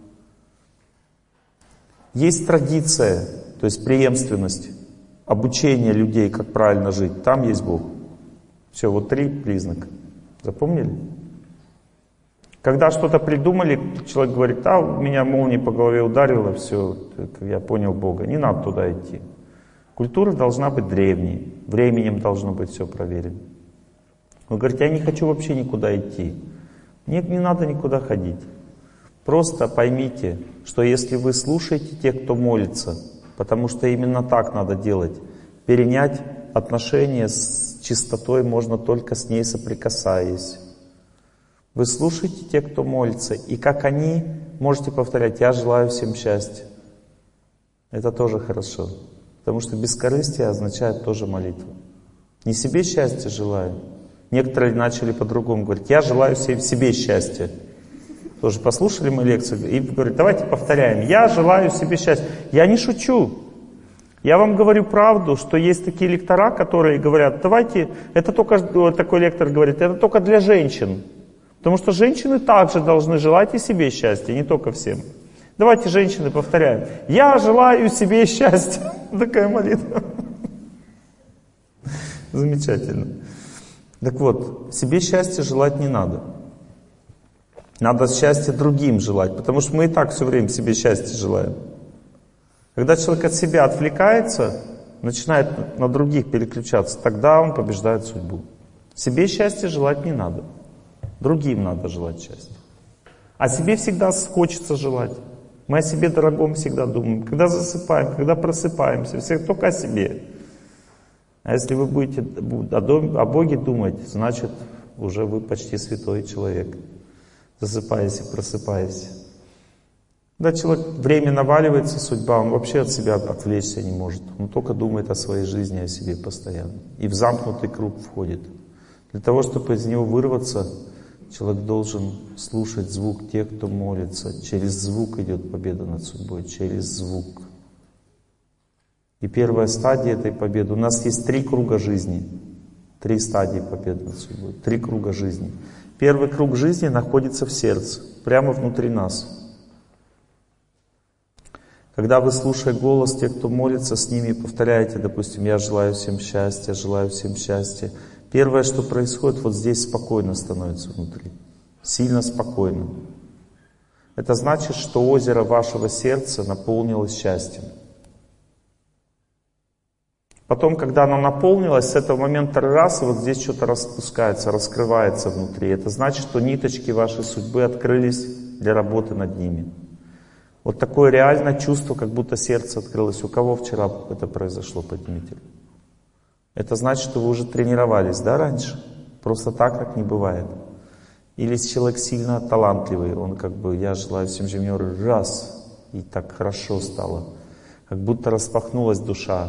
Есть традиция, то есть преемственность, обучение людей, как правильно жить. Там есть Бог. Все, вот три признака. Запомнили? Когда что-то придумали, человек говорит, меня молнией по голове ударило, все, я понял Бога. Не надо туда идти. Культура должна быть древней. Временем должно быть все проверено. Вы говорите, я не хочу вообще никуда идти. Нет, не надо никуда ходить. Просто поймите, что если вы слушаете тех, кто молится, потому что именно так надо делать, перенять отношения с чистотой можно только с ней соприкасаясь. Вы слушаете тех, кто молится, и как они, можете повторять, я желаю всем счастья. Это тоже хорошо, потому что бескорыстие означает тоже молитву. Не себе счастья желаю. Некоторые начали по-другому говорить, я желаю себе счастья. Тоже послушали мы лекцию и говорят, давайте повторяем, я желаю себе счастья. Я не шучу. Я вам говорю правду, что есть такие лектора, которые говорят, давайте, это только, такой лектор говорит, это только для женщин. Потому что женщины также должны желать и себе счастья, не только всем. Давайте, женщины, повторяем. Я желаю себе счастья. Такая молитва. Замечательно. Так вот, себе счастья желать не надо. Надо счастье другим желать, потому что мы и так все время себе счастья желаем. Когда человек от себя отвлекается, начинает на других переключаться, тогда он побеждает судьбу. Себе счастья желать не надо. Другим надо желать счастья. А себе всегда хочется желать. Мы о себе дорогом всегда думаем. Когда засыпаем, когда просыпаемся, все только о себе. А если вы будете о Боге думать, значит, уже вы почти святой человек. Засыпаясь и просыпаясь. Когда человек, время наваливается, судьба, он вообще от себя отвлечься не может. Он только думает о своей жизни, о себе постоянно. И в замкнутый круг входит. Для того, чтобы из него вырваться, человек должен слушать звук тех, кто молится. Через звук идет победа над судьбой. Через звук. И первая стадия этой победы. У нас есть 3 круга жизни. 3 стадии победы над судьбой. 3 круга жизни. Первый круг жизни находится в сердце. Прямо внутри нас. Когда вы, слушая голос тех, кто молится, с ними повторяете, допустим, я желаю всем счастья, желаю всем счастья. Первое, что происходит, вот здесь спокойно становится внутри. Сильно спокойно. Это значит, что озеро вашего сердца наполнилось счастьем. Потом, когда оно наполнилось, с этого момента раз, и вот здесь что-то распускается, раскрывается внутри. Это значит, что ниточки вашей судьбы открылись для работы над ними. Вот такое реальное чувство, как будто сердце открылось. У кого вчера это произошло, поднимите? Это значит, что вы уже тренировались, да, раньше? Просто так, как не бывает. Или человек сильно талантливый, он как бы, я желаю всем жемеру, раз, и так хорошо стало. Как будто распахнулась душа.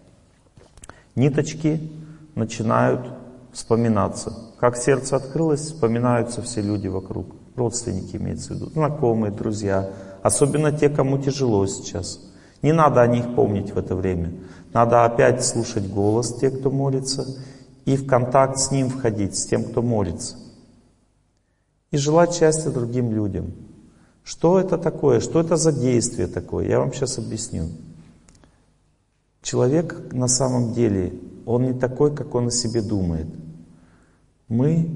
Ниточки начинают вспоминаться. Как сердце открылось, вспоминаются все люди вокруг. Родственники имеется в виду, знакомые, друзья. Особенно те, кому тяжело сейчас. Не надо о них помнить в это время. Надо опять слушать голос тех, кто молится, и в контакт с ним входить, с тем, кто молится. И желать счастья другим людям. Что это такое? Что это за действие такое? Я вам сейчас объясню. Человек на самом деле, он не такой, как он о себе думает. Мы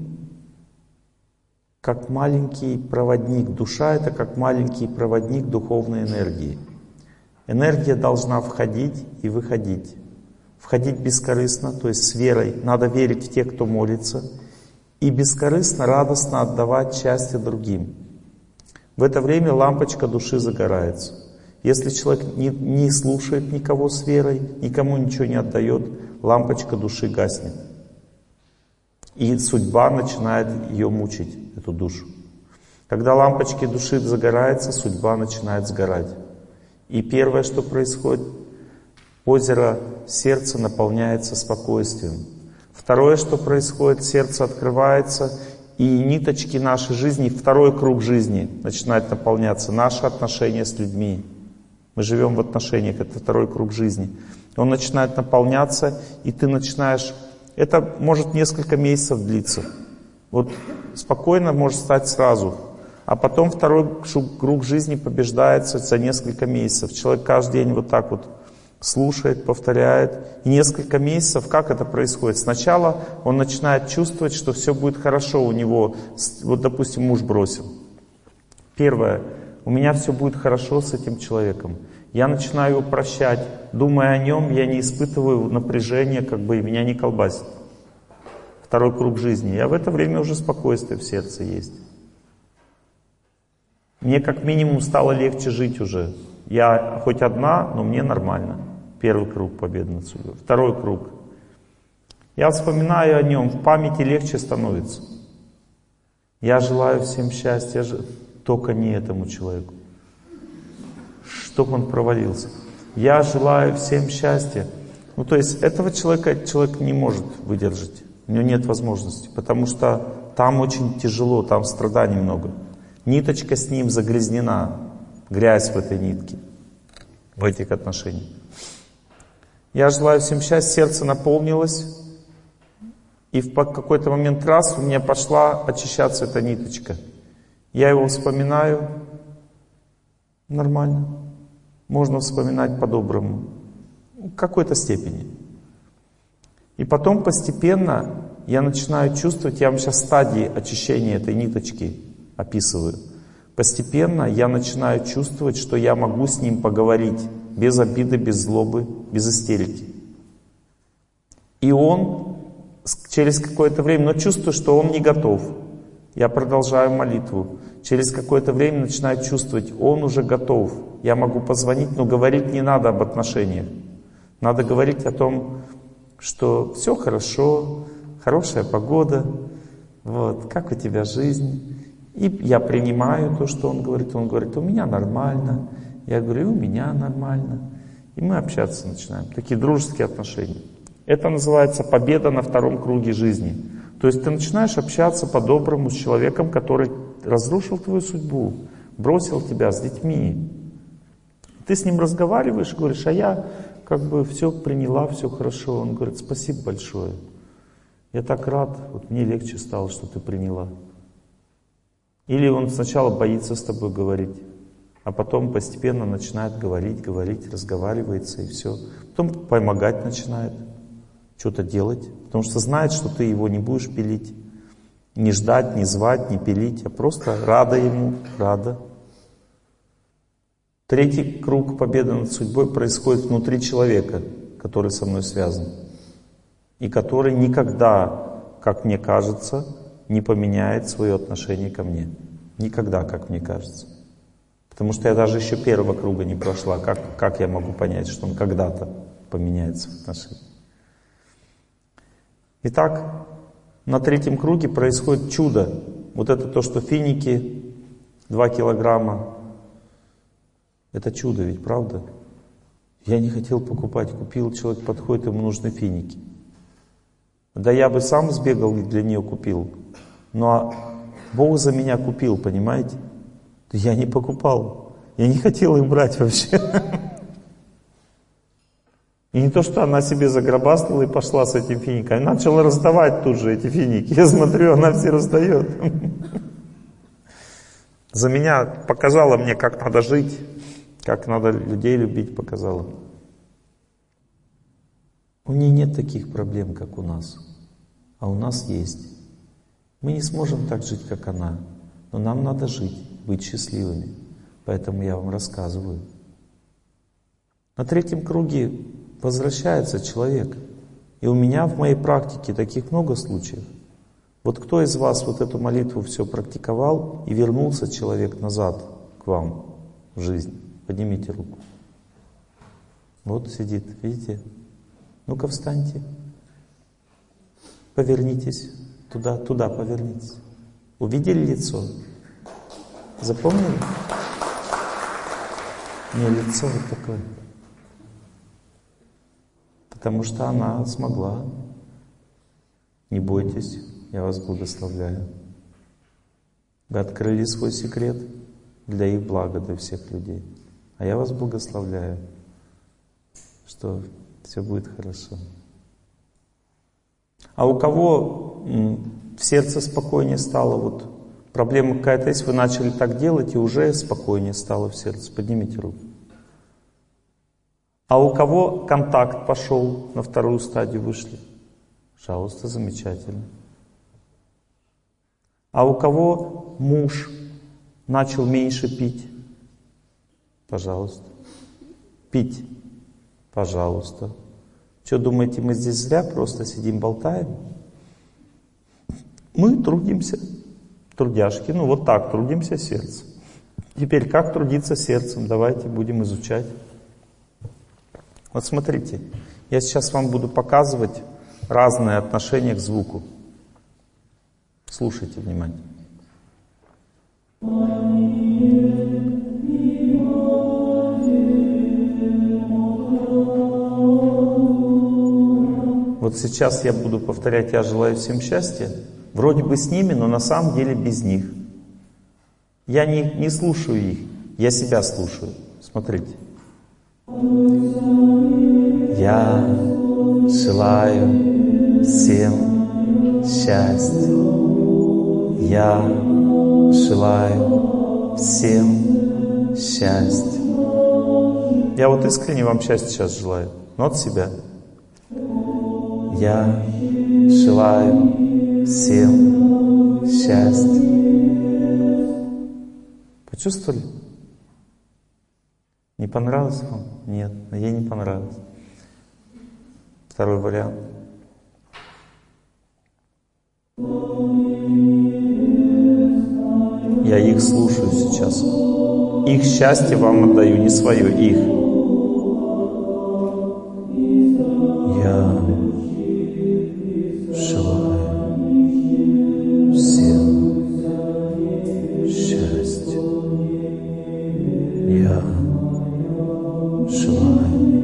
как маленький проводник. Душа — это как маленький проводник духовной энергии. Энергия должна входить и выходить. Входить бескорыстно, то есть с верой. Надо верить в тех, кто молится. И бескорыстно, радостно отдавать счастье другим. В это время лампочка души загорается. Если человек не слушает никого с верой, никому ничего не отдает, лампочка души гаснет. И судьба начинает ее мучить, эту душу. Когда лампочки души загораются, судьба начинает сгорать. И первое, что происходит, озеро сердца наполняется спокойствием. Второе, что происходит, сердце открывается, и ниточки нашей жизни, второй круг жизни начинает наполняться. Наши отношения с людьми. Мы живем в отношениях, это второй круг жизни. Он начинает наполняться, и ты начинаешь... Это может несколько месяцев длиться. Вот спокойно может стать сразу. А потом второй круг жизни побеждается за несколько месяцев. Человек каждый день вот так вот слушает, повторяет. И несколько месяцев, как это происходит? Сначала он начинает чувствовать, что все будет хорошо у него. Вот, допустим, муж бросил. Первое. У меня все будет хорошо с этим человеком. Я начинаю его прощать. Думая о нем, я не испытываю напряжения, как бы и меня не колбасит. Второй круг жизни. Я в это время уже спокойствие в сердце есть. Мне как минимум стало легче жить уже. Я хоть одна, но мне нормально. Первый круг победы над судьбой. Второй круг. Я вспоминаю о нем, в памяти легче становится. Я желаю всем счастья, только не этому человеку. Чтоб он провалился. Я желаю всем счастья. Ну, то есть этого человек не может выдержать. У него нет возможности. Потому что там очень тяжело, там страданий много. Ниточка с ним загрязнена. Грязь в этой нитке. В этих отношениях. Я желаю всем счастья. Сердце наполнилось. И в какой-то момент раз у меня пошла очищаться эта ниточка. Я его вспоминаю. Нормально. Можно вспоминать по-доброму. В какой-то степени. И потом постепенно я начинаю чувствовать, я вам сейчас стадии очищения этой ниточки описываю. Постепенно я начинаю чувствовать, что я могу с ним поговорить без обиды, без злобы, без истерики. И он через какое-то время, но чувствую, что он не готов. Я продолжаю молитву. Через какое-то время начинаю чувствовать, он уже готов. Я могу позвонить, но говорить не надо об отношениях. Надо говорить о том, что все хорошо, хорошая погода, вот, как у тебя жизнь. И я принимаю то, что он говорит. Он говорит, у меня нормально. Я говорю, у меня нормально. И мы общаться начинаем. Такие дружеские отношения. Это называется победа на втором круге жизни. То есть ты начинаешь общаться по-доброму с человеком, который разрушил твою судьбу, бросил тебя с детьми. Ты с ним разговариваешь, говоришь, а я как бы все приняла, все хорошо. Он говорит, спасибо большое. Я так рад, вот мне легче стало, что ты приняла. Или он сначала боится с тобой говорить, а потом постепенно начинает говорить, разговаривается и все. Потом помогать начинает, что-то делать, потому что знает, что ты его не будешь пилить. Не ждать, не звать, не пилить, а просто рада ему, рада. Третий круг победы над судьбой происходит внутри человека, который со мной связан. И который никогда, как мне кажется, не поменяет свое отношение ко мне. Никогда, как мне кажется. Потому что я даже еще первого круга не прошла. Как я могу понять, что он когда-то поменяется в отношении? Итак, на третьем круге происходит чудо. Вот это то, что финики, 2 килограмма. Это чудо ведь, правда? Я не хотел покупать, купил, человек подходит, ему нужны финики. Да я бы сам сбегал и для нее купил. Но Бог за меня купил, понимаете? Я не покупал. Я не хотел их брать вообще. И не то, что она себе загробастала и пошла с этим фиником. Она начала раздавать тут же эти финики. Я смотрю, она все раздает. За меня показала мне, как надо жить, как надо людей любить, показала. У нее нет таких проблем, как у нас. А у нас есть. Мы не сможем так жить, как она. Но нам надо жить, быть счастливыми. Поэтому я вам рассказываю. На третьем круге возвращается человек. И у меня в моей практике таких много случаев. Вот кто из вас вот эту молитву все практиковал и вернулся человек назад к вам в жизнь? Поднимите руку. Вот сидит, видите? Ну-ка встаньте. Повернитесь. Туда повернитесь. Увидели лицо? Запомнили? Не, лицо вот такое. Потому что она смогла. Не бойтесь, я вас благословляю. Вы открыли свой секрет для их блага, для всех людей. А я вас благословляю, что все будет хорошо. А у кого в сердце спокойнее стало, вот проблема какая-то есть, вы начали так делать, и уже спокойнее стало в сердце, поднимите руку. А у кого контакт пошел, на вторую стадию вышли? Пожалуйста, замечательно. А у кого муж начал меньше пить? Пожалуйста. Пить? Пожалуйста. Что, думаете, мы здесь зря просто сидим, болтаем? Мы трудимся, трудяшки, ну вот так, трудимся сердцем. Теперь, как трудиться сердцем? Давайте будем изучать. Вот смотрите, я сейчас вам буду показывать разные отношения к звуку. Слушайте внимательно. Вот сейчас я буду повторять «Я желаю всем счастья». Вроде бы с ними, но на самом деле без них. Я не слушаю их, я себя слушаю. Смотрите. Я желаю всем счастья. Я желаю всем счастья. Я вот искренне вам счастья сейчас желаю, но от себя. Я желаю всем счастья. Почувствовали? Не понравилось вам? Нет, ей не понравилось. Второй вариант. Я их слушаю сейчас. Их счастье вам отдаю, не свое, их. Я желаю всем счастья. Я желаю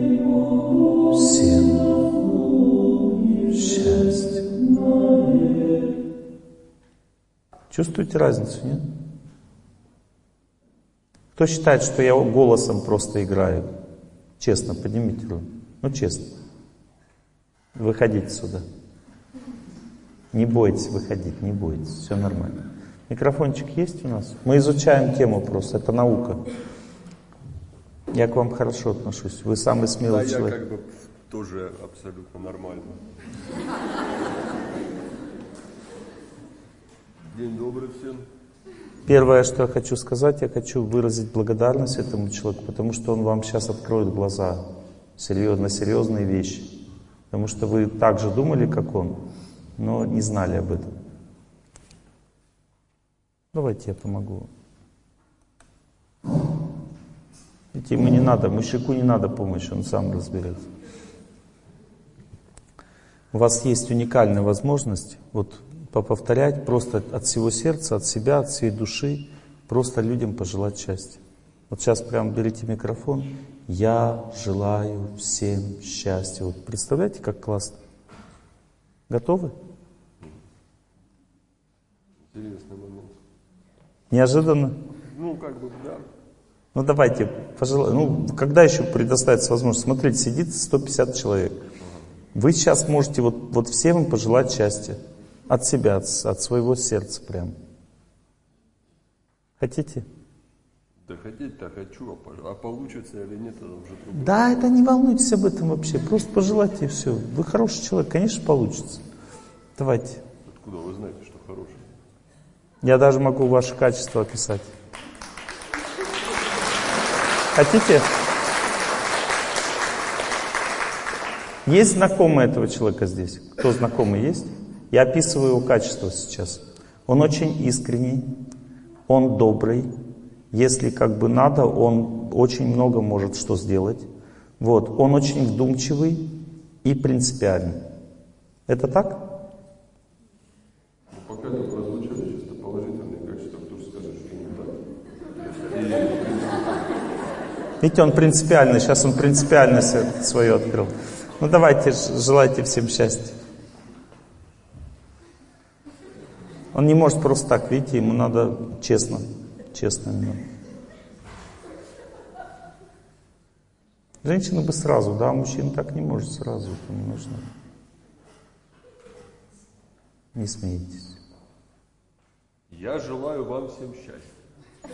всем счастья. Чувствуете разницу, нет? Кто считает, что я голосом просто играю? Честно, поднимите руку. Ну, честно. Выходите сюда. Не бойтесь выходить, не бойтесь. Все нормально. Микрофончик есть у нас? Мы изучаем тему просто, это наука. Я к вам хорошо отношусь. Вы самый смелый человек. Я как бы тоже абсолютно нормально. День добрый всем. Первое, что я хочу сказать, я хочу выразить благодарность этому человеку, потому что он вам сейчас откроет глаза на серьезные вещи. Потому что вы так же думали, как он, но не знали об этом. Давайте я помогу. Ведь ему не надо, мужику не надо помощи, он сам разберется. У вас есть уникальная возможность вот повторять просто от всего сердца, от себя, от всей души, просто людям пожелать счастья. Вот сейчас прямо берите микрофон. Я желаю всем счастья. Вот представляете, как классно? Готовы? Интересный момент. Неожиданно? Ну, как бы, да. Ну, давайте, пожелаем. Ну, когда еще предоставится возможность? Смотрите, сидит 150 человек. Вы сейчас можете вот всем им пожелать счастья. От себя, от своего сердца прям. Хотите? Да хотеть-то хочу, а получится или нет, это уже другое. Да, это не волнуйтесь об этом вообще. Просто пожелайте и все. Вы хороший человек, конечно, получится. Давайте. Откуда вы знаете, что хорошее? Я даже могу ваши качества описать. Хотите? Есть знакомый этого человека здесь? Кто знакомый есть? Я описываю его качества сейчас. Он очень искренний, он добрый. Если как бы надо, он очень много может что сделать. Вот. Он очень вдумчивый и принципиальный. Это так? Ну, пока не прозвучали чисто положительные качества, кто же скажет, что не так. Видите, он принципиальный, сейчас он принципиальность свою открыл. Ну давайте, желайте всем счастья. Он не может просто так, видите, ему надо честно. Честно. Женщина бы сразу, да, мужчина так не может сразу, это не нужно. Не смейтесь. Я желаю вам всем счастья.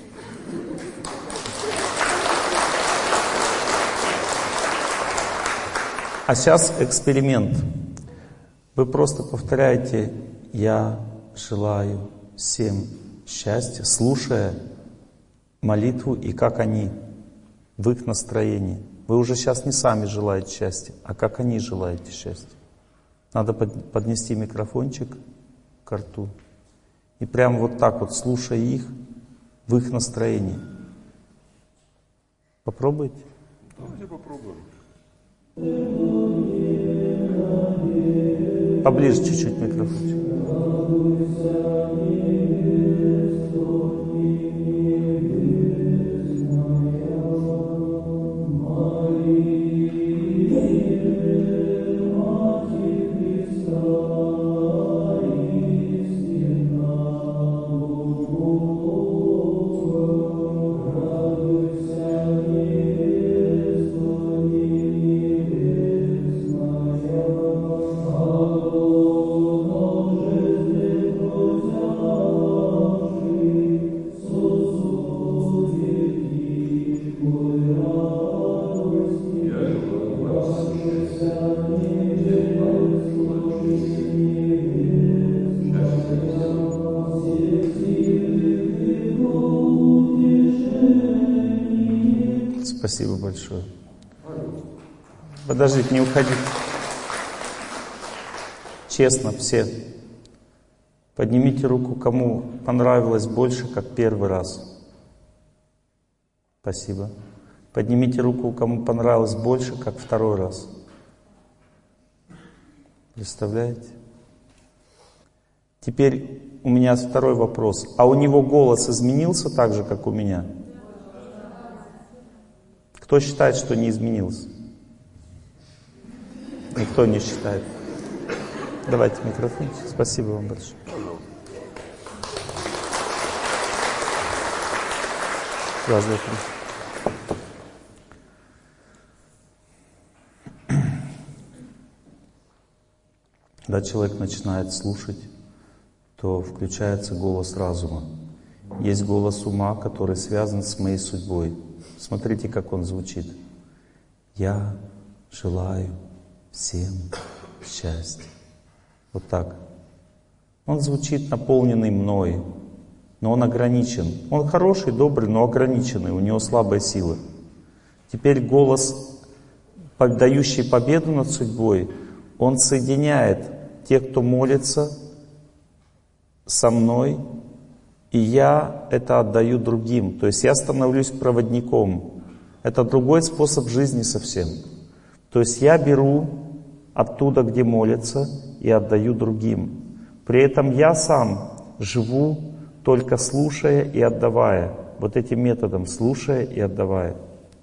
А сейчас эксперимент. Вы просто повторяете «Я желаю всем счастья», слушая молитву и как они в их настроении. Вы уже сейчас не сами желаете счастья, а как они желаете счастья. Надо поднести микрофончик к рту. И прямо вот так вот, слушая их, в их настроении. Попробуйте. Давайте попробуем. Поближе чуть-чуть микрофончик. Спасибо большое. Подождите, не уходите. Честно, все. Поднимите руку, кому понравилось больше, как первый раз. Спасибо. Поднимите руку, кому понравилось больше, как второй раз. Представляете? Теперь у меня второй вопрос. А у него голос изменился так же, как у меня? Кто считает, что не изменился? Никто не считает. Давайте микрофон. Спасибо вам большое. Когда человек начинает слушать, то включается голос разума. Есть голос ума, который связан с моей судьбой. Смотрите, как он звучит. Я желаю всем счастья. Вот так. Он звучит наполненный мной, но он ограничен. Он хороший, добрый, но ограниченный, у него слабая сила. Теперь голос, дающий победу над судьбой, он соединяет тех, кто молится, со мной, и я это отдаю другим. То есть я становлюсь проводником. Это другой способ жизни совсем. То есть я беру оттуда, где молятся, и отдаю другим. При этом я сам живу только слушая и отдавая. Вот этим методом, слушая и отдавая.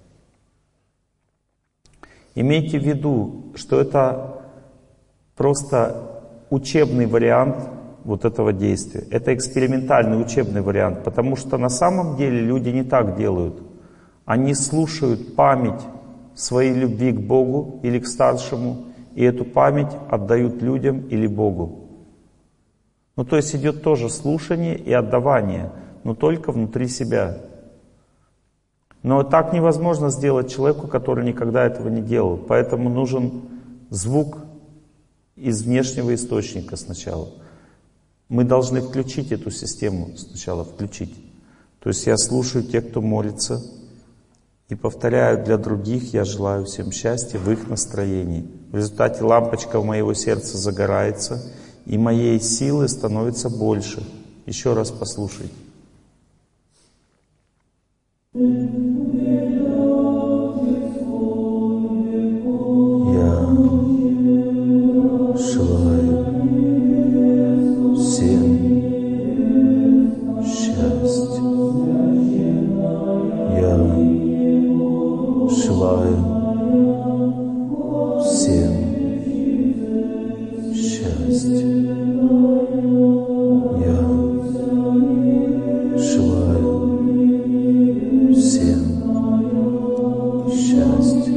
Имейте в виду, что это просто учебный вариант вот этого действия. Это экспериментальный учебный вариант, потому что на самом деле люди не так делают. Они слушают память своей любви к Богу или к старшему, и эту память отдают людям или Богу. Ну то есть идет тоже слушание и отдавание. но только внутри себя. Но так невозможно сделать человеку, который никогда этого не делал. Поэтому нужен звук из внешнего источника сначала. Мы должны включить эту систему сначала, включить. То есть я слушаю тех, кто молится, и повторяю для других: я желаю всем счастья в их настроении. В результате лампочка в моего сердца загорается, и моей силы становится больше. Еще раз послушайте. Я желаю всем счастья. Я желаю всем счастья. Я желаю всем счастья.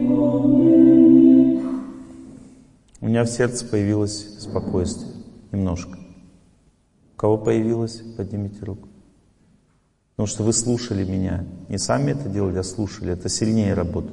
У меня в сердце появилось спокойствие. Немножко. У кого появилось? Поднимите руку. Потому что вы слушали меня. Не сами это делали, а слушали. Это сильнее работает.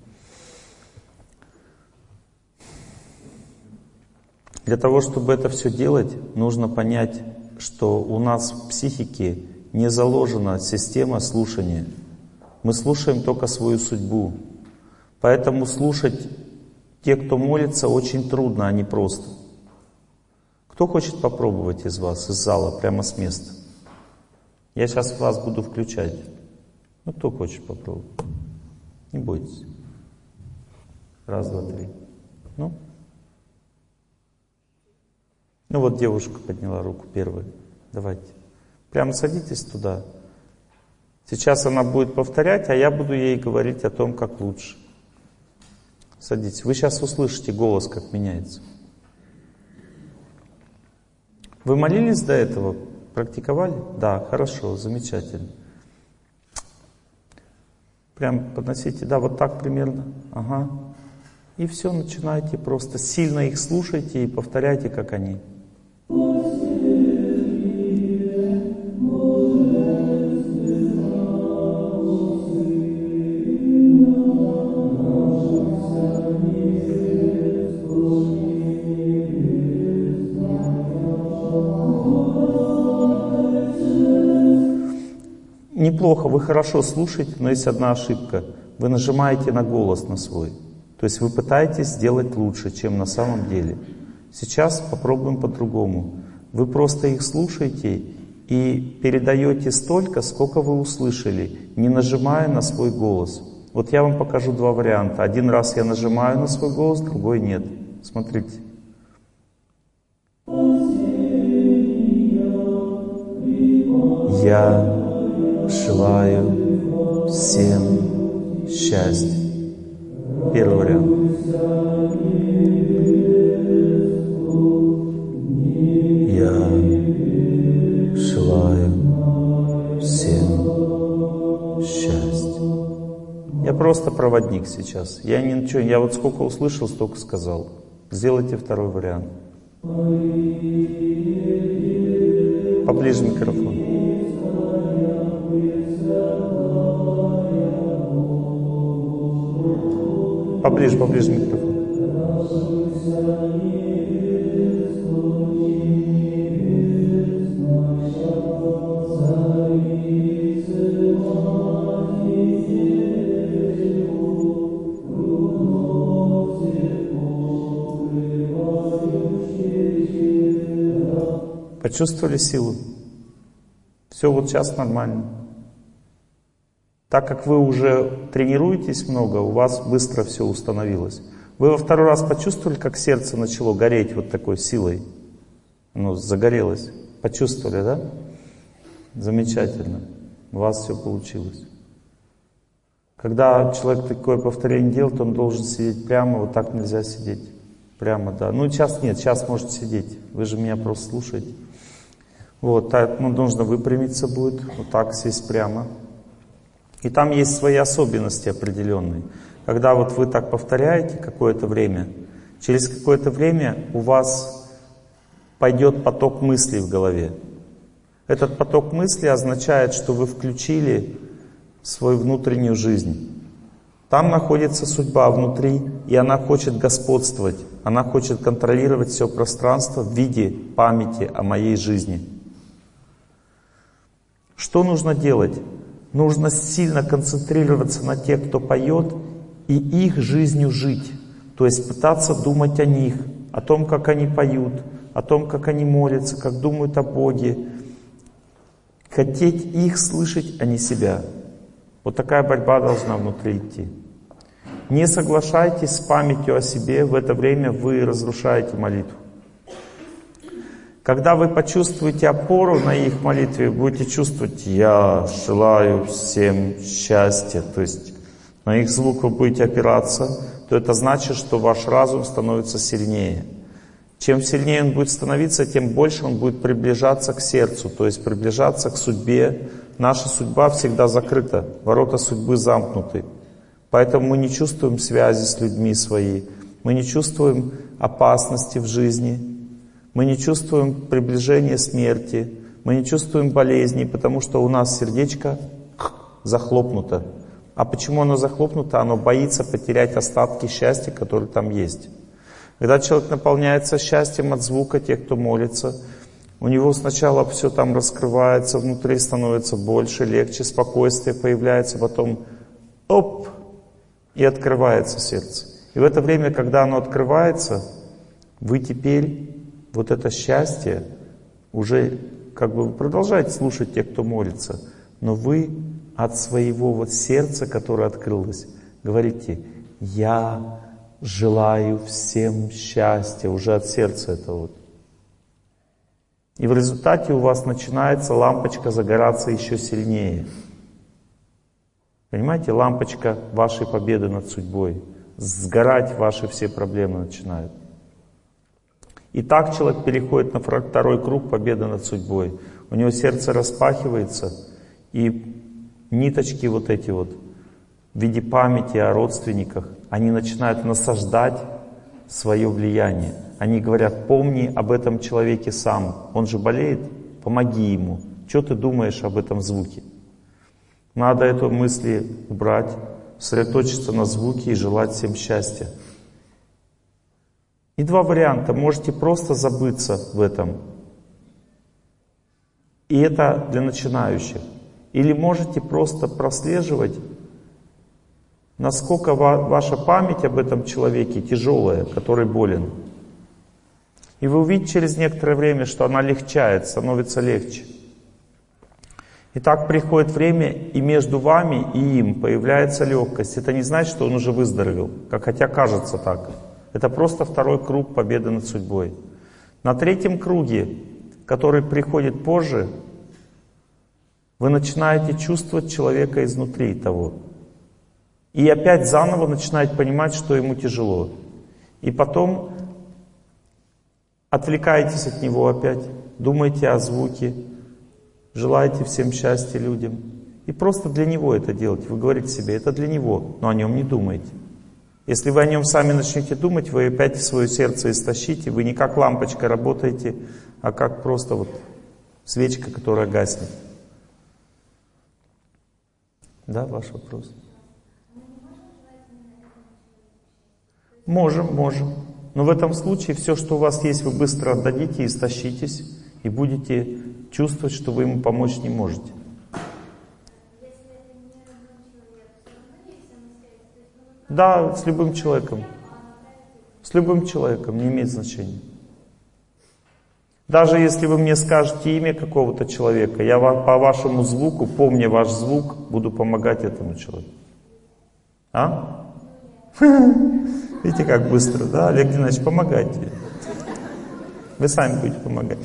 Для того, чтобы это все делать, нужно понять, что у нас в психике не заложена система слушания. Мы слушаем только свою судьбу. Поэтому слушать тех, кто молится, очень трудно, а не просто. Кто хочет попробовать из вас, из зала, прямо с места? Я сейчас вас буду включать. Ну, кто хочет попробовать? Не бойтесь. Раз, два, три. Ну вот девушка подняла руку первая. Давайте. Прямо садитесь туда. Сейчас она будет повторять, а я буду ей говорить о том, как лучше. Садитесь. Вы сейчас услышите голос, как меняется. Вы молились до этого? Практиковали? Да, хорошо, замечательно. Прям подносите, да, вот так примерно. Ага. И все, начинайте просто сильно их слушайте и повторяйте, как они. Неплохо, вы хорошо слушаете, но есть одна ошибка. Вы нажимаете на голос на свой. То есть вы пытаетесь сделать лучше, чем на самом деле. Сейчас попробуем по-другому. Вы просто их слушаете и передаете столько, сколько вы услышали, не нажимая на свой голос. Вот я вам покажу два варианта. Один раз я нажимаю на свой голос, другой нет. Смотрите. Я желаю всем счастья. Первый вариант. Я желаю всем счастья. Я просто проводник сейчас. Я ничего, я вот сколько услышал, столько сказал. Сделайте второй вариант. Поближе микрофон. Поближе, поближе микрофон. Почувствовали силу? Все вот сейчас нормально. Так как вы уже тренируетесь много, у вас быстро все установилось. Вы во второй раз почувствовали, как сердце начало гореть вот такой силой? Оно загорелось. Почувствовали, да? Замечательно. У вас все получилось. Когда человек такое повторение делает, он должен сидеть прямо, вот так нельзя сидеть. Прямо, да. Ну, сейчас нет, сейчас можете сидеть. Вы же меня просто слушаете. Вот, так, нужно выпрямиться будет, вот так сесть прямо. И там есть свои особенности определенные. Когда вот вы так повторяете какое-то время, через какое-то время у вас пойдет поток мыслей в голове. Этот поток мысли означает, что вы включили свою внутреннюю жизнь. Там находится судьба внутри, и она хочет господствовать. Она хочет контролировать все пространство в виде памяти о моей жизни. Что нужно делать? Нужно сильно концентрироваться на тех, кто поет, и их жизнью жить. То есть пытаться думать о них, о том, как они поют, о том, как они молятся, как думают о Боге. Хотеть их слышать, а не себя. Вот такая борьба должна внутри идти. Не соглашайтесь с памятью о себе, в это время вы разрушаете молитву. Когда вы почувствуете опору на их молитве, будете чувствовать: «Я желаю всем счастья», то есть на их звук вы будете опираться, то это значит, что ваш разум становится сильнее. Чем сильнее он будет становиться, тем больше он будет приближаться к сердцу, то есть приближаться к судьбе. Наша судьба всегда закрыта, ворота судьбы замкнуты. Поэтому мы не чувствуем связи с людьми своей, мы не чувствуем опасности в жизни, мы не чувствуем приближения смерти, мы не чувствуем болезней, потому что у нас сердечко захлопнуто. А почему оно захлопнуто? Оно боится потерять остатки счастья, которые там есть. Когда человек наполняется счастьем от звука тех, кто молится, у него сначала все там раскрывается, внутри становится больше, легче, спокойствие появляется, потом оп, и открывается сердце. И в это время, когда оно открывается, вы теперь вот это счастье уже как бы вы продолжаете слушать тех, кто молится, но вы от своего вот сердца, которое открылось, говорите: «Я желаю всем счастья», уже от сердца это вот. И в результате у вас начинается лампочка загораться еще сильнее. Понимаете, лампочка вашей победы над судьбой. Сгорать ваши все проблемы начинают. И так человек переходит на второй круг победы над судьбой. У него сердце распахивается, и ниточки вот эти вот в виде памяти о родственниках, они начинают насаждать свое влияние. Они говорят: «Помни об этом человеке сам. Он же болеет, помоги ему. Что ты думаешь об этом звуке?» Надо эту мысли убрать, сосредоточиться на звуке и желать всем счастья. И два варианта. Можете просто забыться в этом. И это для начинающих. Или можете просто прослеживать, насколько ваша память об этом человеке тяжелая, который болен. И вы увидите через некоторое время, что она легчает, становится легче. И так приходит время, и между вами и им появляется легкость. Это не значит, что он уже выздоровел, хотя кажется так. Это просто второй круг победы над судьбой. На третьем круге, который приходит позже, вы начинаете чувствовать человека изнутри того. И опять заново начинаете понимать, что ему тяжело. И потом отвлекаетесь от него опять, думаете о звуке, желаете всем счастья людям. И просто для него это делаете. Вы говорите себе: это для него, но о нем не думаете. Если вы о нем сами начнете думать, вы опять в свое сердце истощите. Вы не как лампочка работаете, а как просто вот свечка, которая гаснет. Да, ваш вопрос? Можем. Но в этом случае все, что у вас есть, вы быстро отдадите, истощитесь и будете чувствовать, что вы ему помочь не можете. Да, с любым человеком. С любым человеком, не имеет значения. Даже если вы мне скажете имя какого-то человека, я по вашему звуку, помня ваш звук, буду помогать этому человеку. А? Видите, как быстро, да? Олег Геннадьевич, помогайте. Вы сами будете помогать.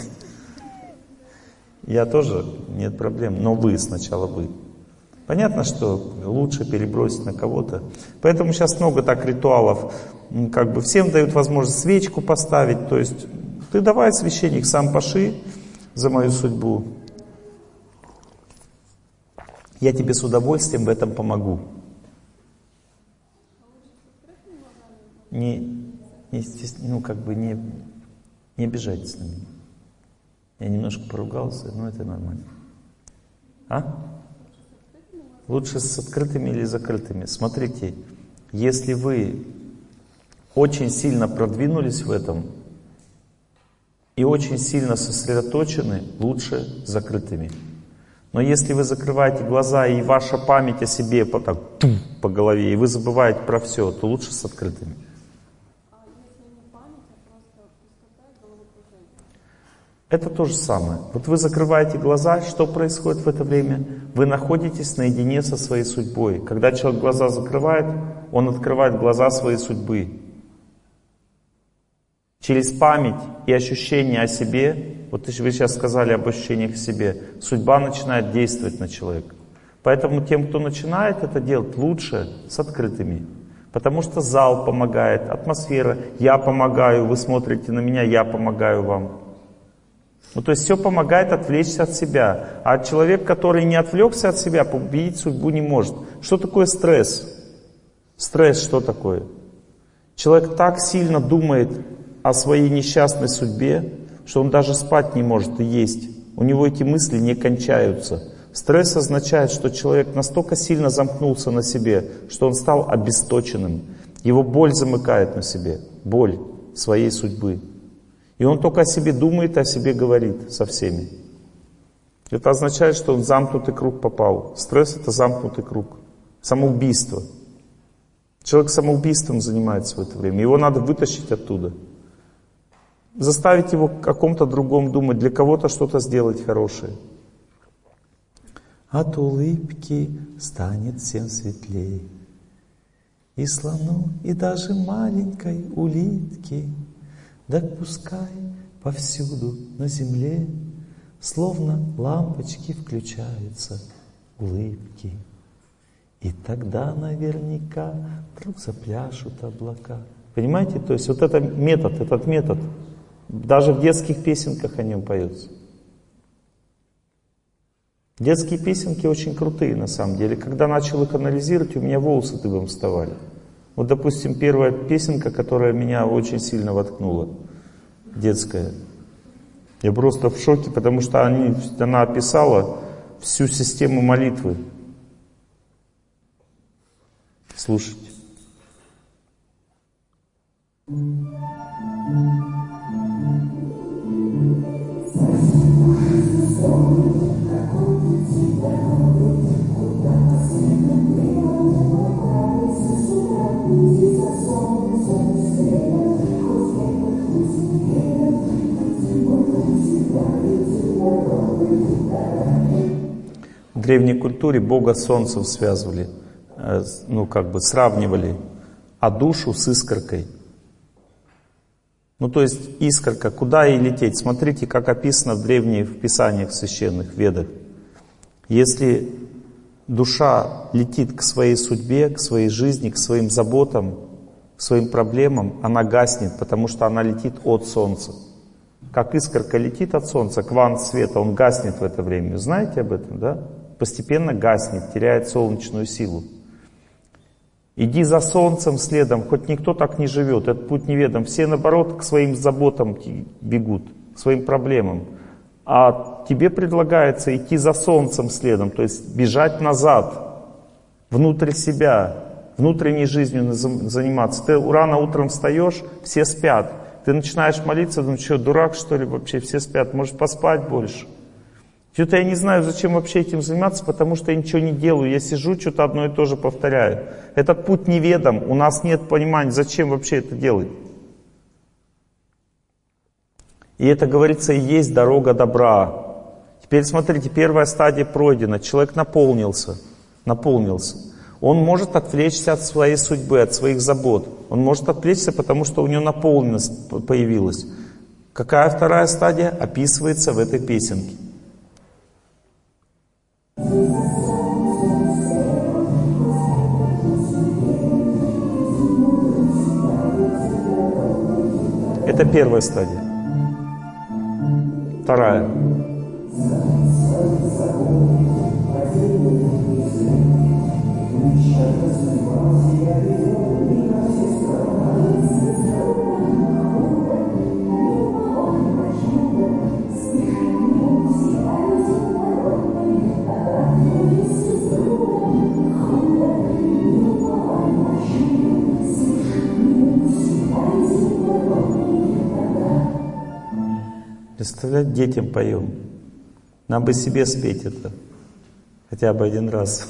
Я тоже, нет проблем, но вы сначала вы. Понятно, что лучше перебросить на кого-то. Поэтому сейчас много так ритуалов. Как бы всем дают возможность свечку поставить. То есть ты давай, священник, сам паши за мою судьбу. Я тебе с удовольствием в этом помогу. Не обижайтесь на меня. Я немножко поругался, но это нормально. А? Лучше с открытыми или закрытыми? Смотрите, если вы очень сильно продвинулись в этом и очень сильно сосредоточены, лучше с закрытыми. Но если вы закрываете глаза и ваша память о себе так по голове, и вы забываете про все, то лучше с открытыми. Это то же самое. Вот вы закрываете глаза, что происходит в это время? Вы находитесь наедине со своей судьбой. Когда человек глаза закрывает, он открывает глаза своей судьбы. Через память и ощущение о себе, вот вы сейчас сказали об ощущениях о себе, судьба начинает действовать на человека. Поэтому тем, кто начинает это делать, лучше с открытыми. Потому что зал помогает, атмосфера, я помогаю, вы смотрите на меня, я помогаю вам. Ну, то есть все помогает отвлечься от себя. А человек, который не отвлекся от себя, победить судьбу не может. Что такое стресс? Стресс что такое? Человек так сильно думает о своей несчастной судьбе, что он даже спать не может и есть. У него эти мысли не кончаются. Стресс означает, что человек настолько сильно замкнулся на себе, что он стал обесточенным. Его боль замыкает на себе. Боль своей судьбы. И он только о себе думает, о себе говорит со всеми. Это означает, что он в замкнутый круг попал. Стресс — это замкнутый круг. Самоубийство. Человек самоубийством занимается в это время. Его надо вытащить оттуда. Заставить его о каком-то другом думать, для кого-то что-то сделать хорошее. От улыбки станет всем светлей. И слону, и даже маленькой улитке. Да пускай повсюду на земле, словно лампочки включаются улыбки. И тогда наверняка вдруг запляшут облака. Понимаете? То есть вот этот метод, даже в детских песенках о нем поется. Детские песенки очень крутые на самом деле. Когда начал их анализировать, у меня волосы дыбом вставали. Вот, допустим, первая песенка, которая меня очень сильно воткнула, детская. Я просто в шоке, потому что она описала всю систему молитвы. Слушайте. В древней культуре Бога с солнцем связывали, сравнивали, а душу с искоркой. То есть искорка, куда ей лететь? Смотрите, как описано в древних писаниях священных, ведах. Если душа летит к своей судьбе, к своей жизни, к своим заботам, к своим проблемам, она гаснет, потому что она летит от солнца. Как искорка летит от солнца, квант света, он гаснет в это время. Знаете об этом, да? Постепенно гаснет, теряет солнечную силу. Иди за солнцем следом, хоть никто так не живет, этот путь неведом. Все, наоборот, к своим заботам бегут, к своим проблемам. А тебе предлагается идти за солнцем следом, то есть бежать назад, внутрь себя, внутренней жизнью заниматься. Ты рано утром встаешь, все спят. Ты начинаешь молиться, думаешь, что, дурак, что ли, вообще, все спят, может поспать больше. Что-то я не знаю, зачем вообще этим заниматься, потому что я ничего не делаю. Я сижу, что-то одно и то же повторяю. Этот путь неведом, у нас нет понимания, зачем вообще это делать. И это, говорится, и есть дорога добра. Теперь смотрите, первая стадия пройдена, человек наполнился. Он может отвлечься от своей судьбы, от своих забот. Он может отвлечься, потому что у него наполненность появилась. Какая вторая стадия? Описывается в этой песенке. Это первая стадия. Вторая. Представляете, детям поем. Нам бы себе спеть это. Хотя бы один раз.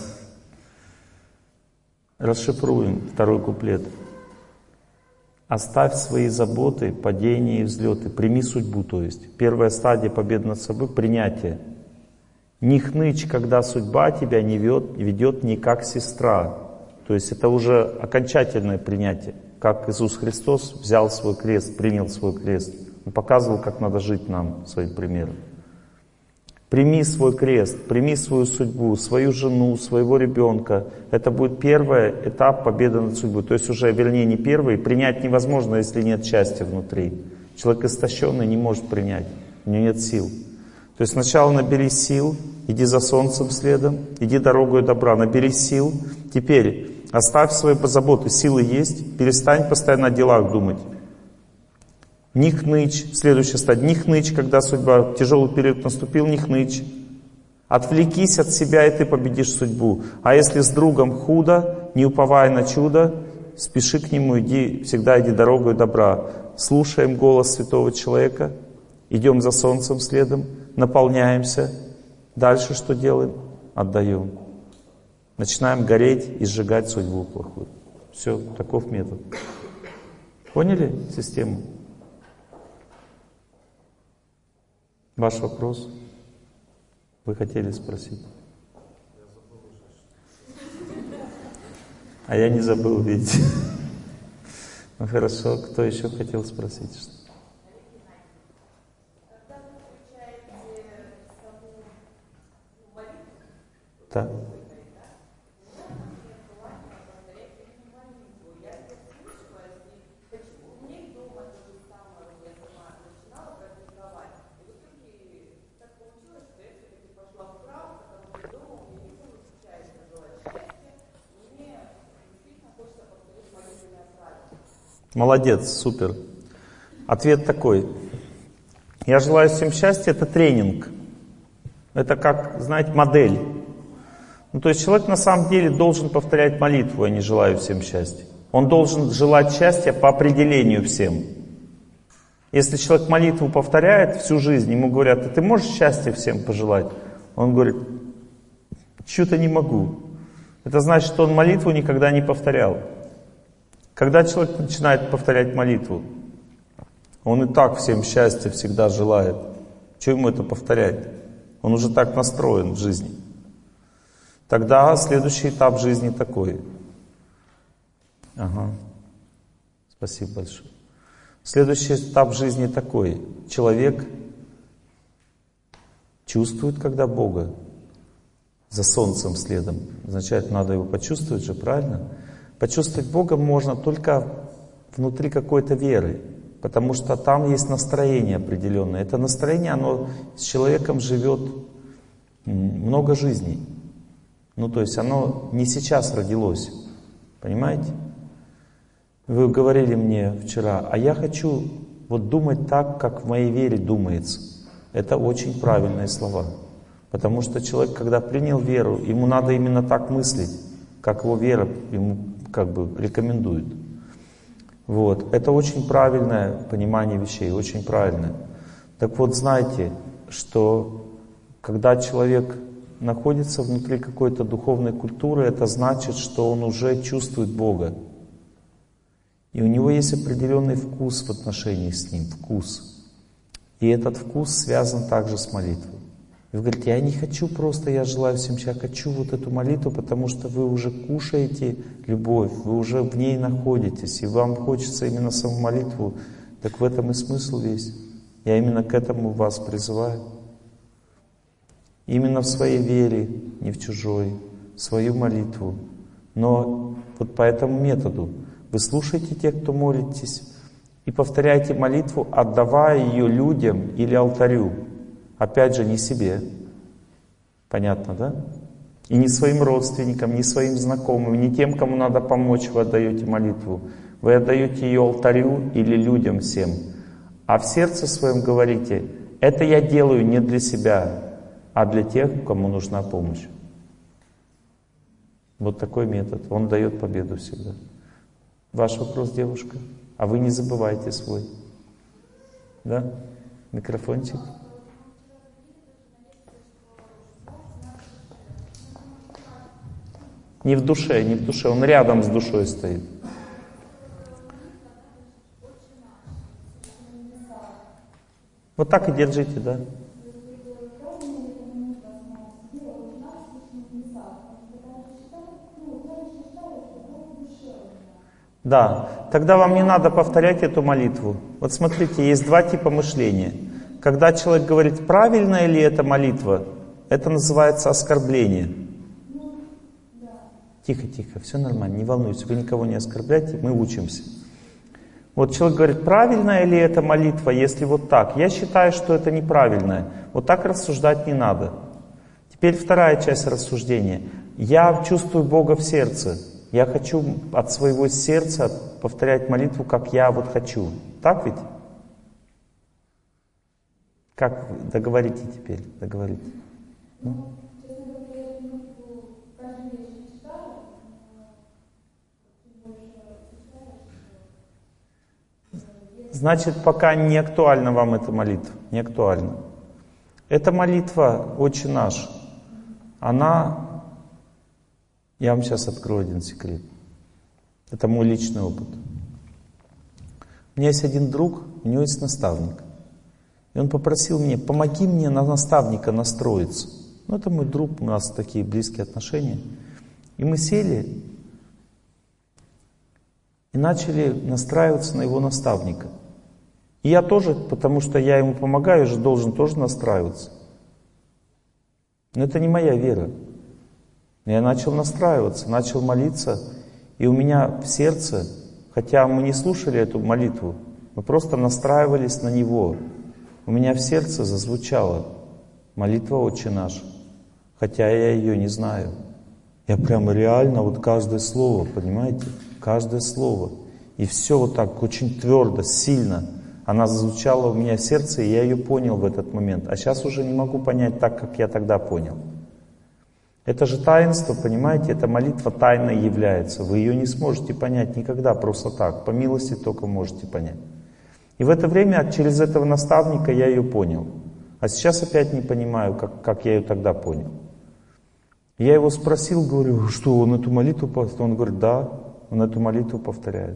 Расшифруем второй куплет. Оставь свои заботы, падения и взлеты. Прими судьбу, то есть. Первая стадия победы над собой — принятие. Не хнычь, когда судьба тебя не ведет не как сестра. То есть это уже окончательное принятие. Как Иисус Христос взял свой крест, принял свой крест. Он показывал, как надо жить нам своим примером. Прими свой крест, прими свою судьбу, свою жену, своего ребенка. Это будет первый этап победы над судьбой. То есть уже, вернее, не первый. Принять невозможно, если нет счастья внутри. Человек истощенный не может принять. У него нет сил. То есть сначала набери сил, иди за солнцем следом, иди дорогой добра, набери сил. Теперь оставь свои заботы, силы есть, перестань постоянно о делах думать. Не хнычь, следующая стадия, не хнычь, когда судьба, тяжелый период наступил, не хнычь. Отвлекись от себя, и ты победишь судьбу. А если с другом худо, не уповай на чудо, спеши к нему, всегда иди дорогой добра. Слушаем голос святого человека, идем за солнцем следом, наполняемся. Дальше что делаем? Отдаем. Начинаем гореть и сжигать судьбу плохую. Все, таков метод. Поняли систему? Ваш вопрос? Вы хотели спросить? А я не забыл, видите. Ну хорошо, кто еще хотел спросить? Так. Молодец, супер. Ответ такой. Я желаю всем счастья, это тренинг. Это как, знаете, модель. Ну, то есть человек на самом деле должен повторять молитву, я не желаю всем счастья. Он должен желать счастья по определению всем. Если человек молитву повторяет всю жизнь, ему говорят: ты можешь счастья всем пожелать? Он говорит: что-то не могу. Это значит, что он молитву никогда не повторял. Когда человек начинает повторять молитву, он и так всем счастья всегда желает. Чего ему это повторять? Он уже так настроен в жизни. Тогда следующий этап жизни такой. Ага. Спасибо большое. Следующий этап жизни такой. Человек чувствует, когда Бога, за солнцем следом. Означает, надо его почувствовать же, правильно? Почувствовать Бога можно только внутри какой-то веры, потому что там есть настроение определенное. Это настроение, оно с человеком живет много жизней. Ну, то есть оно не сейчас родилось, понимаете? Вы говорили мне вчера: а я хочу вот думать так, как в моей вере думается. Это очень правильные слова. Потому что человек, когда принял веру, ему надо именно так мыслить, как его вера ему как бы рекомендует. Вот. Это очень правильное понимание вещей, очень правильное. Так вот, знайте, что когда человек находится внутри какой-то духовной культуры, это значит, что он уже чувствует Бога. И у него есть определенный вкус в отношении с Ним, вкус. И этот вкус связан также с молитвой. И вы говорите: я не хочу просто, я желаю всем счастья, хочу вот эту молитву, потому что вы уже кушаете любовь, вы уже в ней находитесь, и вам хочется именно саму молитву. Так в этом и смысл весь. Я именно к этому вас призываю. Именно в своей вере, не в чужой, свою молитву. Но вот по этому методу вы слушаете тех, кто молитесь, и повторяйте молитву, отдавая ее людям или алтарю. Опять же, не себе. Понятно, да? И не своим родственникам, не своим знакомым, не тем, кому надо помочь, вы отдаете молитву. Вы отдаете ее алтарю или людям всем. А в сердце своем говорите: это я делаю не для себя, а для тех, кому нужна помощь. Вот такой метод. Он дает победу всегда. Ваш вопрос, девушка? А вы не забывайте свой. Да? Микрофончик. Не в душе, не в душе. Он рядом с душой стоит. Вот так и держите, да. Да, тогда вам не надо повторять эту молитву. Вот смотрите, есть два типа мышления. Когда человек говорит, правильная ли эта молитва, это называется оскорбление. Тихо, тихо, все нормально, не волнуйтесь, вы никого не оскорбляйте, мы учимся. Вот человек говорит, правильная ли эта молитва, если вот так? Я считаю, что это неправильная. Вот так рассуждать не надо. Теперь вторая часть рассуждения. Я чувствую Бога в сердце. Я хочу от своего сердца повторять молитву, как я вот хочу. Так ведь? Как договорите теперь? Договорите. Ну? Значит, пока не актуальна вам эта молитва. Не актуальна. Эта молитва «Отче наш», она... Я вам сейчас открою один секрет. Это мой личный опыт. У меня есть один друг, у него есть наставник. И он попросил меня, помоги мне на наставника настроиться. Ну, это мой друг, у нас такие близкие отношения. И мы сели и начали настраиваться на его наставника. И я тоже, потому что я ему помогаю, же должен тоже настраиваться. Но это не моя вера. Я начал настраиваться, начал молиться, и у меня в сердце, хотя мы не слушали эту молитву, мы просто настраивались на Него. У меня в сердце зазвучала молитва «Отче наш», хотя я ее не знаю. Я прямо реально, вот каждое слово, понимаете, каждое слово. И все вот так очень твердо, сильно. Она зазвучала у меня в сердце, и я ее понял в этот момент. А сейчас уже не могу понять так, как я тогда понял. Это же таинство, понимаете, эта молитва тайной является. Вы ее не сможете понять никогда просто так. По милости только можете понять. И в это время через этого наставника я ее понял. А сейчас опять не понимаю, как я ее тогда понял. Я его спросил, говорю, что он эту молитву повторяет? Он говорит, да, он эту молитву повторяет.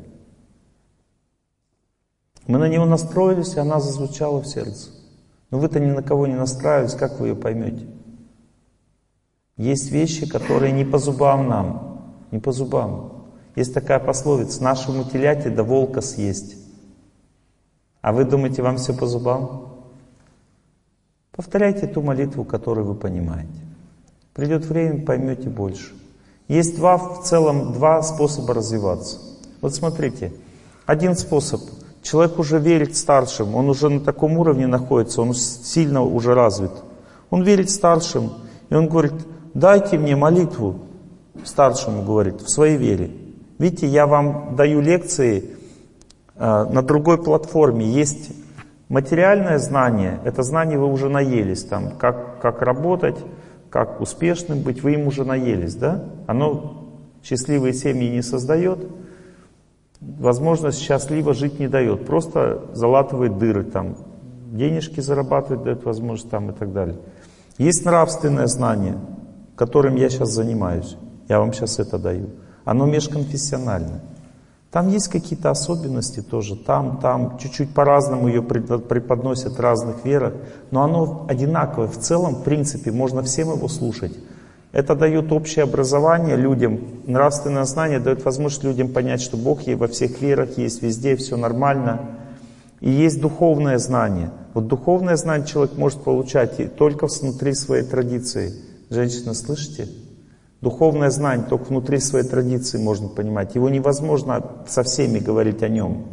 Мы на него настроились, и она зазвучала в сердце. Но вы-то ни на кого не настраивались, как вы ее поймете? Есть вещи, которые не по зубам нам, не по зубам. Есть такая пословица, нашему теляте до волка съесть. А вы думаете, вам все по зубам? Повторяйте ту молитву, которую вы понимаете. Придет время, поймете больше. Есть в целом два способа развиваться. Вот смотрите, один способ. Человек уже верит старшим, он уже на таком уровне находится, он сильно уже развит. Он верит старшим, и он говорит, дайте мне молитву, старшему говорит, в своей вере. Видите, я вам даю лекции на другой платформе. Есть материальное знание, это знание вы уже наелись, там, как работать, как успешным быть, вы им уже наелись, да? Оно счастливые семьи не создает, возможность счастливо жить не дает, просто залатывает дыры, там, денежки зарабатывает, дает возможность там, и так далее. Есть нравственное знание, которым я сейчас занимаюсь, я вам сейчас это даю. Оно межконфессиональное. Там есть какие-то особенности тоже, там чуть-чуть по-разному ее преподносят в разных верах, но оно одинаковое. В целом, в принципе, можно всем его слушать. Это дает общее образование людям, нравственное знание дает возможность людям понять, что Бог во всех верах есть, везде все нормально. И есть духовное знание. Вот духовное знание человек может получать только внутри своей традиции. Женщина, слышите? Духовное знание только внутри своей традиции можно понимать. Его невозможно со всеми говорить о нем.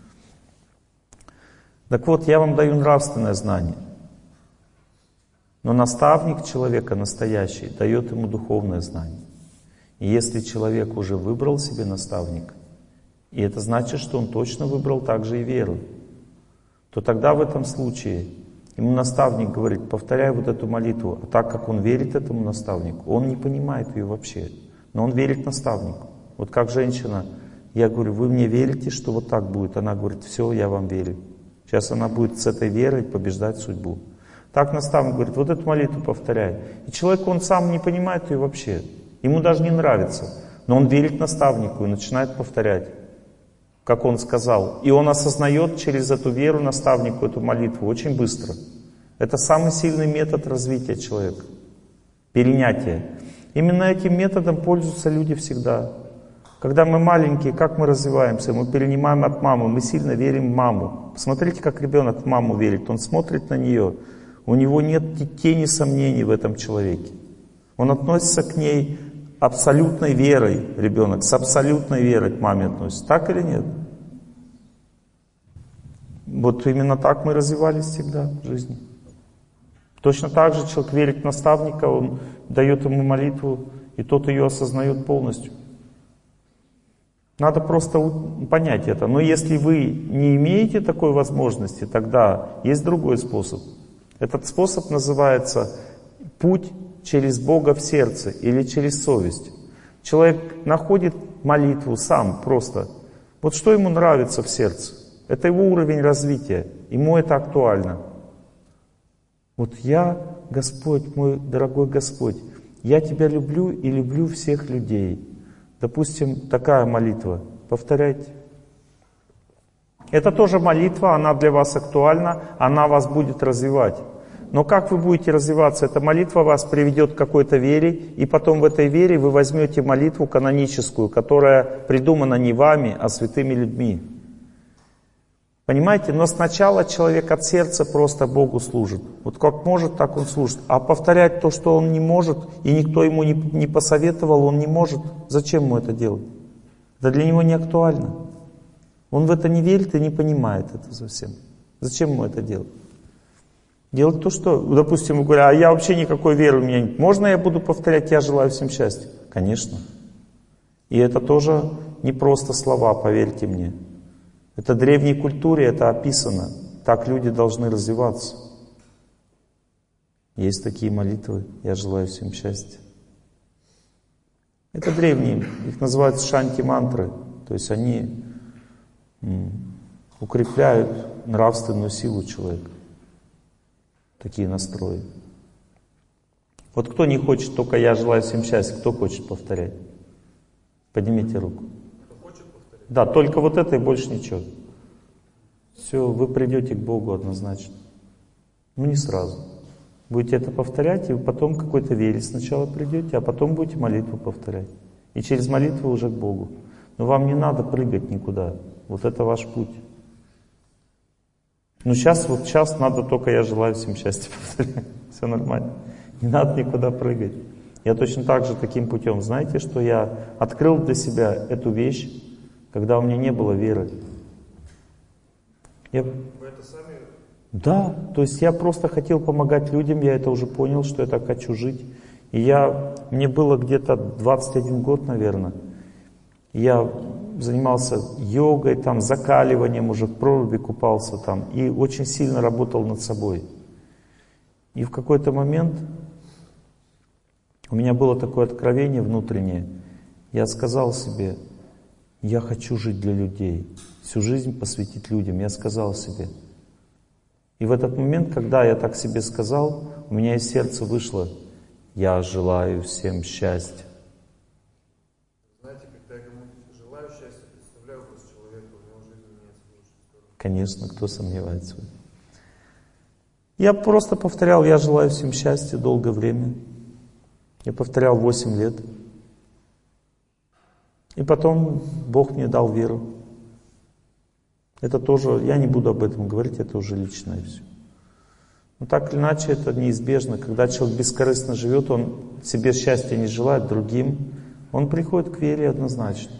Так вот, я вам даю нравственное знание. Но наставник человека настоящий дает ему духовное знание. И если человек уже выбрал себе наставника, и это значит, что он точно выбрал также и веру, то тогда в этом случае ему наставник говорит, повторяй вот эту молитву. А так как он верит этому наставнику, он не понимает ее вообще, но он верит наставнику. Вот как женщина, я говорю, вы мне верите, что вот так будет? Она говорит, все, я вам верю. Сейчас она будет с этой верой побеждать судьбу. Так наставник говорит, вот эту молитву повторяй. И человек, он сам не понимает ее вообще. Ему даже не нравится. Но он верит наставнику и начинает повторять, как он сказал. И он осознает через эту веру наставнику эту молитву очень быстро. Это самый сильный метод развития человека. Перенятие. Именно этим методом пользуются люди всегда. Когда мы маленькие, как мы развиваемся? Мы перенимаем от мамы, мы сильно верим в маму. Посмотрите, как ребенок в маму верит. Он смотрит на нее. У него нет тени сомнений в этом человеке. Он относится к ней абсолютной верой, ребенок, с абсолютной верой к маме относится. Так или нет? Вот именно так мы развивались всегда в жизни. Точно так же человек верит в наставника, он дает ему молитву, и тот ее осознает полностью. Надо просто понять это. Но если вы не имеете такой возможности, тогда есть другой способ. Этот способ называется «путь через Бога в сердце» или «через совесть». Человек находит молитву сам просто. Вот что ему нравится в сердце. Это его уровень развития. Ему это актуально. Вот я, Господь, мой дорогой Господь, я Тебя люблю и люблю всех людей. Допустим, такая молитва. Повторяйте. Это тоже молитва, она для вас актуальна, она вас будет развивать. Но как вы будете развиваться? Эта молитва вас приведет к какой-то вере, и потом в этой вере вы возьмете молитву каноническую, которая придумана не вами, а святыми людьми. Понимаете? Но сначала человек от сердца просто Богу служит. Вот как может, так он служит. А повторять то, что он не может, и никто ему не посоветовал, он не может. Зачем ему это делать? Это для него не актуально. Он в это не верит и не понимает это совсем. Зачем ему это делать? Делать то, что, допустим, вы говорите, а я вообще никакой веры у меня нет. Можно я буду повторять, я желаю всем счастья? Конечно. И это тоже не просто слова, поверьте мне. Это в древней культуре, это описано. Так люди должны развиваться. Есть такие молитвы, я желаю всем счастья. Это древние, их называют шанти-мантры. То есть они укрепляют нравственную силу человека. Такие настрои. Вот кто не хочет, только я желаю всем счастья, кто хочет повторять? Поднимите руку. Да, только вот это и больше ничего. Все, вы придете к Богу однозначно. Ну не сразу. Будете это повторять, и потом к какой-то вере сначала придете, а потом будете молитву повторять. И через молитву уже к Богу. Но вам не надо прыгать никуда. Вот это ваш путь. Но сейчас надо только я желаю всем счастья повторять. Все нормально. Не надо никуда прыгать. Я точно так же таким путем. Знаете, что я открыл для себя эту вещь, когда у меня не было веры. Вы это сами? Да, то есть я просто хотел помогать людям, я это уже понял, что я так хочу жить. И мне было где-то 21 год, наверное. Я занимался йогой, там, закаливанием, уже в проруби купался там, и очень сильно работал над собой. И в какой-то момент у меня было такое откровение внутреннее. Я сказал себе, я хочу жить для людей, всю жизнь посвятить людям. Я сказал себе. И в этот момент, когда я так себе сказал, у меня из сердца вышло, я желаю всем счастья. Знаете, когда я кому-то желаю счастья, представляю образ человека, у него жизнь меняется в лучшую сторону. Конечно, кто сомневается. Я просто повторял, я желаю всем счастья долгое время. Я повторял 8 лет. И потом Бог мне дал веру. Это тоже, я не буду об этом говорить, это уже личное все. Но так или иначе это неизбежно. Когда человек бескорыстно живет, он себе счастья не желает, другим, он приходит к вере однозначно.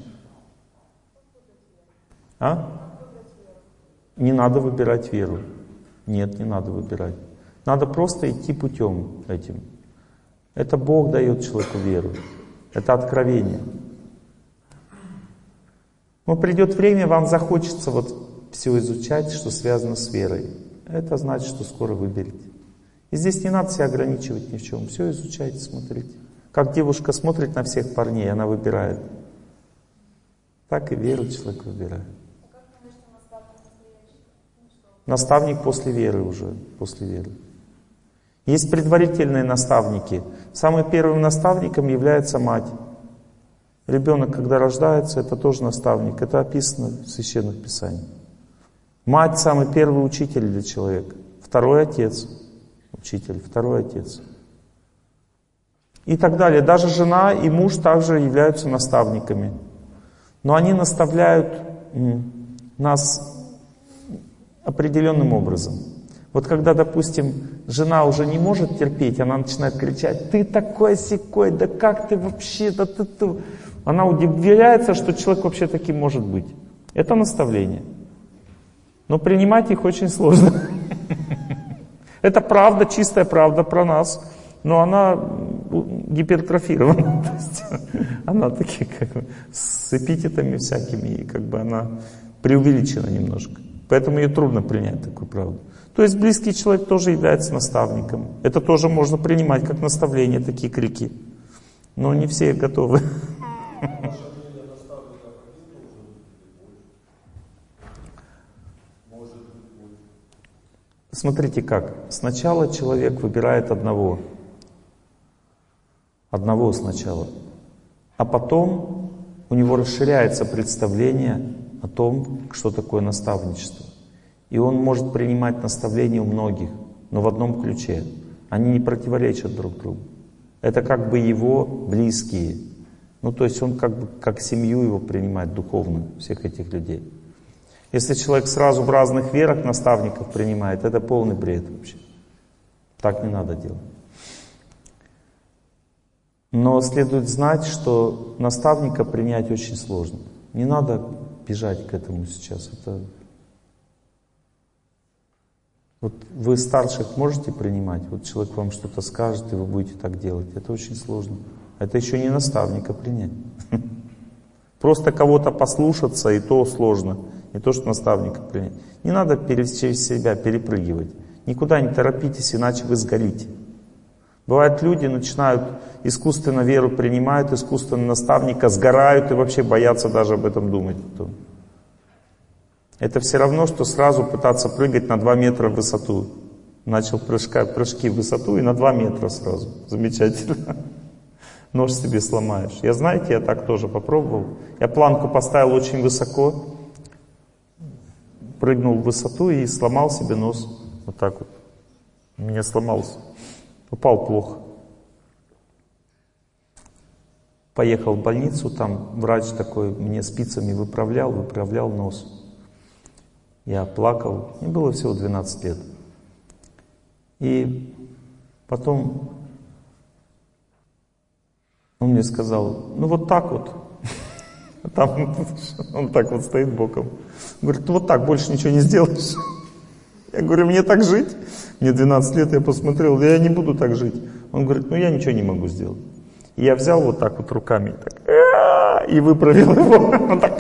Не надо выбирать веру. Нет, не надо выбирать. Надо просто идти путем этим. Это Бог дает человеку веру. Это откровение. Но придет время, вам захочется все изучать, что связано с верой. Это значит, что скоро выберете. И здесь не надо себя ограничивать ни в чем. Все изучайте, смотрите. Как девушка смотрит на всех парней, она выбирает. Так и веру человек выбирает. Наставник после веры уже, после веры. Есть предварительные наставники. Самым первым наставником является мать. Ребенок, когда рождается, это тоже наставник. Это описано в Священных Писаниях. Мать — самый первый учитель для человека. Второй — отец. Учитель, второй — отец. И так далее. Даже жена и муж также являются наставниками. Но они наставляют нас определенным образом. Вот когда, допустим, жена уже не может терпеть, она начинает кричать: «Ты такой-сякой, да как ты вообще, да ты...» Она удивляется, что человек вообще таким может быть. Это наставление. Но принимать их очень сложно. Это правда, чистая правда про нас, но она гипертрофирована. То есть она такие, как бы, с эпитетами всякими, и как бы она преувеличена немножко. Поэтому ее трудно принять, такую правду. То есть близкий человек тоже является наставником. Это тоже можно принимать как наставление, такие крики. Но не все готовы. Смотрите как. Сначала человек выбирает одного. Одного сначала. А потом у него расширяется представление о том, что такое наставничество. И он может принимать наставления у многих, но в одном ключе. Они не противоречат друг другу. Это как бы его близкие. Ну, то есть он как бы как семью его принимает духовно, всех этих людей. Если человек сразу в разных верах наставников принимает, это полный бред вообще. Так не надо делать. Но следует знать, что наставника принять очень сложно. Не надо бежать к этому сейчас. Это... Вот вы старших можете принимать? Вот человек вам что-то скажет, и вы будете так делать. Это очень сложно. Это еще не наставника принять. Просто кого-то послушаться, и то сложно. Не то, что наставника принять. Не надо через себя перепрыгивать. Никуда не торопитесь, иначе вы сгорите. Бывают люди, начинают искусственно веру принимают, искусственно наставника, сгорают и вообще боятся даже об этом думать. Это все равно, что сразу пытаться прыгать на 2 метра в высоту. Начал прыжки в высоту и на 2 метра сразу. Замечательно. Нож себе сломаешь. Я, знаете, я так тоже попробовал. Я планку поставил очень высоко, прыгнул в высоту и сломал себе нос. Вот так вот. У меня сломался. Упал плохо. Поехал в больницу, там врач такой мне спицами выправлял нос. Я плакал. Мне было всего 12 лет. И потом он мне сказал: ну вот так вот. Там он так вот стоит боком. Говорит: ну вот так, больше ничего не сделаешь. Я говорю: мне так жить? Мне 12 лет, я посмотрел, да я не буду так жить. Он говорит: ну я ничего не могу сделать. И я взял вот так вот руками и выправил его. Он так.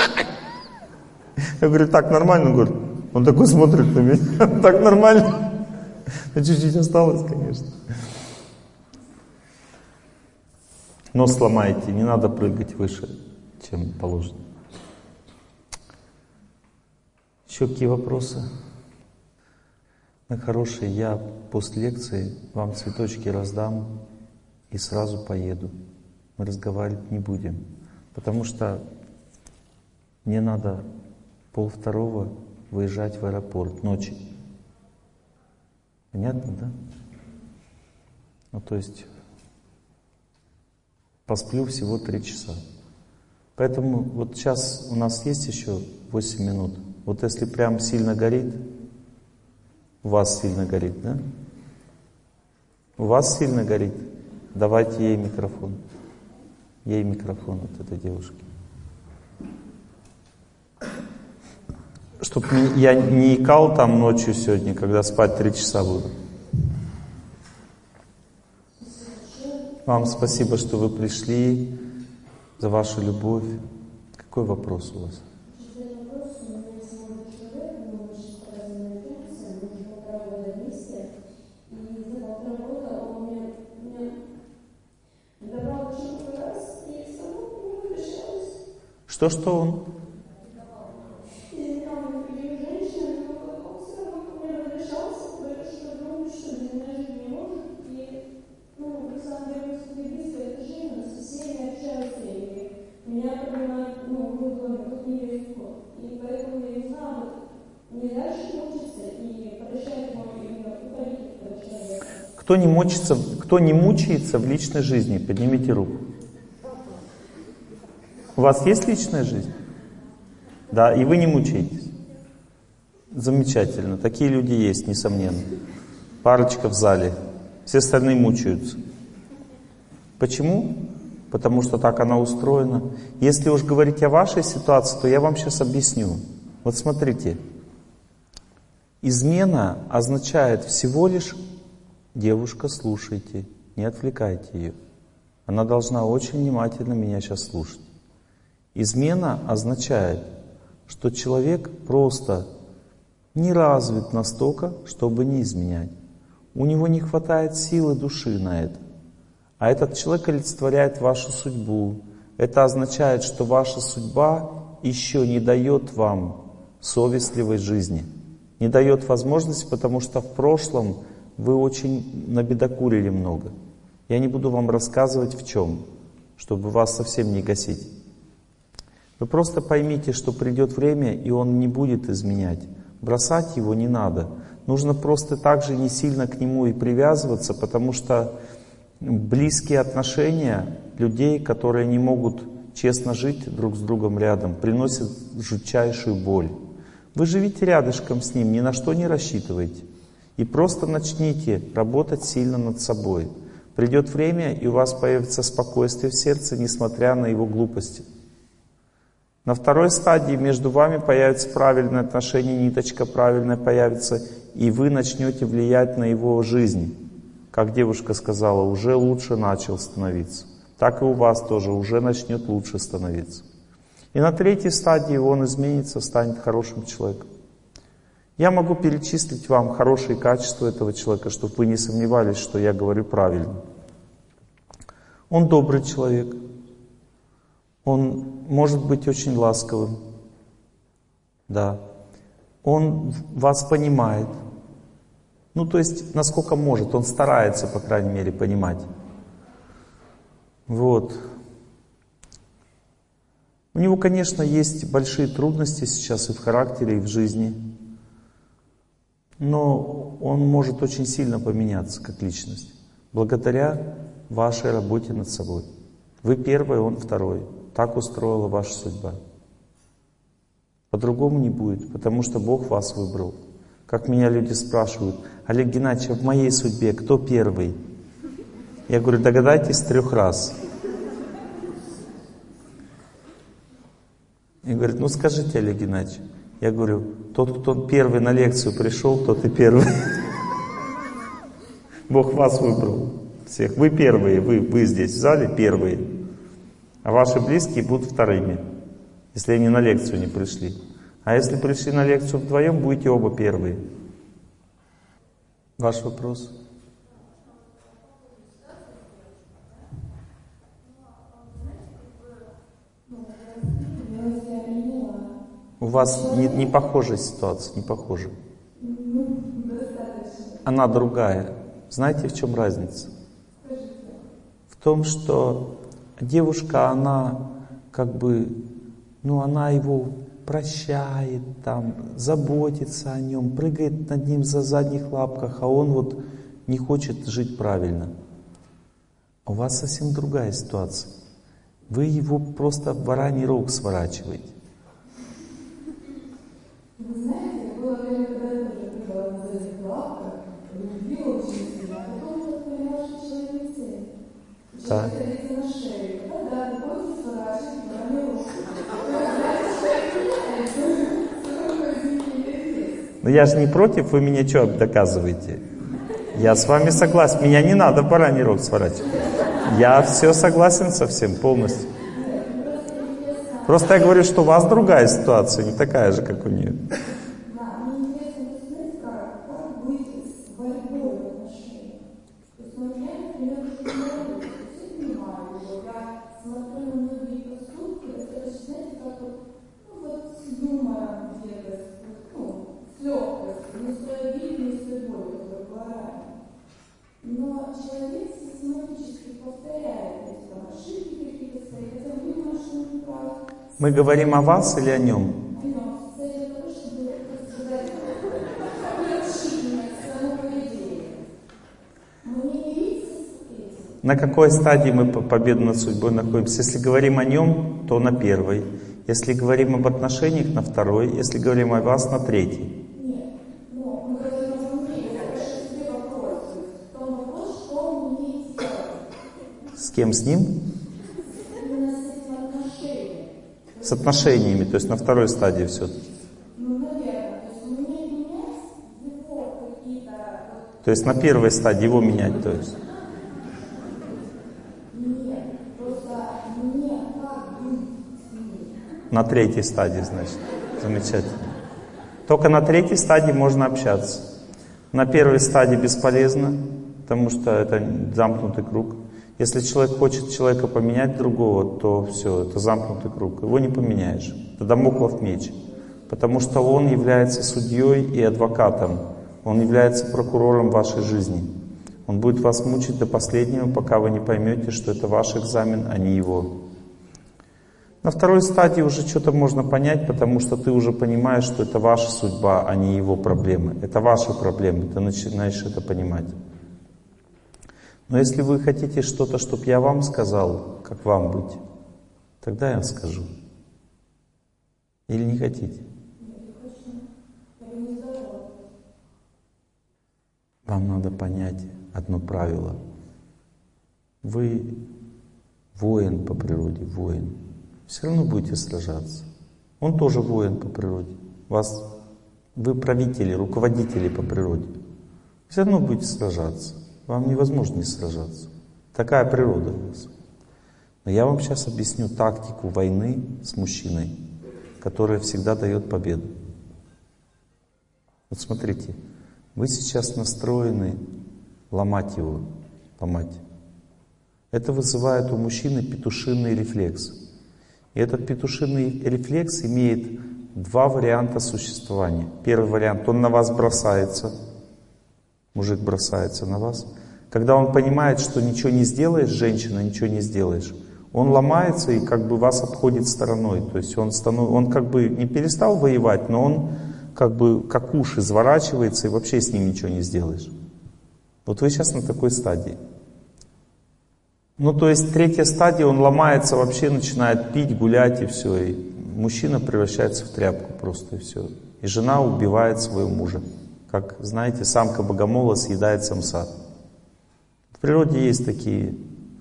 Я говорю: так нормально? Он говорит. Он такой смотрит на меня. Так нормально? Чуть-чуть осталось, конечно. Нос сломаете, не надо прыгать выше, чем положено. Еще какие вопросы? Хорошие, я после лекции вам цветочки раздам и сразу поеду. Мы разговаривать не будем, потому что мне надо 1:30 выезжать в аэропорт ночью. Понятно, да? Ну, то есть посплю всего 3 часа. Поэтому вот сейчас у нас есть еще 8 минут. Вот если прям сильно горит, у вас сильно горит, да? У вас сильно горит? Давайте ей микрофон. Ей микрофон от этой девушки. Чтоб я не икал там ночью сегодня, когда спать 3 часа буду. Вам спасибо, что вы пришли, за вашу любовь. Какой вопрос у вас? Что он? И поэтому я не знаю, не дальше мучиться и подождать ему именно уходить этого человека. Кто не мучается в личной жизни, поднимите руку. У вас есть личная жизнь? Да, и вы не мучаетесь. Замечательно. Такие люди есть, несомненно. Парочка в зале. Все остальные мучаются. Почему? Потому что так она устроена. Если уж говорить о вашей ситуации, то я вам сейчас объясню. Вот смотрите. Измена означает всего лишь: девушка, слушайте, не отвлекайте ее. Она должна очень внимательно меня сейчас слушать. Измена означает, что человек просто не развит настолько, чтобы не изменять. У него не хватает силы души на это. А этот человек олицетворяет вашу судьбу. Это означает, что ваша судьба еще не дает вам совестливой жизни. Не дает возможности, потому что в прошлом вы очень набедокурили много. Я не буду вам рассказывать в чем, чтобы вас совсем не гасить. Вы просто поймите, что придет время, и он не будет изменять. Бросать его не надо. Нужно просто также не сильно к нему и привязываться, потому что близкие отношения людей, которые не могут честно жить друг с другом рядом, приносят жутчайшую боль. Вы живите рядышком с ним, ни на что не рассчитывайте. И просто начните работать сильно над собой. Придет время, и у вас появится спокойствие в сердце, несмотря на его глупости. На второй стадии между вами появится правильное отношение, ниточка правильная появится, и вы начнете влиять на его жизнь. Как девушка сказала, уже лучше начал становиться. Так и у вас тоже уже начнет лучше становиться. И на третьей стадии он изменится, станет хорошим человеком. Я могу перечислить вам хорошие качества этого человека, чтобы вы не сомневались, что я говорю правильно. Он добрый человек. Он может быть очень ласковым. Да. Он вас понимает. Ну, то есть, насколько может. Он старается, по крайней мере, понимать. Вот. У него, конечно, есть большие трудности сейчас и в характере, и в жизни. Но он может очень сильно поменяться как личность. Благодаря вашей работе над собой. Вы первый, он второй. Так устроила ваша судьба. По-другому не будет, потому что Бог вас выбрал. Как меня люди спрашивают: Олег Геннадьевич, а в моей судьбе кто первый? Я говорю: догадайтесь 3 раз. И говорят: ну скажите, Олег Геннадьевич. Я говорю: тот, кто первый на лекцию пришел, тот и первый. Бог вас выбрал всех. Вы первые, вы здесь в зале первые. А ваши близкие будут вторыми, если они на лекцию не пришли. А если пришли на лекцию вдвоем, будете оба первые. Ваш вопрос? У вас не похожая ситуация, не похожа. Она другая. Знаете, в чем разница? В том, что девушка, она как бы, она его прощает, там, заботится о нем, прыгает над ним за задних лапках, а он вот не хочет жить правильно. А у вас совсем другая ситуация. Вы его просто в бараний рог сворачиваете. Вы знаете, было время, когда я тоже прыгала на задних лапках, любила очень сильно, а потом я поняла, что человек цель. Так. Человек садится на шею. Да, приходится сворачивать в бараний рог. Но я же не против, вы мне что доказываете? Я с вами согласен, меня не надо в бараний рог сворачивать. Я все согласен со всем полностью. Просто я говорю, что у вас другая ситуация, не такая же, как у нее. Да, мне интересно посмотреть, как быть с борьбой в отношениях. То есть, у меня, например, все понимаю, я смотрю на многие поступки, достаточно, знаете, как вот с юмором где-то, с легкостью, не стоя обид, не стоя боли, которая была ранее. Но человек систематически повторяет, то есть там ошибки какие-то свои, хотя вы, может, не правы. Мы говорим о вас или о нем? О нем. На какой стадии мы победу над судьбой находимся? Если говорим о нем, то на первой. Если говорим об отношениях, на второй. Если говорим о вас, на третьей. Нет, но мы хотим разуметь, это себе вопрос. В том вопрос, что мне делать. С кем? С ним? Именно с этим отношением. С отношениями, то есть на второй стадии все-таки. Ну, наверное. То есть мне менять его какие-то... То есть на первой стадии его менять, то есть. Нет, просто мне как быть с ним? На третьей стадии, значит. Замечательно. Только на третьей стадии можно общаться. На первой стадии бесполезно, потому что это замкнутый круг. Если человек хочет человека поменять другого, то все, это замкнутый круг. Его не поменяешь. Это дамоклов меч. Потому что он является судьей и адвокатом. Он является прокурором вашей жизни. Он будет вас мучить до последнего, пока вы не поймете, что это ваш экзамен, а не его. На второй стадии уже что-то можно понять, потому что ты уже понимаешь, что это ваша судьба, а не его проблемы. Это ваши проблемы, ты начинаешь это понимать. Но если вы хотите что-то, чтобы я вам сказал, как вам быть, тогда я вам скажу. Или не хотите? Вам надо понять одно правило. Вы воин по природе, воин. Все равно будете сражаться. Он тоже воин по природе. Вы правители, руководители по природе. Все равно будете сражаться. Вам невозможно не сражаться. Такая природа у вас. Но я вам сейчас объясню тактику войны с мужчиной, которая всегда дает победу. Вот смотрите, вы сейчас настроены ломать его, ломать. Это вызывает у мужчины петушиный рефлекс. И этот петушиный рефлекс имеет два варианта существования. Первый вариант, он на вас бросается. Мужик бросается на вас. Когда он понимает, что ничего не сделаешь, женщина, ничего не сделаешь, он ломается и как бы вас обходит стороной. То есть он как бы не перестал воевать, но он как бы как уж изворачивается и вообще с ним ничего не сделаешь. Вот вы сейчас на такой стадии. Ну, то есть третья стадия, он ломается, вообще начинает пить, гулять и все. И мужчина превращается в тряпку просто и все. И жена убивает своего мужа. Как, знаете, самка богомола съедает самца. В природе есть такие,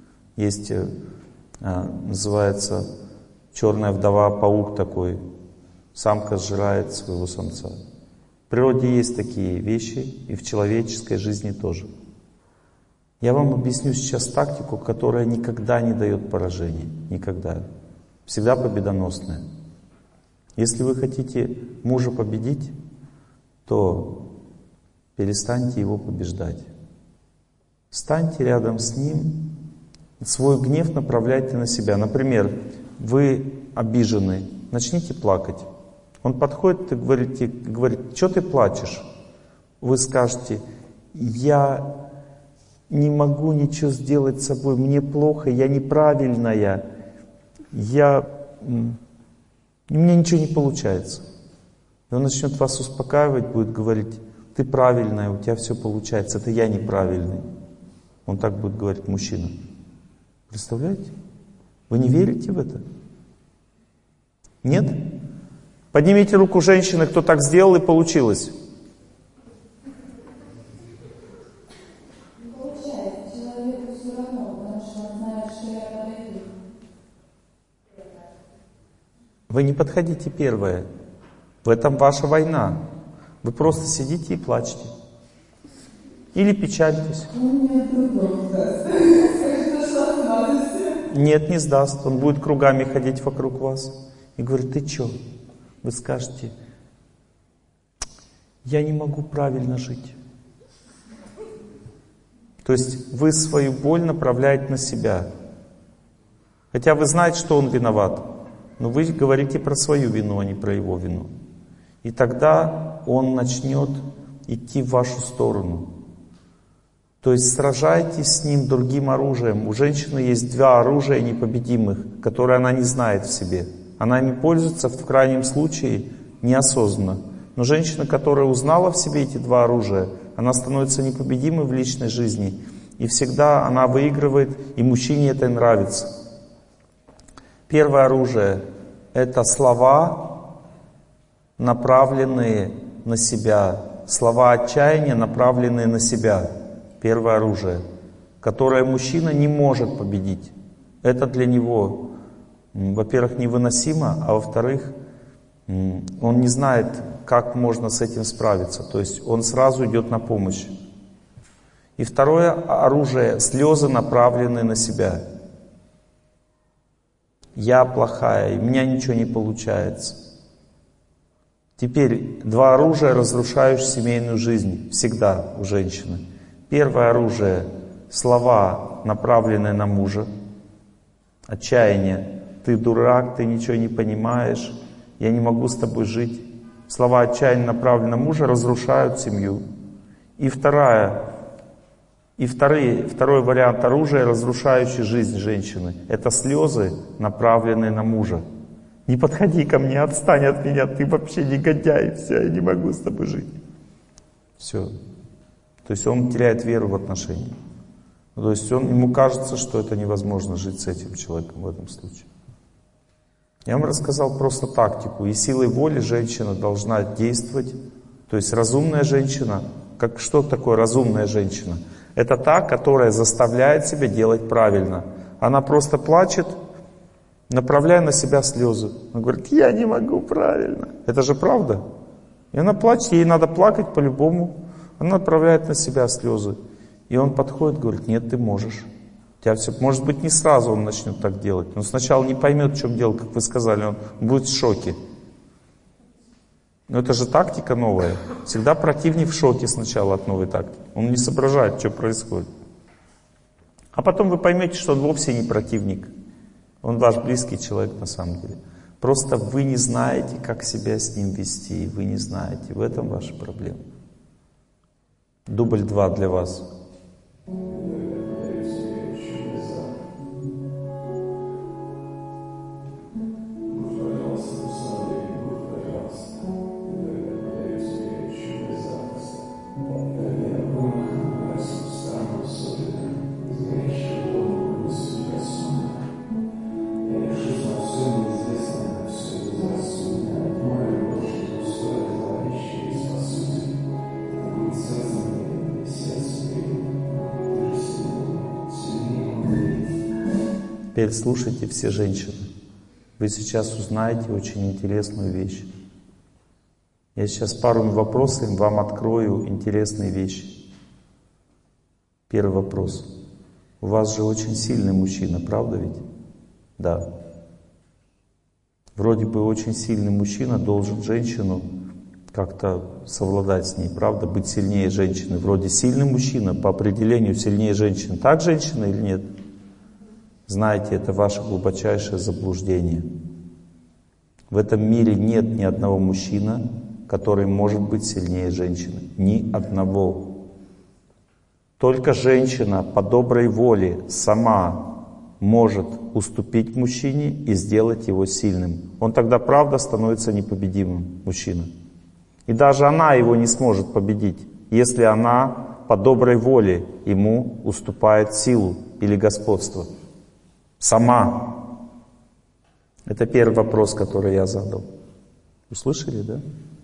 называется черная вдова, паук такой. Самка сжирает своего самца. В природе есть такие вещи, и в человеческой жизни тоже. Я вам объясню сейчас тактику, которая никогда не дает поражения. Никогда. Всегда победоносная. Если вы хотите мужа победить, то перестаньте его побеждать. Станьте рядом с ним, свой гнев направляйте на себя. Например, вы обижены, начните плакать. Он подходит и говорит, что ты плачешь? Вы скажете, я не могу ничего сделать с собой, мне плохо, я неправильная, у меня ничего не получается. И он начнет вас успокаивать, будет говорить, ты правильная, у тебя все получается, это я неправильный. Он так будет говорить, мужчина. Представляете? Вы не верите в это? Нет? Поднимите руку женщины, кто так сделал и получилось. Вы не подходите первое. В этом ваша война. Вы просто сидите и плачете. Или печальтесь. Нет, не сдаст. Он будет кругами ходить вокруг вас. И говорит, ты что? Вы скажете, я не могу правильно жить. То есть вы свою боль направляете на себя. Хотя вы знаете, что он виноват. Но вы говорите про свою вину, а не про его вину. И тогда он начнет идти в вашу сторону. То есть сражайтесь с ним другим оружием. У женщины есть два оружия непобедимых, которые она не знает в себе. Она ими пользуется в крайнем случае неосознанно. Но женщина, которая узнала в себе эти два оружия, она становится непобедимой в личной жизни. И всегда она выигрывает, и мужчине это нравится. Первое оружие — это слова, направленные на себя. Слова отчаяния, направленные на себя. Первое оружие, которое мужчина не может победить. Это для него, во-первых, невыносимо, а во-вторых, он не знает, как можно с этим справиться. То есть он сразу идет на помощь. И второе оружие — слезы, направленные на себя. Я плохая, у меня ничего не получается. Теперь два оружия, разрушающие семейную жизнь, всегда у женщины. Первое оружие — слова, направленные на мужа. Отчаяние. Ты дурак, ты ничего не понимаешь, я не могу с тобой жить. Слова отчаяния, направленные на мужа, разрушают семью. И второй вариант оружия, разрушающий жизнь женщины, это слезы, направленные на мужа. Не подходи ко мне, отстань от меня, ты вообще негодяй, все, я не могу с тобой жить. Все. То есть он теряет веру в отношения. То есть ему кажется, что это невозможно жить с этим человеком в этом случае. Я вам рассказал просто тактику. И силой воли женщина должна действовать. То есть разумная женщина, что такое разумная женщина? Это та, которая заставляет себя делать правильно. Она просто плачет, направляя на себя слезы. Она говорит, я не могу правильно. Это же правда. И она плачет, ей надо плакать по-любому. Она направляет на себя слезы. И он подходит, говорит, нет, ты можешь. У тебя все, может быть, не сразу он начнет так делать. Он сначала не поймет, в чем дело, как вы сказали, он будет в шоке. Но это же тактика новая. Всегда противник в шоке сначала от новой тактики. Он не соображает, что происходит. А потом вы поймете, что он вовсе не противник. Он ваш близкий человек на самом деле. Просто вы не знаете, как себя с ним вести. Вы не знаете. В этом ваша проблема. Дубль 2 для вас. Теперь слушайте все женщины. Вы сейчас узнаете очень интересную вещь. Я сейчас пару вопросов вам открою интересные вещи. Первый вопрос. У вас же очень сильный мужчина, правда ведь? Да. Вроде бы очень сильный мужчина должен женщину как-то совладать с ней, правда? Быть сильнее женщины. Вроде сильный мужчина по определению сильнее женщины. Так женщина или нет? Знаете, это ваше глубочайшее заблуждение. В этом мире нет ни одного мужчины, который может быть сильнее женщины. Ни одного. Только женщина по доброй воле сама может уступить мужчине и сделать его сильным. Он тогда, правда, становится непобедимым, мужчина. И даже она его не сможет победить, если она по доброй воле ему уступает силу или господство. Сама. Это первый вопрос, который я задал. Услышали, да?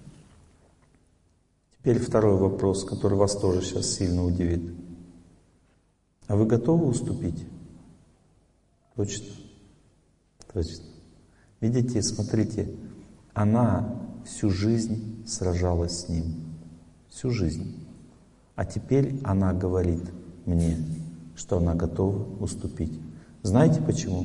Теперь второй вопрос, который вас тоже сейчас сильно удивит. А вы готовы уступить? Точно. Точно. Видите, смотрите, она всю жизнь сражалась с ним. Всю жизнь. А теперь она говорит мне, что она готова уступить. Знаете почему?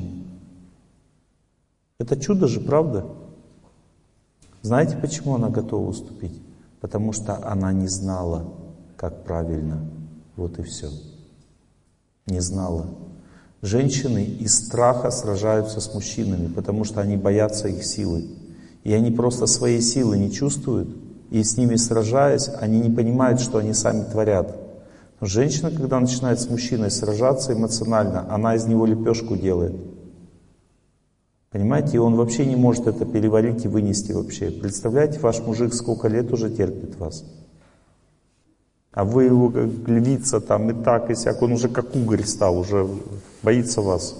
Это чудо же, правда? Знаете, почему она готова уступить? Потому что она не знала, как правильно. Вот и все. Не знала. Женщины из страха сражаются с мужчинами, потому что они боятся их силы. И они просто своей силы не чувствуют, и с ними сражаясь, они не понимают, что они сами творят. Но женщина, когда начинает с мужчиной сражаться эмоционально, она из него лепешку делает. Понимаете, и он вообще не может это переварить и вынести вообще. Представляете, ваш мужик сколько лет уже терпит вас. А вы его как львица там и так, и сяк. Он уже как угорь стал, уже боится вас.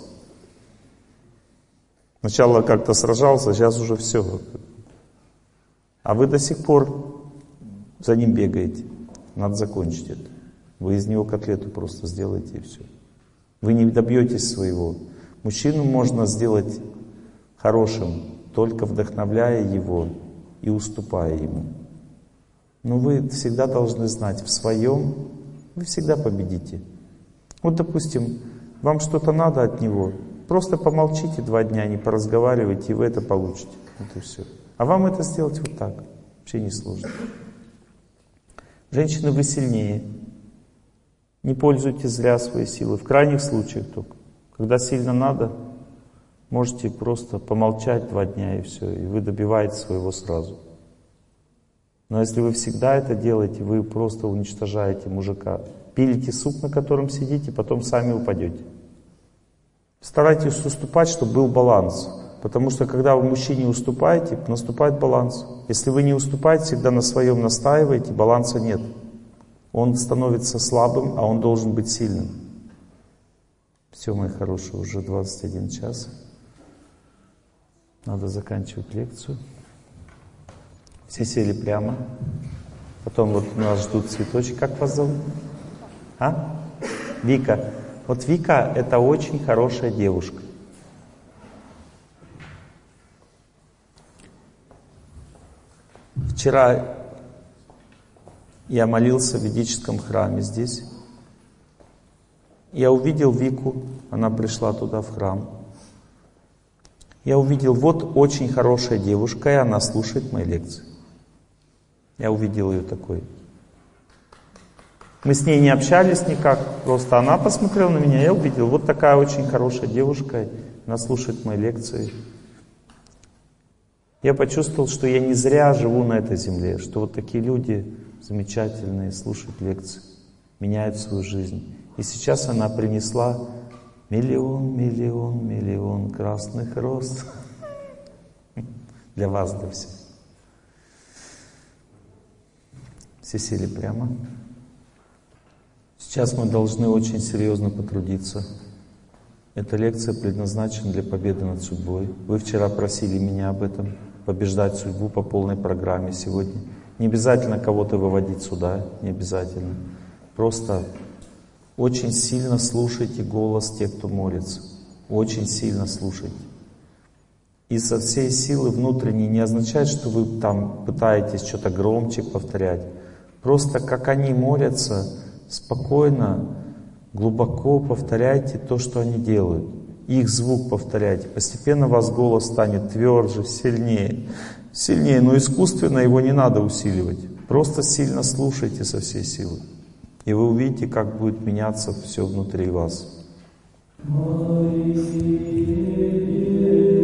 Сначала как-то сражался, сейчас уже все. А вы до сих пор за ним бегаете. Надо закончить это. Вы из него котлету просто сделаете и все. Вы не добьетесь своего. Мужчину можно сделать хорошим, только вдохновляя его и уступая ему. Но вы всегда должны знать, в своем вы всегда победите. Вот, допустим, вам что-то надо от него, просто помолчите 2 дня, не поразговаривайте, и вы это получите. Вот и все. А вам это сделать вот так. Вообще не сложно. Женщины, вы сильнее. Не пользуйтесь зря своей силой. В крайних случаях только. Когда сильно надо, можете просто помолчать 2 дня и все. И вы добиваетесь своего сразу. Но если вы всегда это делаете, вы просто уничтожаете мужика. Пилите сук, на котором сидите, потом сами упадете. Старайтесь уступать, чтобы был баланс. Потому что когда вы мужчине уступаете, наступает баланс. Если вы не уступаете, всегда на своем настаиваете, баланса нет. Он становится слабым, а он должен быть сильным. Все, мои хорошие, уже 21 час. Надо заканчивать лекцию. Все сели прямо. Потом вот нас ждут цветочки. Как вас зовут? А? Вика. Вот Вика — это очень хорошая девушка. Вчера я молился в ведическом храме здесь. Я увидел Вику, она пришла туда в храм. Я увидел, вот очень хорошая девушка, и она слушает мои лекции. Я увидел ее такой. Мы с ней не общались никак, просто она посмотрела на меня, я увидел, вот такая очень хорошая девушка, она слушает мои лекции. Я почувствовал, что я не зря живу на этой земле, что вот такие люди замечательные, слушают лекции, меняют свою жизнь. И сейчас она принесла миллион красных роз для вас, для всех. Все сели прямо. Сейчас мы должны очень серьезно потрудиться. Эта лекция предназначена для победы над судьбой. Вы вчера просили меня об этом, побеждать судьбу по полной программе сегодня. Не обязательно кого-то выводить сюда, не обязательно. Просто очень сильно слушайте голос тех, кто молится. Очень сильно слушайте. И со всей силы внутренней не означает, что вы там пытаетесь что-то громче повторять. Просто как они молятся, спокойно, глубоко повторяйте то, что они делают. Их звук повторяйте. Постепенно у вас голос станет тверже, сильнее. Сильнее, но искусственно его не надо усиливать. Просто сильно слушайте со всей силы. И вы увидите, как будет меняться все внутри вас.